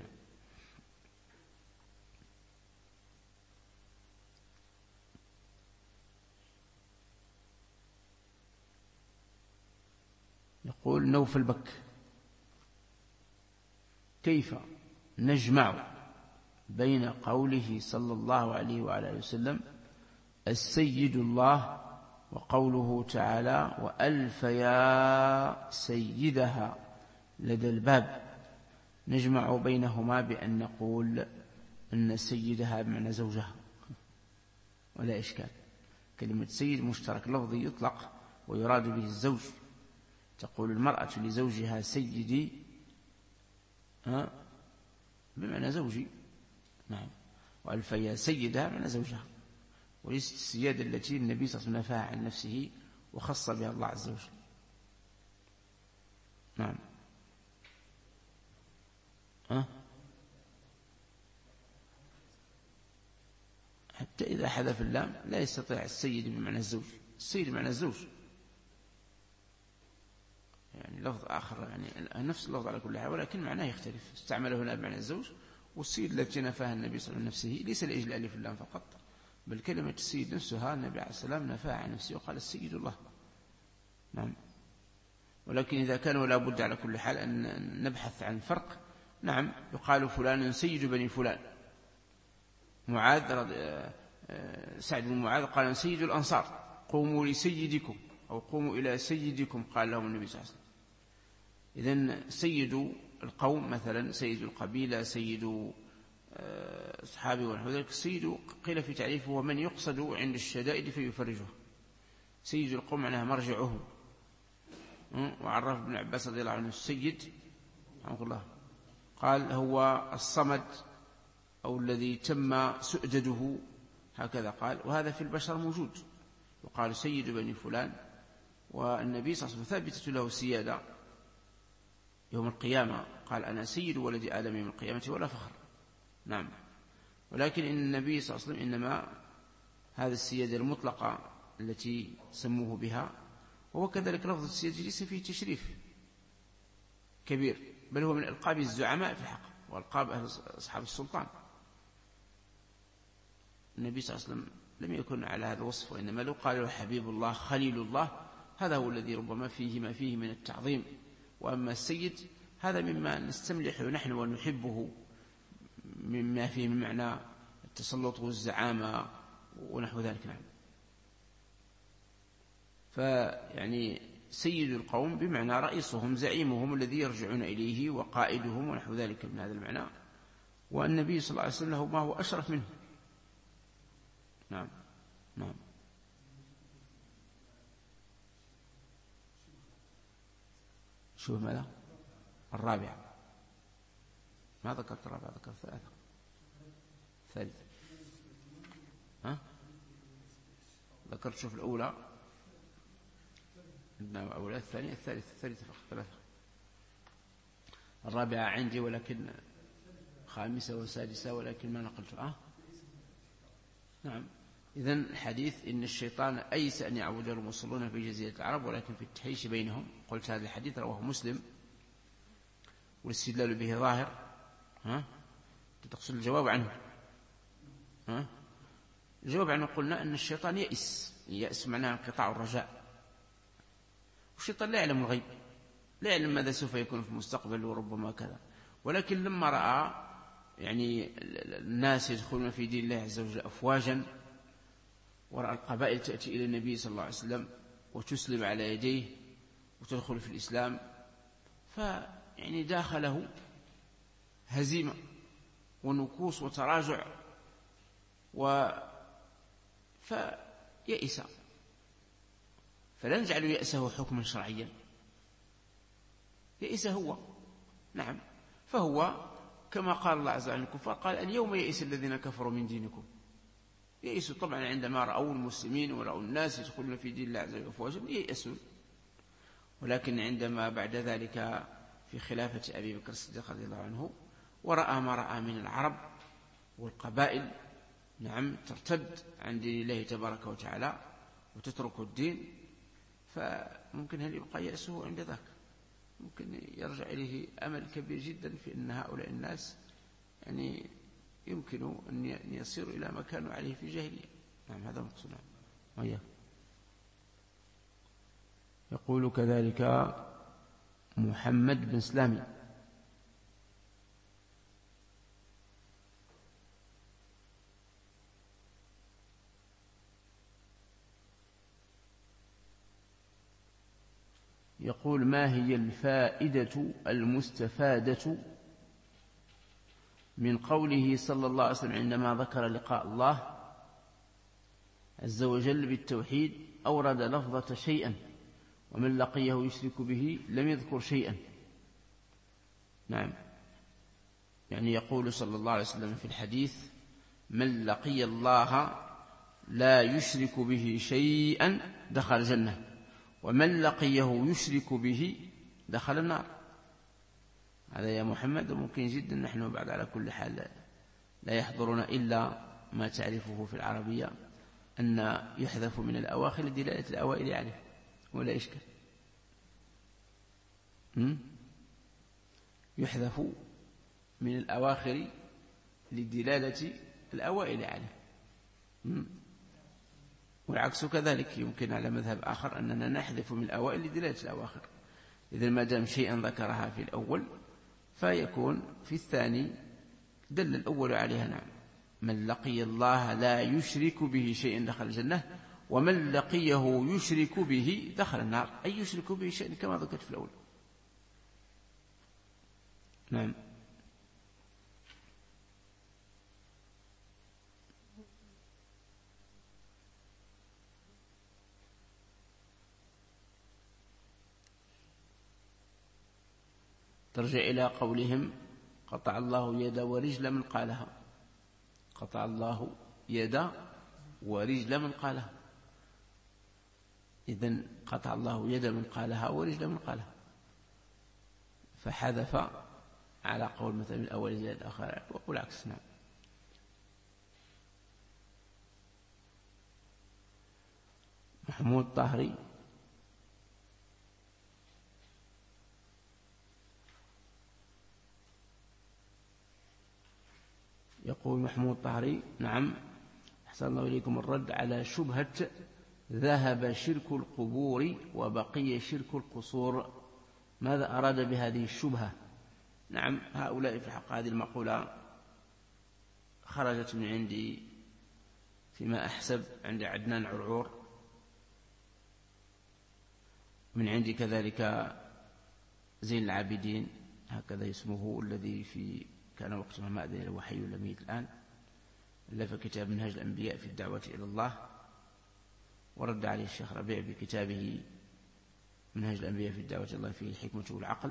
يقول نوفل بك: كيف نجمع بين قوله صلى الله عليه وعلى آله وسلم السيد الله وقوله تعالى وألف يا سيدها لدى الباب؟ نجمع بينهما بأن نقول أن سيدها بمعنى زوجها ولا إشكال. كلمة سيد مشترك لفظي يطلق ويراد به الزوج، تقول المرأة لزوجها سيدي بمعنى زوجي. نعم. وألف يا سيدها بمعنى زوجها، وليست السيادة التي النبي صلى الله عليه وسلم نفاها عن نفسه وخص بها الله عز وجل. نعم. حتى إذا حذف اللام لا يستطيع السيد بمعنى الزوج، السيد بمعنى الزوج، يعني يعني لفظ آخر يعني نفس اللفظ على كل حال، ولكن معناه يختلف. استعمله هنا بمعنى الزوج. والسيد التي نفاها النبي صلى الله عليه وسلم نفسه ليس لأجل الألف واللام فقط، بل كلمة السيد نفسها النبي عليه السلام نفاها عن نفسه وقال السيد الله. نعم. ولكن إذا كان لا بد على كل حال أن نبحث عن فرق. نعم، يقال فلان سيد بني فلان. سعد بن معاذ قال سيد الأنصار، قوموا لسيدكم أو قوموا إلى سيدكم، قال لهم النبي صلى الله عليه وسلم. إذن سيد القوم مثلا سيد القبيلة، سيد أصحابه ونحو ذلك. السيد قيل في تعريفه هو من يقصد عند الشدائد فيفرجه. سيد القوم معناها مرجعه. وعرف ابن عباس رضي الله عنه السيد رحمه الله قال هو الصمد أو الذي تم سؤدده، هكذا قال. وهذا في البشر موجود، وقال سيد بني فلان. والنبي صلى الله عليه وسلم ثابتة له السيادة يوم القيامة، قال أنا سيد ولد آدم يوم القيامة ولا فخر. نعم. ولكن إن النبي صلى الله عليه وسلم إنما هذا السيادة المطلقة التي سموه بها، وهو كذلك لفظ السيادة ليس فيه تشريف كبير، بل هو من ألقاب الزعماء في الحق وألقاب أصحاب السلطان. النبي صلى الله عليه وسلم لم يكن على هذا الوصف، وإنما لو قال له حبيب الله خليل الله هذا هو الذي ربما فيه ما فيه من التعظيم. وأما السيد هذا مما نستملح نحن ونحبه، مما فيه من معنى التسلط والزعامة ونحو ذلك. نعم. فيعني سيد القوم بمعنى رئيسهم زعيمهم الذي يرجعون إليه وقائدهم ونحو ذلك من هذا المعنى. والنبي صلى الله عليه وسلم له ما هو أشرف منه. نعم. نعم. شو ماذا؟ الرابعة. ما ذكرت الرابعة، ذكرت ثالثة. ذكرت شوف الأولى أولى، الثانية، الثالثة فقط، ثلاثة. الرابعة عندي ولكن خامسة وسادسة ولكن ما نقلت. نعم. إذن الحديث إن الشيطان أيس أن يعبد المصلون في جزيرة العرب ولكن في التحيش بينهم. قلت هذا الحديث رواه مسلم والاستدلال به ظاهر. تقصد الجواب عنه؟ الجواب عنه قلنا أن الشيطان يأس معناه انقطاع الرجاء. والشيطان لا يعلم الغيب، لا يعلم ماذا سوف يكون في المستقبل وربما كذا. ولكن لما رأى يعني الناس يدخلون في دين الله عز وجل أفواجا، ورأى القبائل تأتي إلى النبي صلى الله عليه وسلم وتسلم على يديه وتدخل في الإسلام، فيعني داخله هزيمة ونكوص وتراجع، فيئس. فلا نجعل يأسه حكما شرعيا، يئس هو. نعم. فهو كما قال الله عز وجل الكفار قال اليوم يئس الذين كفروا من دينكم. يئسوا طبعا عندما رأوا المسلمين ورأوا الناس يدخلون في دين الله عز وجل أفواجا يئسون. ولكن عندما بعد ذلك في خلافة أبي بكر الصديق رضي الله عنه ورأى ما رأى من العرب والقبائل نعم ترتد عن دين الله تبارك وتعالى وتترك الدين، فممكن هل يبقى يأسه عند ذاك؟ ممكن يرجع إليه أمل كبير جدا في أن هؤلاء الناس يعني يمكن أن يصيروا إلى ما كانوا عليه في الجاهلية. نعم هذا مقصود. نعم. يقول كذلك محمد بن سلامي يقول ما هي الفائدة المستفادة من قوله صلى الله عليه وسلم عندما ذكر لقاء الله عز وجل بالتوحيد أورد لفظة شيئا ومن لقيه يشرك به لم يذكر شيئا. نعم. يعني يقول صلى الله عليه وسلم في الحديث من لقي الله لا يشرك به شيئا دخل الجنة ومن لقيه يشرك به دخل النار. هذا يا محمد ممكن جدا نحن بعد على كل حال لا يحضرنا إلا ما تعرفه في العربية أن يحذف من الأواخر دلالة الأوائل عليه ولا إشكال. يحذف من الأواخر لدلالة الأوائل عليه، والعكس كذلك يمكن على مذهب آخر أننا نحذف من الأوائل لدلالة الأواخر. إذا ما دام شيئا ذكرها في الأول فيكون في الثاني دل الأول عليها. نعم، من لقي الله لا يشرك به شيئا دخل الجنة، ومن لقيه يشرك به دخل النار، أي يشرك به شيئا كما ذكرت في الأول. نعم. ترجع إلى قولهم قطع الله يد ورجل من قالها، قطع الله يد ورجل من قالها، إذن قطع الله يد من قالها ورجل من قالها، فحذف على قول مثلا الأول إلى الآخر والعكس. نعم. محمود طاهري يقول محمود طاهري: نعم، أحسن الله إليكم، الرد على شبهة ذهب شرك القبور وبقي شرك القصور، ماذا أراد بهذه الشبهة؟ نعم، هؤلاء في الحق هذه المقولة خرجت من عندي فيما أحسب عند عدنان عرعور، من عندي كذلك زين العابدين، هكذا اسمه، الذي كان وقتها ما أدري له حي لم يميت الآن، ألف كتاب منهج الأنبياء في الدعوة إلى الله، ورد عليه الشيخ ربيع بكتابه منهج الأنبياء في الدعوة إلى الله فيه الحكمة والعقل،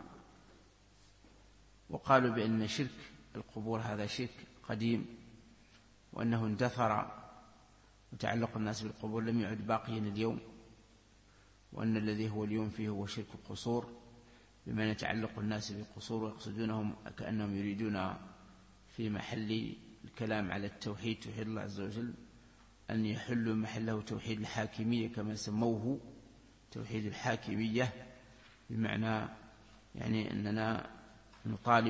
وقالوا بأن شرك القبور هذا شرك قديم، وأنه اندثر وتعلق الناس بالقبور لم يعد باقيا اليوم، وأن الذي هو اليوم فيه هو شرك القصور، بما يتعلق الناس بالقصور ويقصدونهم كأنهم يريدون في محل الكلام على التوحيد، توحيد الله عز وجل، أن يحلوا محله توحيد الحاكمية كما سموه توحيد الحاكمية، بمعنى يعني أننا نطالب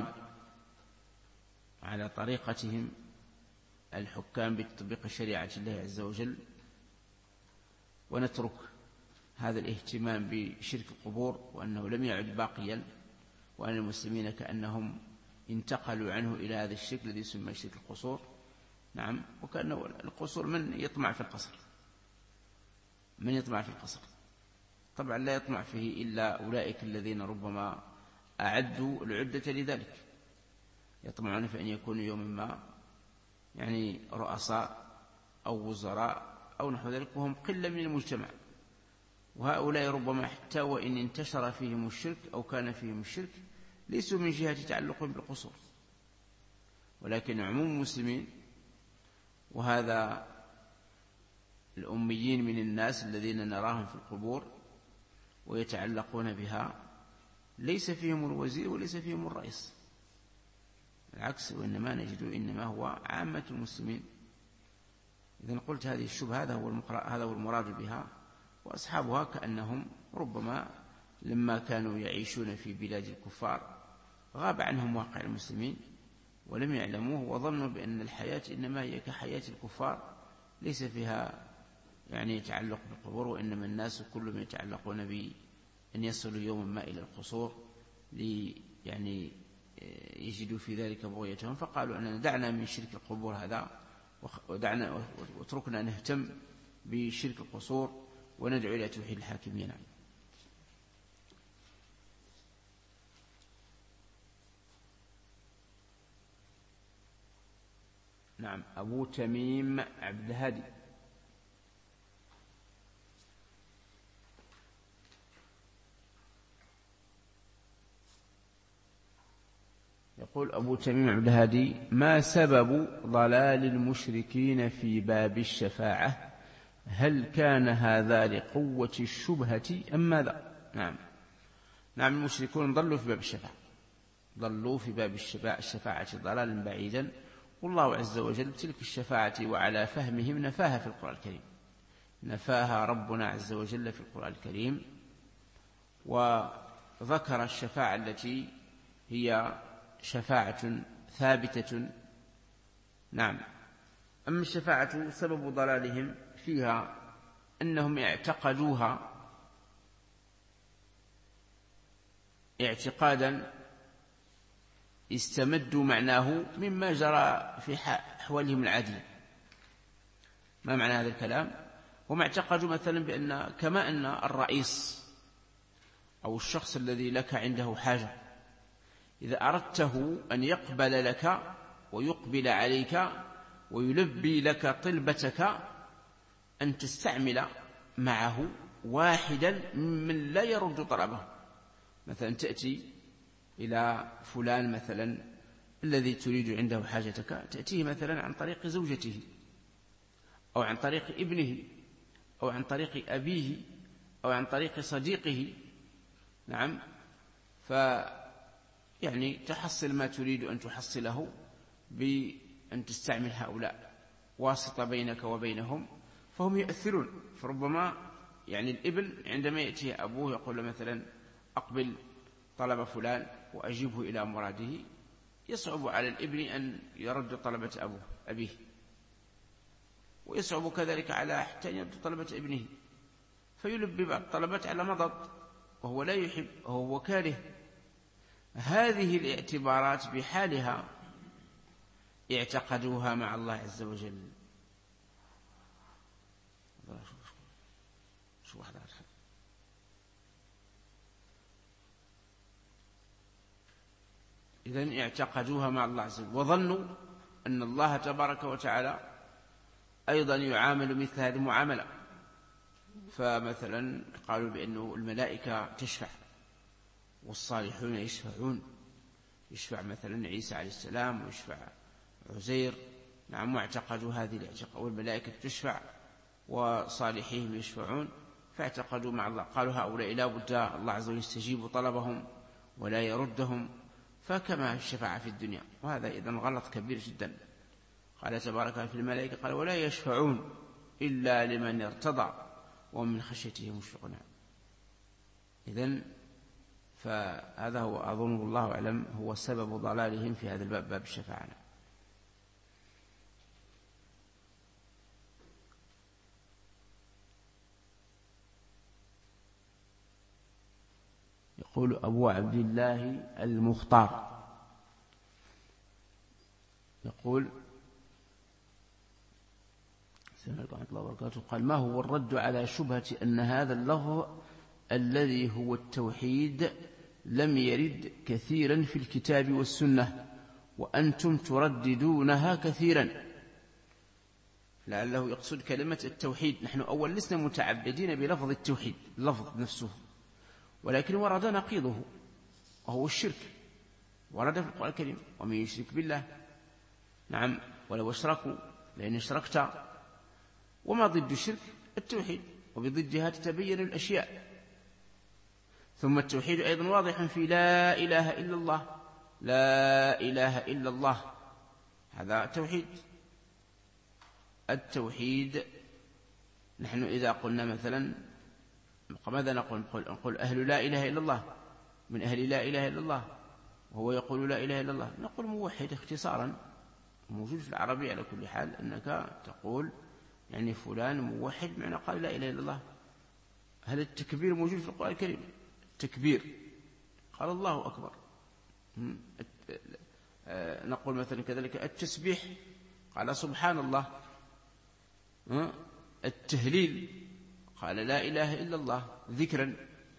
على طريقتهم الحكام بتطبيق شريعة الله عز وجل، ونترك هذا الاهتمام بشرك القبور، وأنه لم يعد باقيا، وأن المسلمين كأنهم انتقلوا عنه إلى هذا الشرك الذي يسمى شرك القصور. نعم، وكأنه القصور من يطمع في القصر، من يطمع في القصر، طبعا لا يطمع فيه إلا أولئك الذين ربما أعدوا العدة لذلك، يطمعون في أن يكونوا يوما ما يعني رؤساء أو وزراء أو نحو ذلك، وهم قلة من المجتمع، وهؤلاء ربما حتى وإن انتشر فيهم الشرك أو كان فيهم الشرك ليسوا من جهة تعلقهم بالقصور، ولكن عموم المسلمين، وهذا الأميين من الناس الذين نراهم في القبور ويتعلقون بها، ليس فيهم الوزير وليس فيهم الرئيس، العكس، وإنما نجد إنما هو عامة المسلمين. إذن قلت هذه الشبهة هذا هو المراد بها، وأصحابها كأنهم ربما لما كانوا يعيشون في بلاد الكفار غاب عنهم واقع المسلمين ولم يعلموه، وظنوا بأن الحياة إنما هي كحياة الكفار، ليس فيها يعني تعلق بالقبور، وإنما الناس كلهم يتعلقون بأن يصلوا يوما ما إلى القصور يعني يجدوا في ذلك بغيتهم، فقالوا أننا دعنا من شرك القبور هذا واتركنا نهتم بشرك القصور وندعو إلى توحيد الحاكمية. نعم. نعم. أبو تميم عبد الهادي يقول: أبو تميم عبد الهادي: ما سبب ضلال المشركين في باب الشفاعة؟ هل كان هذا لقوة الشبهة أم ماذا؟ نعم، المشركون ضلوا في باب الشفاعة، ضلوا في باب الشفاعة ضلالا بعيدا، والله عز وجل تلك الشفاعة وعلى فهمهم نفاها في القرآن الكريم، نفاها ربنا عز وجل في القرآن الكريم، ذكر الشفاعة التي هي شفاعة ثابتة. نعم. أما الشفاعة سبب ضلالهم فيها أنهم اعتقدوها اعتقادا استمدوا معناه مما جرى في أحوالهم العادية. ما معنى هذا الكلام؟ هم اعتقدوا مثلا بأن كما أن الرئيس أو الشخص الذي لك عنده حاجة إذا أردته أن يقبل لك ويقبل عليك ويلبي لك طلبتك أن تستعمل معه واحدا من لا يرد طلبه. مثلا تأتي إلى فلان مثلا الذي تريد عنده حاجتك، تأتيه مثلا عن طريق زوجته أو عن طريق ابنه أو عن طريق أبيه أو عن طريق صديقه. نعم. يعني تحصل ما تريد أن تحصله بأن تستعمل هؤلاء واسطة بينك وبينهم، فهم يؤثرون. فربما يعني الابن عندما يأتي أبوه يقول له مثلا أقبل طلب فلان وأجيبه إلى مراده، يصعب على الابن أن يرد طلبة أبيه، ويصعب كذلك على حتى يرد طلبة ابنه، فيلبي بعض الطلبات على مضض وهو لا يحب وهو كاره. هذه الاعتبارات بحالها اعتقدوها مع الله عز وجل. إذن اعتقدوها مع الله عز وجل وظنوا أن الله تبارك وتعالى أيضا يعامل مثل هذه المعاملة. فمثلا قالوا بأن الملائكة تشفع والصالحون يشفعون، يشفع مثلا عيسى عليه السلام ويشفع عزير. نعم. واعتقدوا هذه الاعتقاد، والملائكة تشفع وصالحيهم يشفعون، فاعتقدوا مع الله. قالوا هؤلاء لا بد الله عز وجل يستجيب طلبهم ولا يردهم، فكما الشفاعة في الدنيا. وهذا إذن غلط كبير جدا. قال تبارك في الملائكة قال ولا يشفعون إلا لمن ارتضى ومن خشيته مشفقون. إذن فهذا هو أظن الله أعلم هو سبب ضلالهم في هذا الباب، باب الشفاعة. يقول أبو عبد الله المختار يقول السلام عليكم ورحمة الله وبركاته. قال ما هو الرد على شبهة أن هذا اللفظ الذي هو التوحيد لم يرد كثيرا في الكتاب والسنة وأنتم ترددونها كثيرا؟ لعله يقصد كلمة التوحيد. نحن أول لسنا متعبدين بلفظ التوحيد اللفظ نفسه، ولكن ورد نقيضه وهو الشرك. ورد في القرآن الكريم ومن يشرك بالله. نعم. ولو اشركوا لأن اشركت. وما ضد الشرك؟ التوحيد، وبضدها تتبين الأشياء. ثم التوحيد أيضا واضح في لا إله إلا الله. لا إله إلا الله هذا توحيد. التوحيد نحن إذا قلنا مثلا ماذا نقول أهل لا إله إلا الله، من أهل لا إله إلا الله، وهو يقول لا إله إلا الله، نقول موحد اختصارا، موجود في العربية على كل حال أنك تقول يعني فلان موحد معنى قال لا إله إلا الله. هل التكبير موجود في القرآن الكريم؟ التكبير قال الله أكبر. نقول مثلا كذلك التسبيح قال سبحان الله. التهليل قال لا إله إلا الله ذكرا.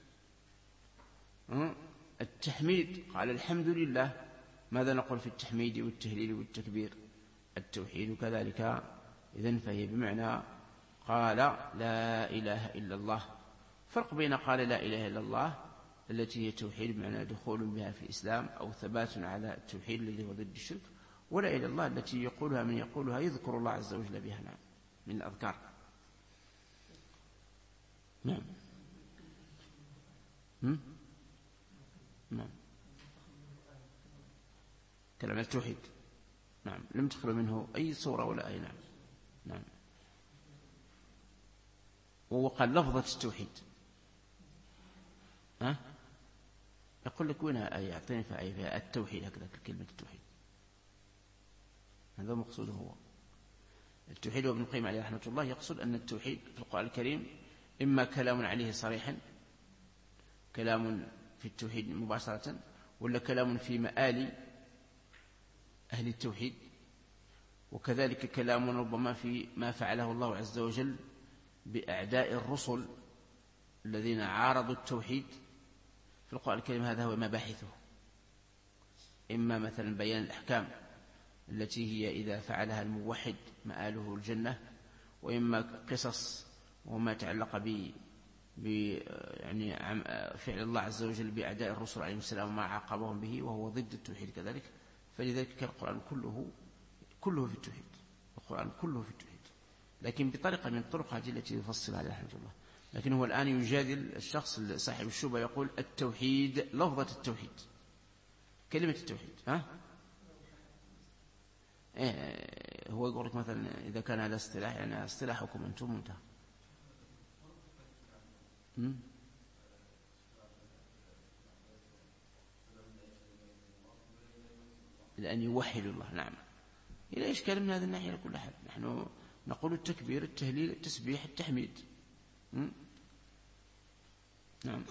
التحميد قال الحمد لله. ماذا نقول في التحميد والتهليل والتكبير؟ التوحيد كذلك. إذن فهي بمعنى قال لا إله إلا الله. فرق بين قال لا إله إلا الله التي هي توحيد بمعنى دخول بها في الإسلام أو ثبات على التوحيد الذي هو ضد الشرك، ولا إله إلا الله التي يقولها من يقولها يذكر الله عز وجل بها. نعم. من الأذكار. نعم. نعم. كلام التوحيد. نعم. لم تخلو منه أي صورة ولا أي. نعم. نعم. وهو قال لفظة التوحيد. يقول لك وينها آية، يعطيني فيها التوحيد، هكذا كلمة التوحيد، هذا مقصوده هو التوحيد. وابن القيم عليه رحمة الله يقصد أن التوحيد في القرآن الكريم إما كلام عليه صريحا، كلام في التوحيد مباشرة، ولا كلام في مآل أهل التوحيد، وكذلك كلام ربما في ما فعله الله عز وجل بأعداء الرسل الذين عارضوا التوحيد في القرآن الكريم. هذا هو مباحثه، إما مثلا بيان الأحكام التي هي إذا فعلها الموحد مآله الجنة، وإما قصص وما يتعلق يعني فعل الله عز وجل بأعداء الرسل عليهم السلام وما عاقبهم به وهو ضد التوحيد كذلك. فلذلك كان القرآن كله في التوحيد، القرآن كله في التوحيد، لكن بطريقة من الطرق هذه التي يفصل عليها رحمه الله. لكن هو الآن يجادل الشخص صاحب الشبهة، يقول التوحيد لفظة التوحيد، كلمة التوحيد، هو يقول لك مثلا إذا كان هذا اصطلاح، يعني اصطلاحكم أنتم منتهى. لأن يوحد الله، نعم. إلى إشكال من هذه الناحية لكل أحد. نحن نقول التكبير، التهليل، التسبيح، التحميد. نعم.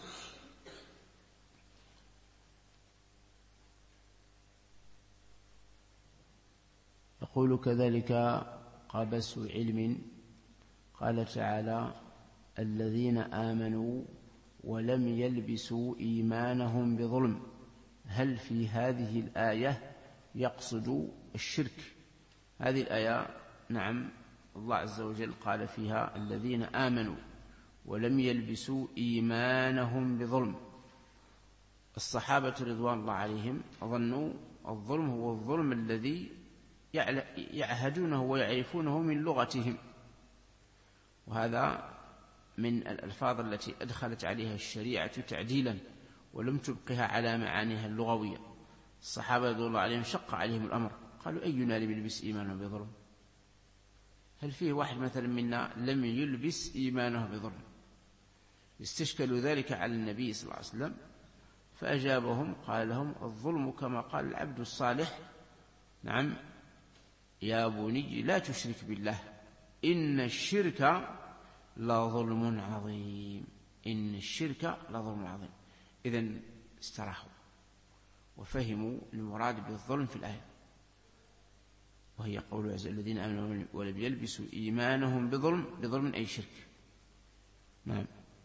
يقول كذلك قبس علم، قال تعالى الذين آمنوا ولم يلبسوا إيمانهم بظلم. هل في هذه الآية يقصد الشرك؟ هذه الآية نعم الله عز وجل قال فيها الذين آمنوا ولم يلبسوا إيمانهم بظلم. الصحابة رضوان الله عليهم ظنوا الظلم هو الظلم الذي يعهدونه ويعرفونه من لغتهم، وهذا من الألفاظ التي أدخلت عليها الشريعة تعديلا ولم تبقها على معانيها اللغوية. الصحابة رضوان الله عليهم شق عليهم الأمر، قالوا أينا لم يلبس إيمانه بظلم؟ هل فيه واحد مثلا منا لم يلبس إيمانه بظلم؟ استشكلوا ذلك على النبي صلى الله عليه وسلم، فأجابهم قال لهم الظلم كما قال العبد الصالح نعم يا بني لا تشرك بالله إن الشرك لظلم عظيم، إن الشرك لظلم عظيم. إذن استراحوا وفهموا المراد بالظلم في الآية، وهي قول عز الذين آمنوا ولم يلبسوا إيمانهم بظلم أي شرك. نعم.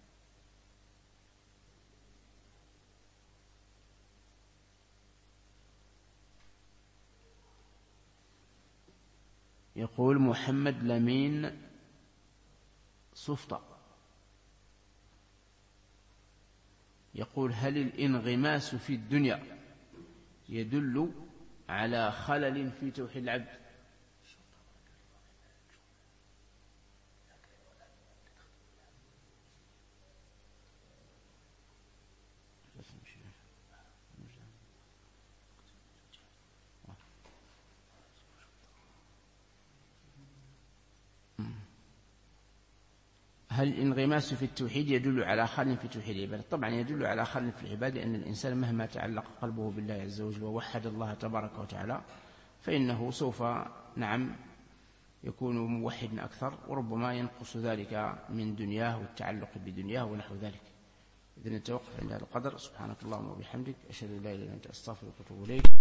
يقول محمد لمين صفطة، يقول هل الانغماس في الدنيا يدل على خلل في توحيد العبد؟ هل الانغماس في التوحيد يدل على خلل في توحيد العبادة؟ طبعا يدل على خلل في العبادة، لأن الإنسان مهما تعلق قلبه بالله عز وجل ووحد الله تبارك وتعالى فإنه سوف نعم يكون موحدا أكثر، وربما ينقص ذلك من دنياه والتعلق بدنياه ونحو ذلك. إذن نتوقف عند هذا القدر. سبحانك اللهم وبحمدك، أشهد أن لا إله إلا أنت، أستغفرك وأتوب إليك.